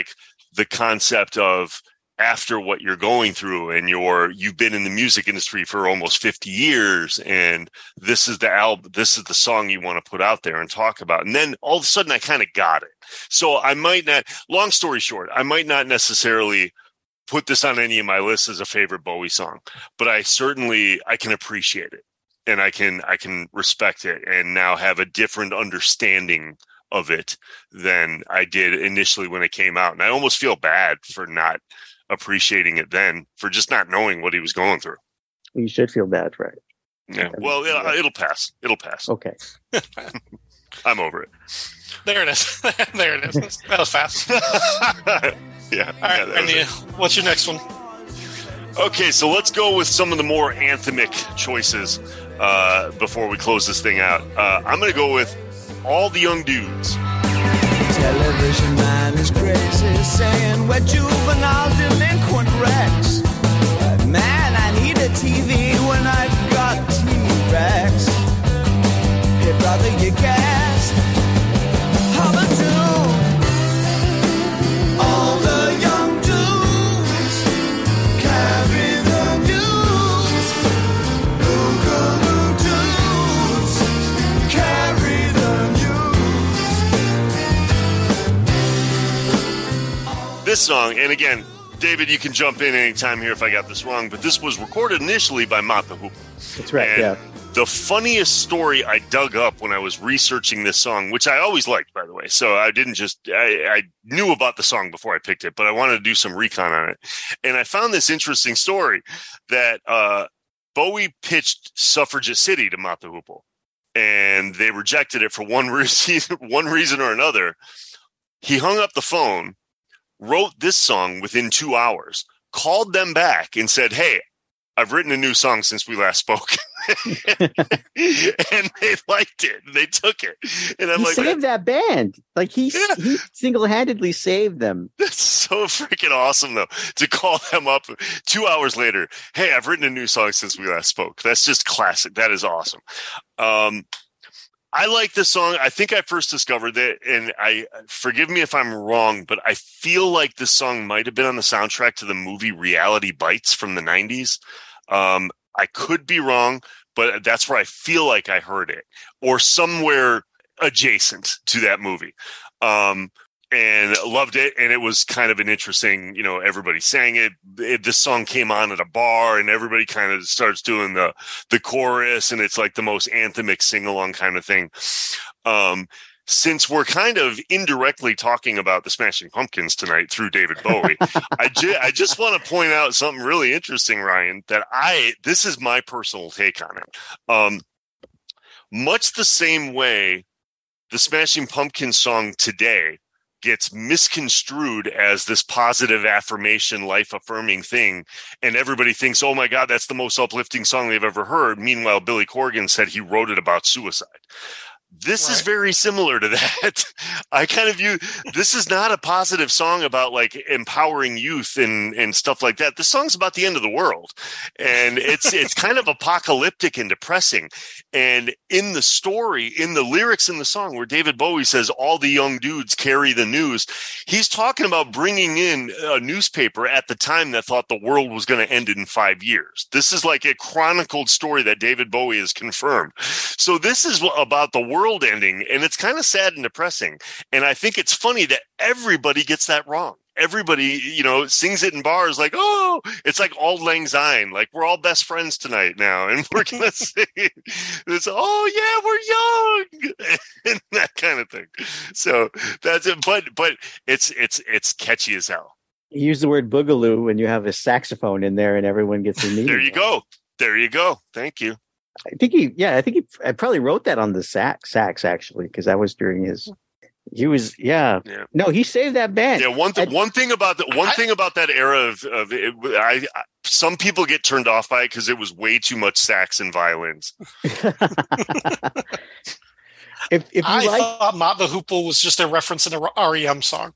the concept of after what you're going through and you've been in the music industry for almost 50 years and this is the album, this is the song you want to put out there and talk about. And then all of a sudden I kind of got it. So I might not, long story short, I might not necessarily put this on any of my lists as a favorite Bowie song, but I can appreciate it and I can respect it and now have a different understanding of it than I did initially when it came out. And I almost feel bad for not appreciating it then, for just not knowing what he was going through. You should feel bad, right? Yeah. Well, it'll pass. It'll pass. Okay. I'm over it. There it is. There it is. That was fast. Yeah. All right, Randy, what's your next one? Okay, so let's go with some of the more anthemic choices before we close this thing out. I'm going to go with All the Young Dudes. Television man is crazy, saying we're juvenile delinquent wrecks. Man, I need a TV when I've got T-Rex. Hey brother, you guessed. How about you? All the young dudes carry the news. Boogaloo dudes carry the news. This song, and again, David, you can jump in anytime here if I got this wrong, but this was recorded initially by Mott the Hoople. That's right, and yeah. The funniest story I dug up when I was researching this song, which I always liked, by the way, so I didn't just, I knew about the song before I picked it, but I wanted to do some recon on it. And I found this interesting story that Bowie pitched Suffragette City to Mott the Hoople, and they rejected it for one reason or another. He hung up the phone, wrote this song within 2 hours, called them back and said, "Hey, I've written a new song since we last spoke." And they liked it. They took it. And I'm he like, saved that band. Like he single-handedly saved them. that's so freaking awesome, though, to call them up 2 hours later. "Hey, I've written a new song since we last spoke." That's just classic. That is awesome. I like this song. I think I first discovered it, and forgive me if I'm wrong, but I feel like this song might have been on the soundtrack to the movie Reality Bites from the 90s. I could be wrong, but that's where I feel like I heard it, or somewhere adjacent to that movie. And loved it. And it was kind of an interesting, everybody sang it. This song came on at a bar and everybody kind of starts doing the chorus, and it's like the most anthemic sing-along kind of thing. Since we're kind of indirectly talking about the Smashing Pumpkins tonight through David Bowie, I just want to point out something really interesting, Ryan, that this is my personal take on it. Much the same way the Smashing Pumpkins song Today gets misconstrued as this positive affirmation, life-affirming thing, and everybody thinks, oh my God, that's the most uplifting song they've ever heard. Meanwhile, Billy Corgan said he wrote it about suicide. This is very similar to that. I kind of view this is not a positive song about like empowering youth and stuff like that. This song's about the end of the world, and it's kind of apocalyptic and depressing. And in the story, in the lyrics in the song where David Bowie says, "All the young dudes carry the news," he's talking about bringing in a newspaper at the time that thought the world was going to end in 5 years. This is like a chronicled story that David Bowie has confirmed. So this is about the world ending, and it's kind of sad and depressing. And I think it's funny that everybody gets that wrong. Everybody, sings it in bars like, oh, it's like Auld Lang Syne, like we're all best friends tonight now, and we're gonna sing this. Oh yeah, we're young, and that kind of thing. So that's it. But it's catchy as hell. You use the word boogaloo when you have a saxophone in there, and everyone gets a meeting. There you go. There you go. Thank you. I think he probably wrote that on the sax actually, because that was during his. He was, yeah. No, he saved that band. Yeah, one thing about that era of it, some people get turned off by it because it was way too much sax and violins. if you thought Mott the Hoople was just a reference in a REM song.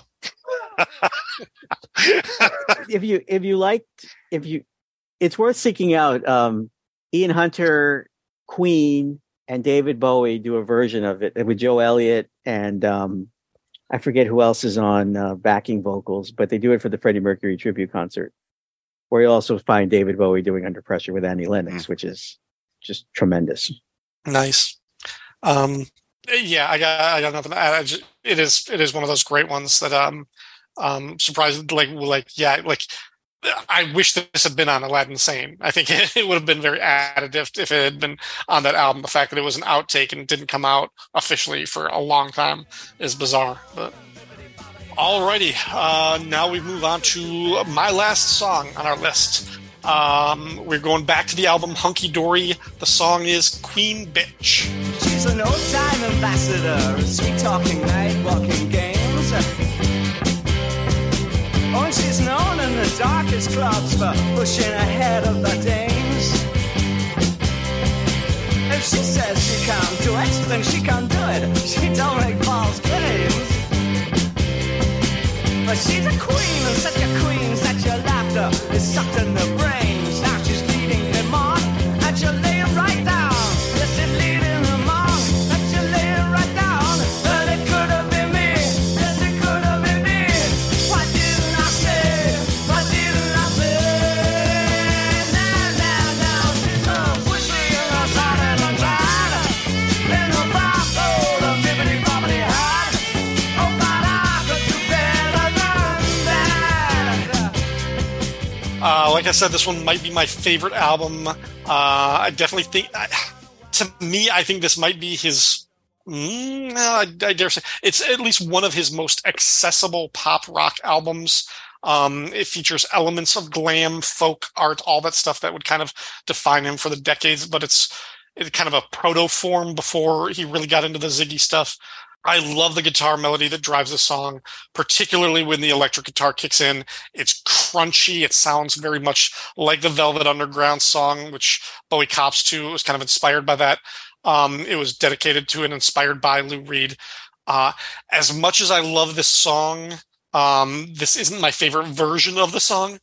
It's worth seeking out. Ian Hunter, Queen, and David Bowie do a version of it with Joe Elliott and I forget who else is on backing vocals, but they do it for the Freddie Mercury tribute concert, where you also find David Bowie doing Under Pressure with Annie Lennox, which is just tremendous. Nice. Yeah, I got nothing to add. It is one of those great ones that surprised like I wish this had been on Aladdin Sane. I think it would have been very additive if it had been on that album. The fact that it was an outtake and didn't come out officially for a long time is bizarre. But alrighty, now we move on to my last song on our list. We're going back to the album Hunky Dory. The song is Queen Bitch. She's an old-time ambassador, sweet-talking, night-walking games. Oh, and she's known in the darkest clubs for pushing ahead of the dames. If she says she can't do it, then she can't do it. She don't make false claims. But she's a queen, and such a queen that your laughter is sucked in the brains. Now she's leading them on, and she'll lay it right down. Yes, she's leading them on, and she'll lay it right down. But it could have been me, yes, it could have been me. Why didn't I say, why didn't I say? Now, she's a whiskey in the side of the tide. In the box, oh, the bibbidi-bobbidi hat. Oh, but I could do better than that. Like I said, this one might be my favorite album. I definitely think, to me, I think this might be his. I dare say it's at least one of his most accessible pop rock albums. It features elements of glam, folk, art, all that stuff that would kind of define him for the decades. But it's kind of a proto form before he really got into the Ziggy stuff. I love the guitar melody that drives the song, particularly when the electric guitar kicks in. It's crunchy. It sounds very much like the Velvet Underground song, which Bowie cops to. It was kind of inspired by that. It was dedicated to and inspired by Lou Reed. As much as I love this song, this isn't my favorite version of the song.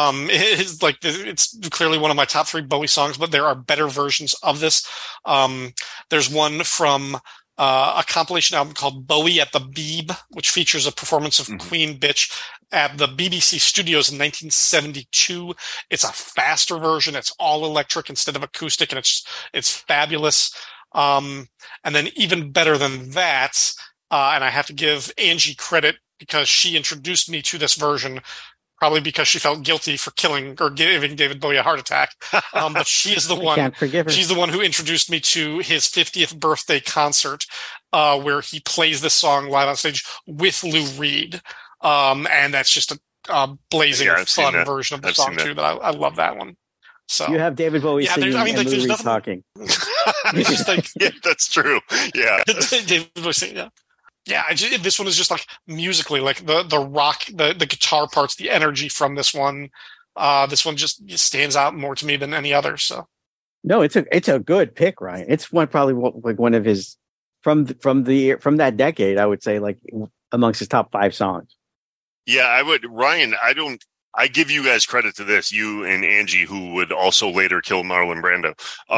It's clearly one of my top 3 Bowie songs, but there are better versions of this. There's one from a compilation album called Bowie at the Beeb, which features a performance of Queen Bitch at the BBC Studios in 1972. It's a faster version. It's all electric instead of acoustic, and it's fabulous. And then even better than that, and I have to give Angie credit because she introduced me to this version, probably because she felt guilty for killing or giving David Bowie a heart attack. But she is the one. Can't forgive her. She's the one who introduced me to his 50th birthday concert, where he plays this song live on stage with Lou Reed. And that's just a blazing fun version of the song too. That I love that one. So you have David Bowie singing and Lou Reed talking. It's just like, yeah, that's true. Yeah, David Bowie singing. Yeah. Yeah, this one is just like musically, like the rock, the guitar parts, the energy from this one. This one just stands out more to me than any other. So, no, it's a good pick, Ryan. It's probably one of his from that decade. I would say like amongst his top 5 songs. Yeah, I would. Ryan, I give you guys credit to this, you and Angie, who would also later kill Marlon Brando.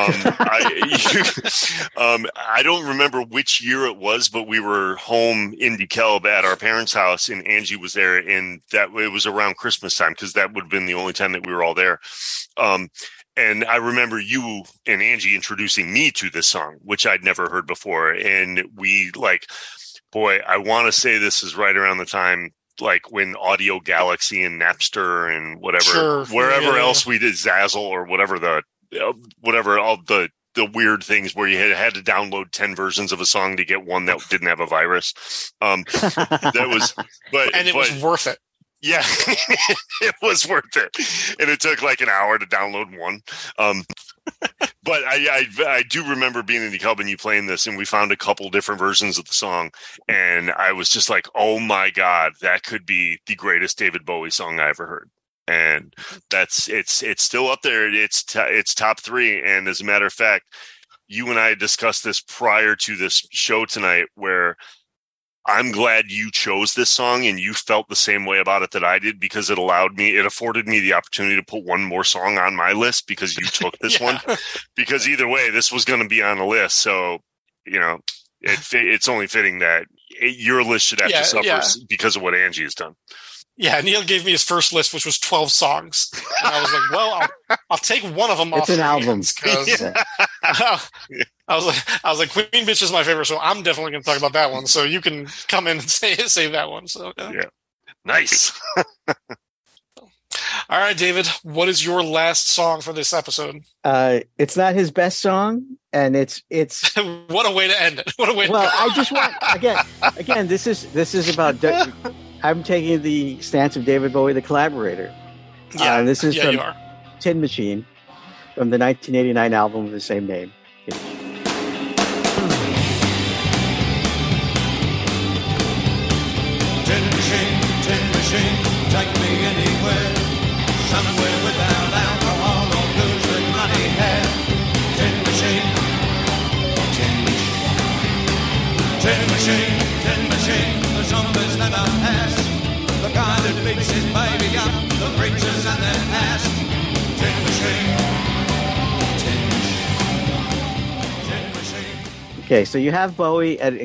I don't remember which year it was, but we were home in DeKalb at our parents' house, and Angie was there, and it was around Christmas time because that would have been the only time that we were all there. And I remember you and Angie introducing me to this song, which I'd never heard before, and we I want to say this is right around the time, like when Audio Galaxy and Napster and wherever else we did, Zazzle or whatever all the weird things where you had to download 10 versions of a song to get one that didn't have a virus. That was, but it was worth it. Yeah, it was worth it, and it took like an hour to download one. But I do remember being in the club and you playing this, and we found a couple different versions of the song, and I was just like, "Oh my god, that could be the greatest David Bowie song I ever heard." And it's still up there. It's top 3, and as a matter of fact, you and I discussed this prior to this show tonight, where I'm glad you chose this song and you felt the same way about it that I did, because it afforded me the opportunity to put one more song on my list because you took this one. Because either way, this was going to be on the list. So, it's only fitting that your list should have to suffer because of what Angie has done. Yeah, Neil gave me his first list, which was 12 songs. And I was like, well, I'll take one of them off. It's an album. I was like, Queen Bitch is my favorite, so I'm definitely going to talk about that one. So you can come in and say that one. So yeah. Nice. All right, David, what is your last song for this episode? It's not his best song, and it's what a way to end it. What a way to I just want again this is about I'm taking the stance of David Bowie, the collaborator. Yeah, this is from you are. Tin Machine from the 1989 album of the same name. Tin machine, take me anywhere, somewhere without alcohol or booze with money hair. Tin machine, the zombies never pass. The guy that beats his baby up, the preachers and their ass. Tin machine. Okay, so you have Bowie at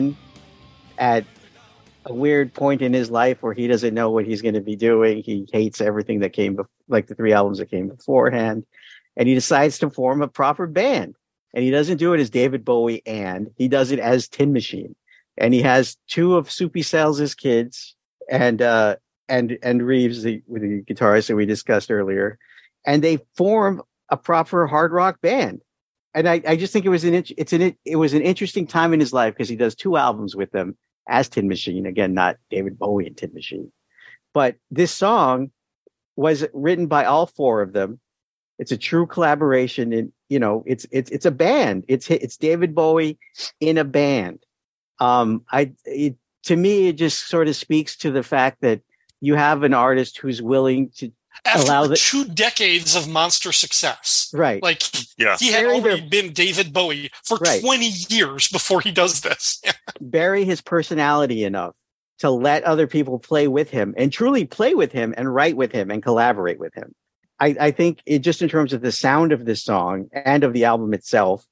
a weird point in his life where he doesn't know what he's going to be doing. He hates everything that came like the 3 albums that came beforehand, and he decides to form a proper band. And he doesn't do it as David Bowie, and he does it as Tin Machine. And he has 2 of Soupy Sales' kids and Reeves, the guitarist that we discussed earlier, and they form a proper hard rock band. And I just think it was an interesting time in his life because he does 2 albums with them as Tin Machine. Again, not David Bowie and Tin Machine. But this song was written by all 4 of them. It's a true collaboration, and it's a band. It's David Bowie in a band. To me, it just sort of speaks to the fact that you have an artist who's willing to After 2 decades of monster success. Right. Like, he had already been David Bowie for 20 years before he does this. Bury his personality enough to let other people play with him and truly play with him and write with him and collaborate with him. I think it just in terms of the sound of this song and of the album itself,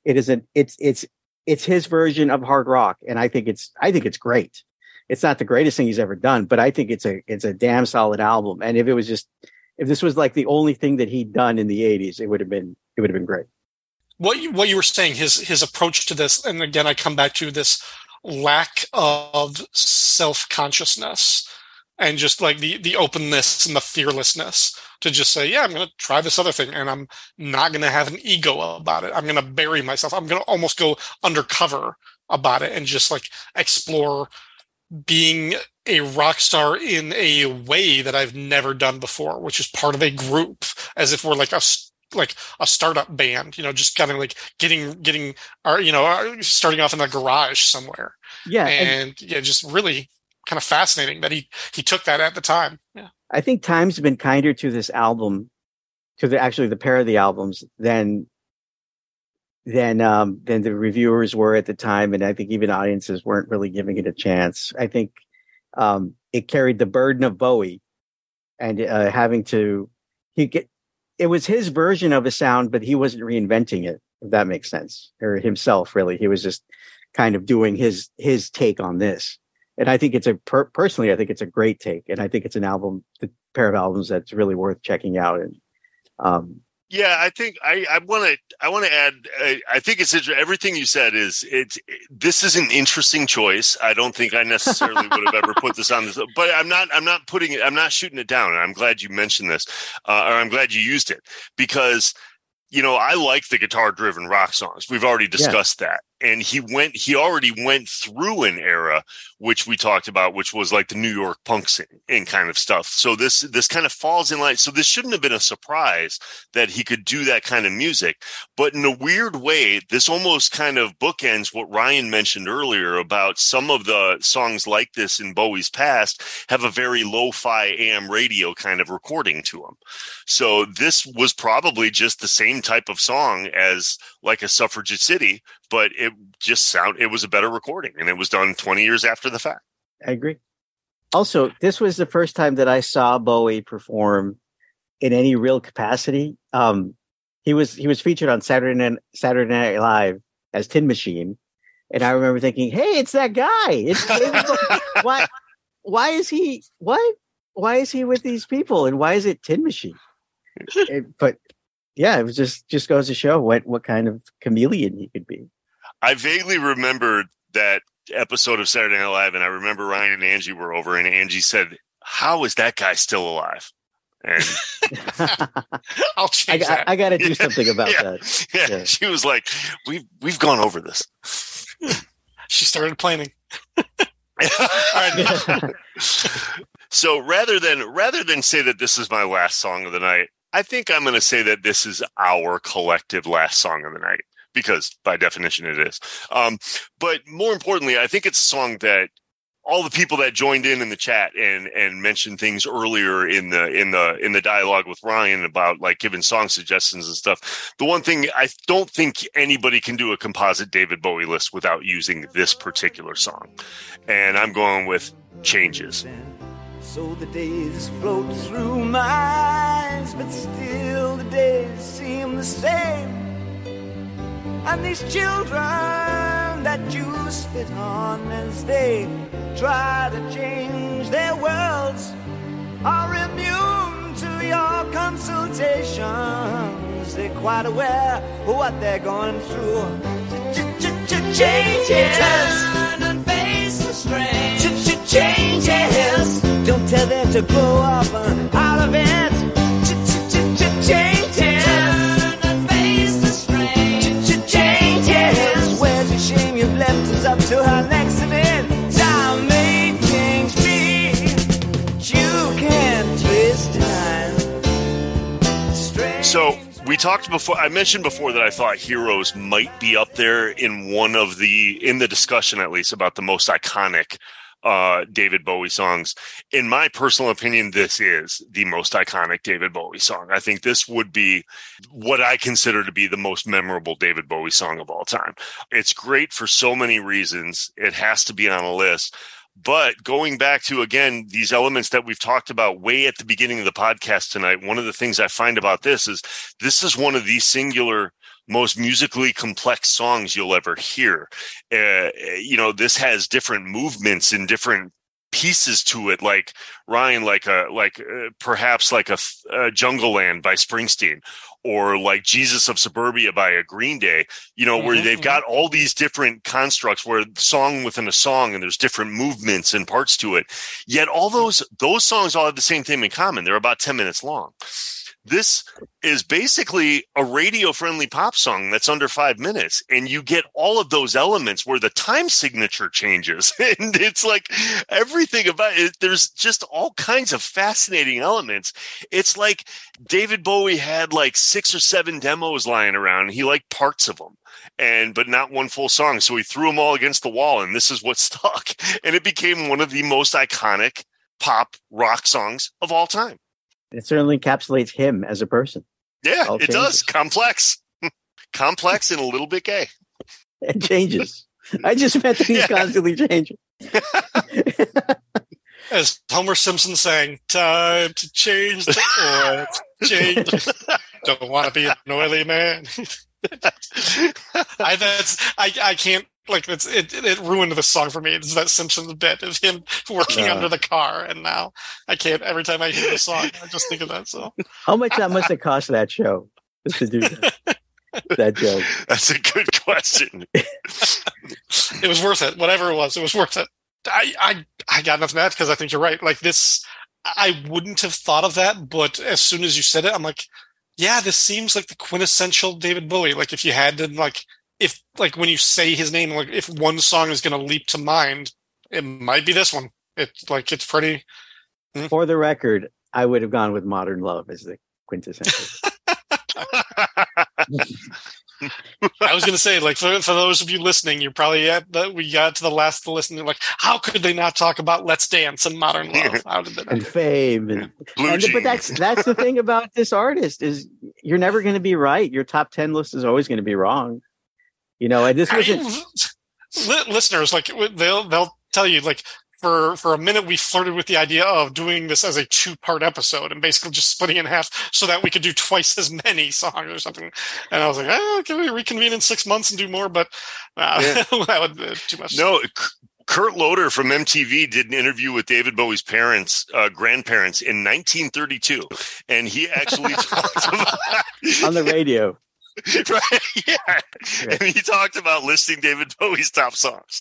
it's his version of hard rock. And I think it's great. It's not the greatest thing he's ever done, but I think it's a damn solid album. And if this was like the only thing that he'd done in the 80s, it would have been great. What you were saying, his approach to this, and again, I come back to this lack of self-consciousness and just like the openness and the fearlessness to just say, yeah, I'm going to try this other thing, and I'm not going to have an ego about it. I'm going to bury myself. I'm going to almost go undercover about it and just like explore being a rock star in a way that I've never done before, which is part of a group, as if we're like a startup band, just kind of like getting our, starting off in a garage somewhere. Yeah. And just really kind of fascinating that he took that at the time. Yeah. I think time's been kinder to this album, to the pair of the albums than the reviewers were at the time, and I think even audiences weren't really giving it a chance. I think it carried the burden of Bowie and it was his version of a sound, but he wasn't reinventing it, if that makes sense, or himself really. He was just kind of doing his take on this. And I think personally, I think it's a great take, and I think it's an album, the pair of albums that's really worth checking out. And yeah, I think I want to add. I think it's everything you said this is an interesting choice. I don't think I necessarily would have ever put this on this, but I'm not shooting it down. And I'm glad you mentioned this, or I'm glad you used it, because I like the guitar-driven rock songs. We've already discussed that. And he already went through an era, which we talked about, which was like the New York punk scene and kind of stuff. So this kind of falls in line. So this shouldn't have been a surprise that he could do that kind of music. But in a weird way, this almost kind of bookends what Ryan mentioned earlier about some of the songs like this in Bowie's past have a very lo-fi AM radio kind of recording to them. So this was probably just the same type of song as like a Suffragette City, but it was a better recording, and it was done 20 years after the fact. I agree. Also, this was the first time that I saw Bowie perform in any real capacity. He was featured on Saturday Night Live as Tin Machine, And I remember thinking, hey, it's that guy. It's David Bowie. Why is he with these people? And why is it Tin Machine? But yeah, it was just goes to show what kind of chameleon he could be. I vaguely remember that episode of Saturday Night Live, and I remember Ryan and Angie were over, and Angie said, "How is that guy still alive?" And I'll change that. I got to do something about that. Yeah, she was like, "We've gone over this." She started planning. So rather than say that this is my last song of the night, I think I'm going to say that this is our collective last song of the night, because by definition it is. But more importantly, I think it's a song that all the people that joined in the chat and mentioned things earlier in the dialogue with Ryan about like giving song suggestions and stuff. The one thing, I don't think anybody can do a composite David Bowie list without using this particular song. And I'm going with Changes. So the days float through my eyes, but still the days seem the same. And these children that you spit on as they try to change their worlds are immune to your consultations. They're quite aware of what they're going through. Changes. Turn and face the strain. Changes. Don't tell them to grow up out of it. Changes. Turn and face the strain. Changes. Where's the shame you've left us up to her next event? Time may change me. You can't twist time. So we talked before. I mentioned before that I thought Heroes might be up there in in the discussion, at least, about the most iconic David Bowie songs. In my personal opinion, this is the most iconic David Bowie song. I think this would be what I consider to be the most memorable David Bowie song of all time. It's great for so many reasons. It has to be on a list. But going back to, again, these elements that we've talked about way at the beginning of the podcast tonight, one of the things I find about this is one of the singular most musically complex songs you'll ever hear. This has different movements and different pieces to it, like Ryan, perhaps like a Jungle Land by Springsteen, or like Jesus of Suburbia by a Green Day, where they've got all these different constructs where song within a song, and there's different movements and parts to it. Yet all those songs all have the same thing in common. They're about 10 minutes long. This is basically a radio-friendly pop song that's under 5 minutes, and you get all of those elements where the time signature changes, and it's like everything about it. There's just all kinds of fascinating elements. It's like David Bowie had like 6 or 7 demos lying around, and he liked parts of them, but not one full song. So he threw them all against the wall, and this is what stuck, and it became one of the most iconic pop rock songs of all time. It certainly encapsulates him as a person. Yeah, it does. Complex and a little bit gay. It changes. I just meant that he's constantly changing. As Homer Simpson sang, "Time to change the oil, change. Don't want to be an oily man." I can't. Like it ruined the song for me. It's that Simpsons bit of him working under the car, and now I can't. Every time I hear the song, I just think of that. So, how much that must have cost that show just to do that joke? That's a good question. It was worth it. Whatever it was worth it. I got nothing to add because I think you're right. Like this, I wouldn't have thought of that, but as soon as you said it, I'm like, yeah, this seems like the quintessential David Bowie. Like if you had to if when you say his name, like if one song is going to leap to mind, it might be this one. It's pretty. For the record, I would have gone with Modern Love as the quintessential. I was going to say, like, for those of you listening, you're probably we got to the last of the listening. Like, how could they not talk about Let's Dance and Modern Love? How did they not? And Fame. But that's the thing about this artist is you're never going to be right. Your top 10 list is always going to be wrong. And this wasn't listeners, like they'll tell you, like for a minute, we flirted with the idea of doing this as a 2-part episode and basically just splitting in half so that we could do twice as many songs or something. And I was like, can we reconvene in 6 months and do more? But that would be too much. No, Kurt Loder from MTV did an interview with David Bowie's grandparents in 1932. And he actually talked about on the radio. Right, yeah. Right. And he talked about listing David Bowie's top songs.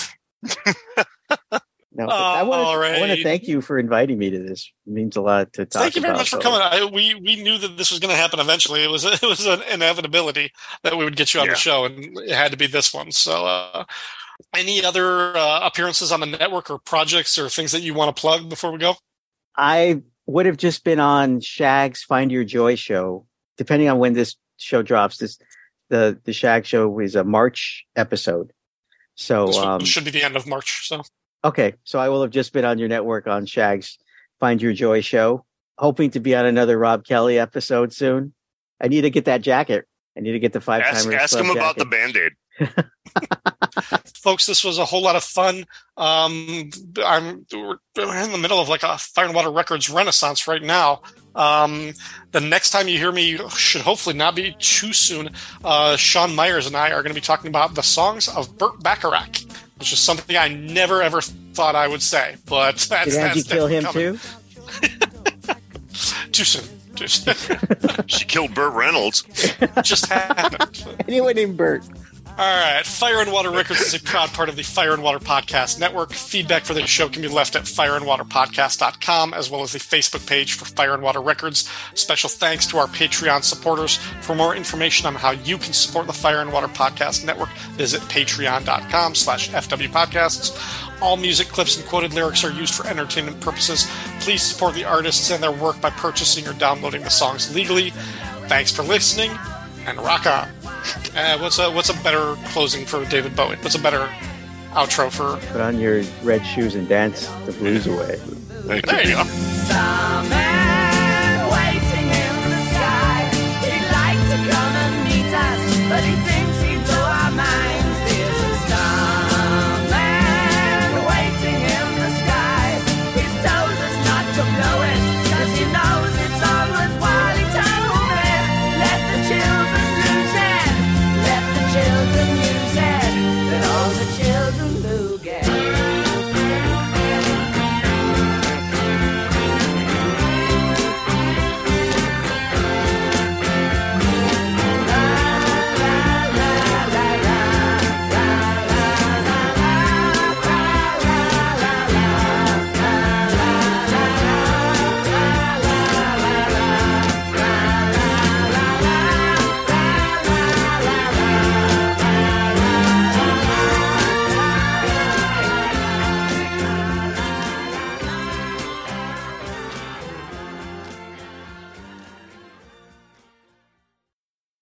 No, I want to thank you for inviting me to this. It means a lot to talk about. Thank you very much for coming. We knew that this was going to happen eventually. It was an inevitability that we would get you on the show, and it had to be this one. So, any other appearances on the network or projects or things that you want to plug before we go? I would have just been on Shag's Find Your Joy show, depending on when this show drops. The Shag show is a March episode. So this should be the end of March. So okay, so I will have just been on your network on Shag's Find Your Joy show, hoping to be on another Rob Kelly episode soon. I need to get that jacket. I need to get the 5-timers. Ask him about the Band-Aid. Folks, this was a whole lot of fun. We're in the middle of like a Fire and Water Records renaissance right now. The next time you hear me should hopefully not be too soon. Sean Myers and I are going to be talking about the songs of Burt Bacharach, which is something I never ever thought I would say. But that's Did Angie kill him coming. Too soon. She killed Burt Reynolds. Just happened. Anyone named Burt. All right. Fire and Water Records is a proud part of the Fire and Water Podcast Network. Feedback for the show can be left at fireandwaterpodcast.com, as well as the Facebook page for Fire and Water Records. Special thanks to our Patreon supporters. For more information on how you can support the Fire and Water Podcast Network, visit patreon.com/FWPodcasts. All music clips and quoted lyrics are used for entertainment purposes. Please support the artists and their work by purchasing or downloading the songs legally. Thanks for listening, and rock on. What's a better closing for David Bowie? What's a better outro for? Put on your red shoes and dance the blues away. There you go.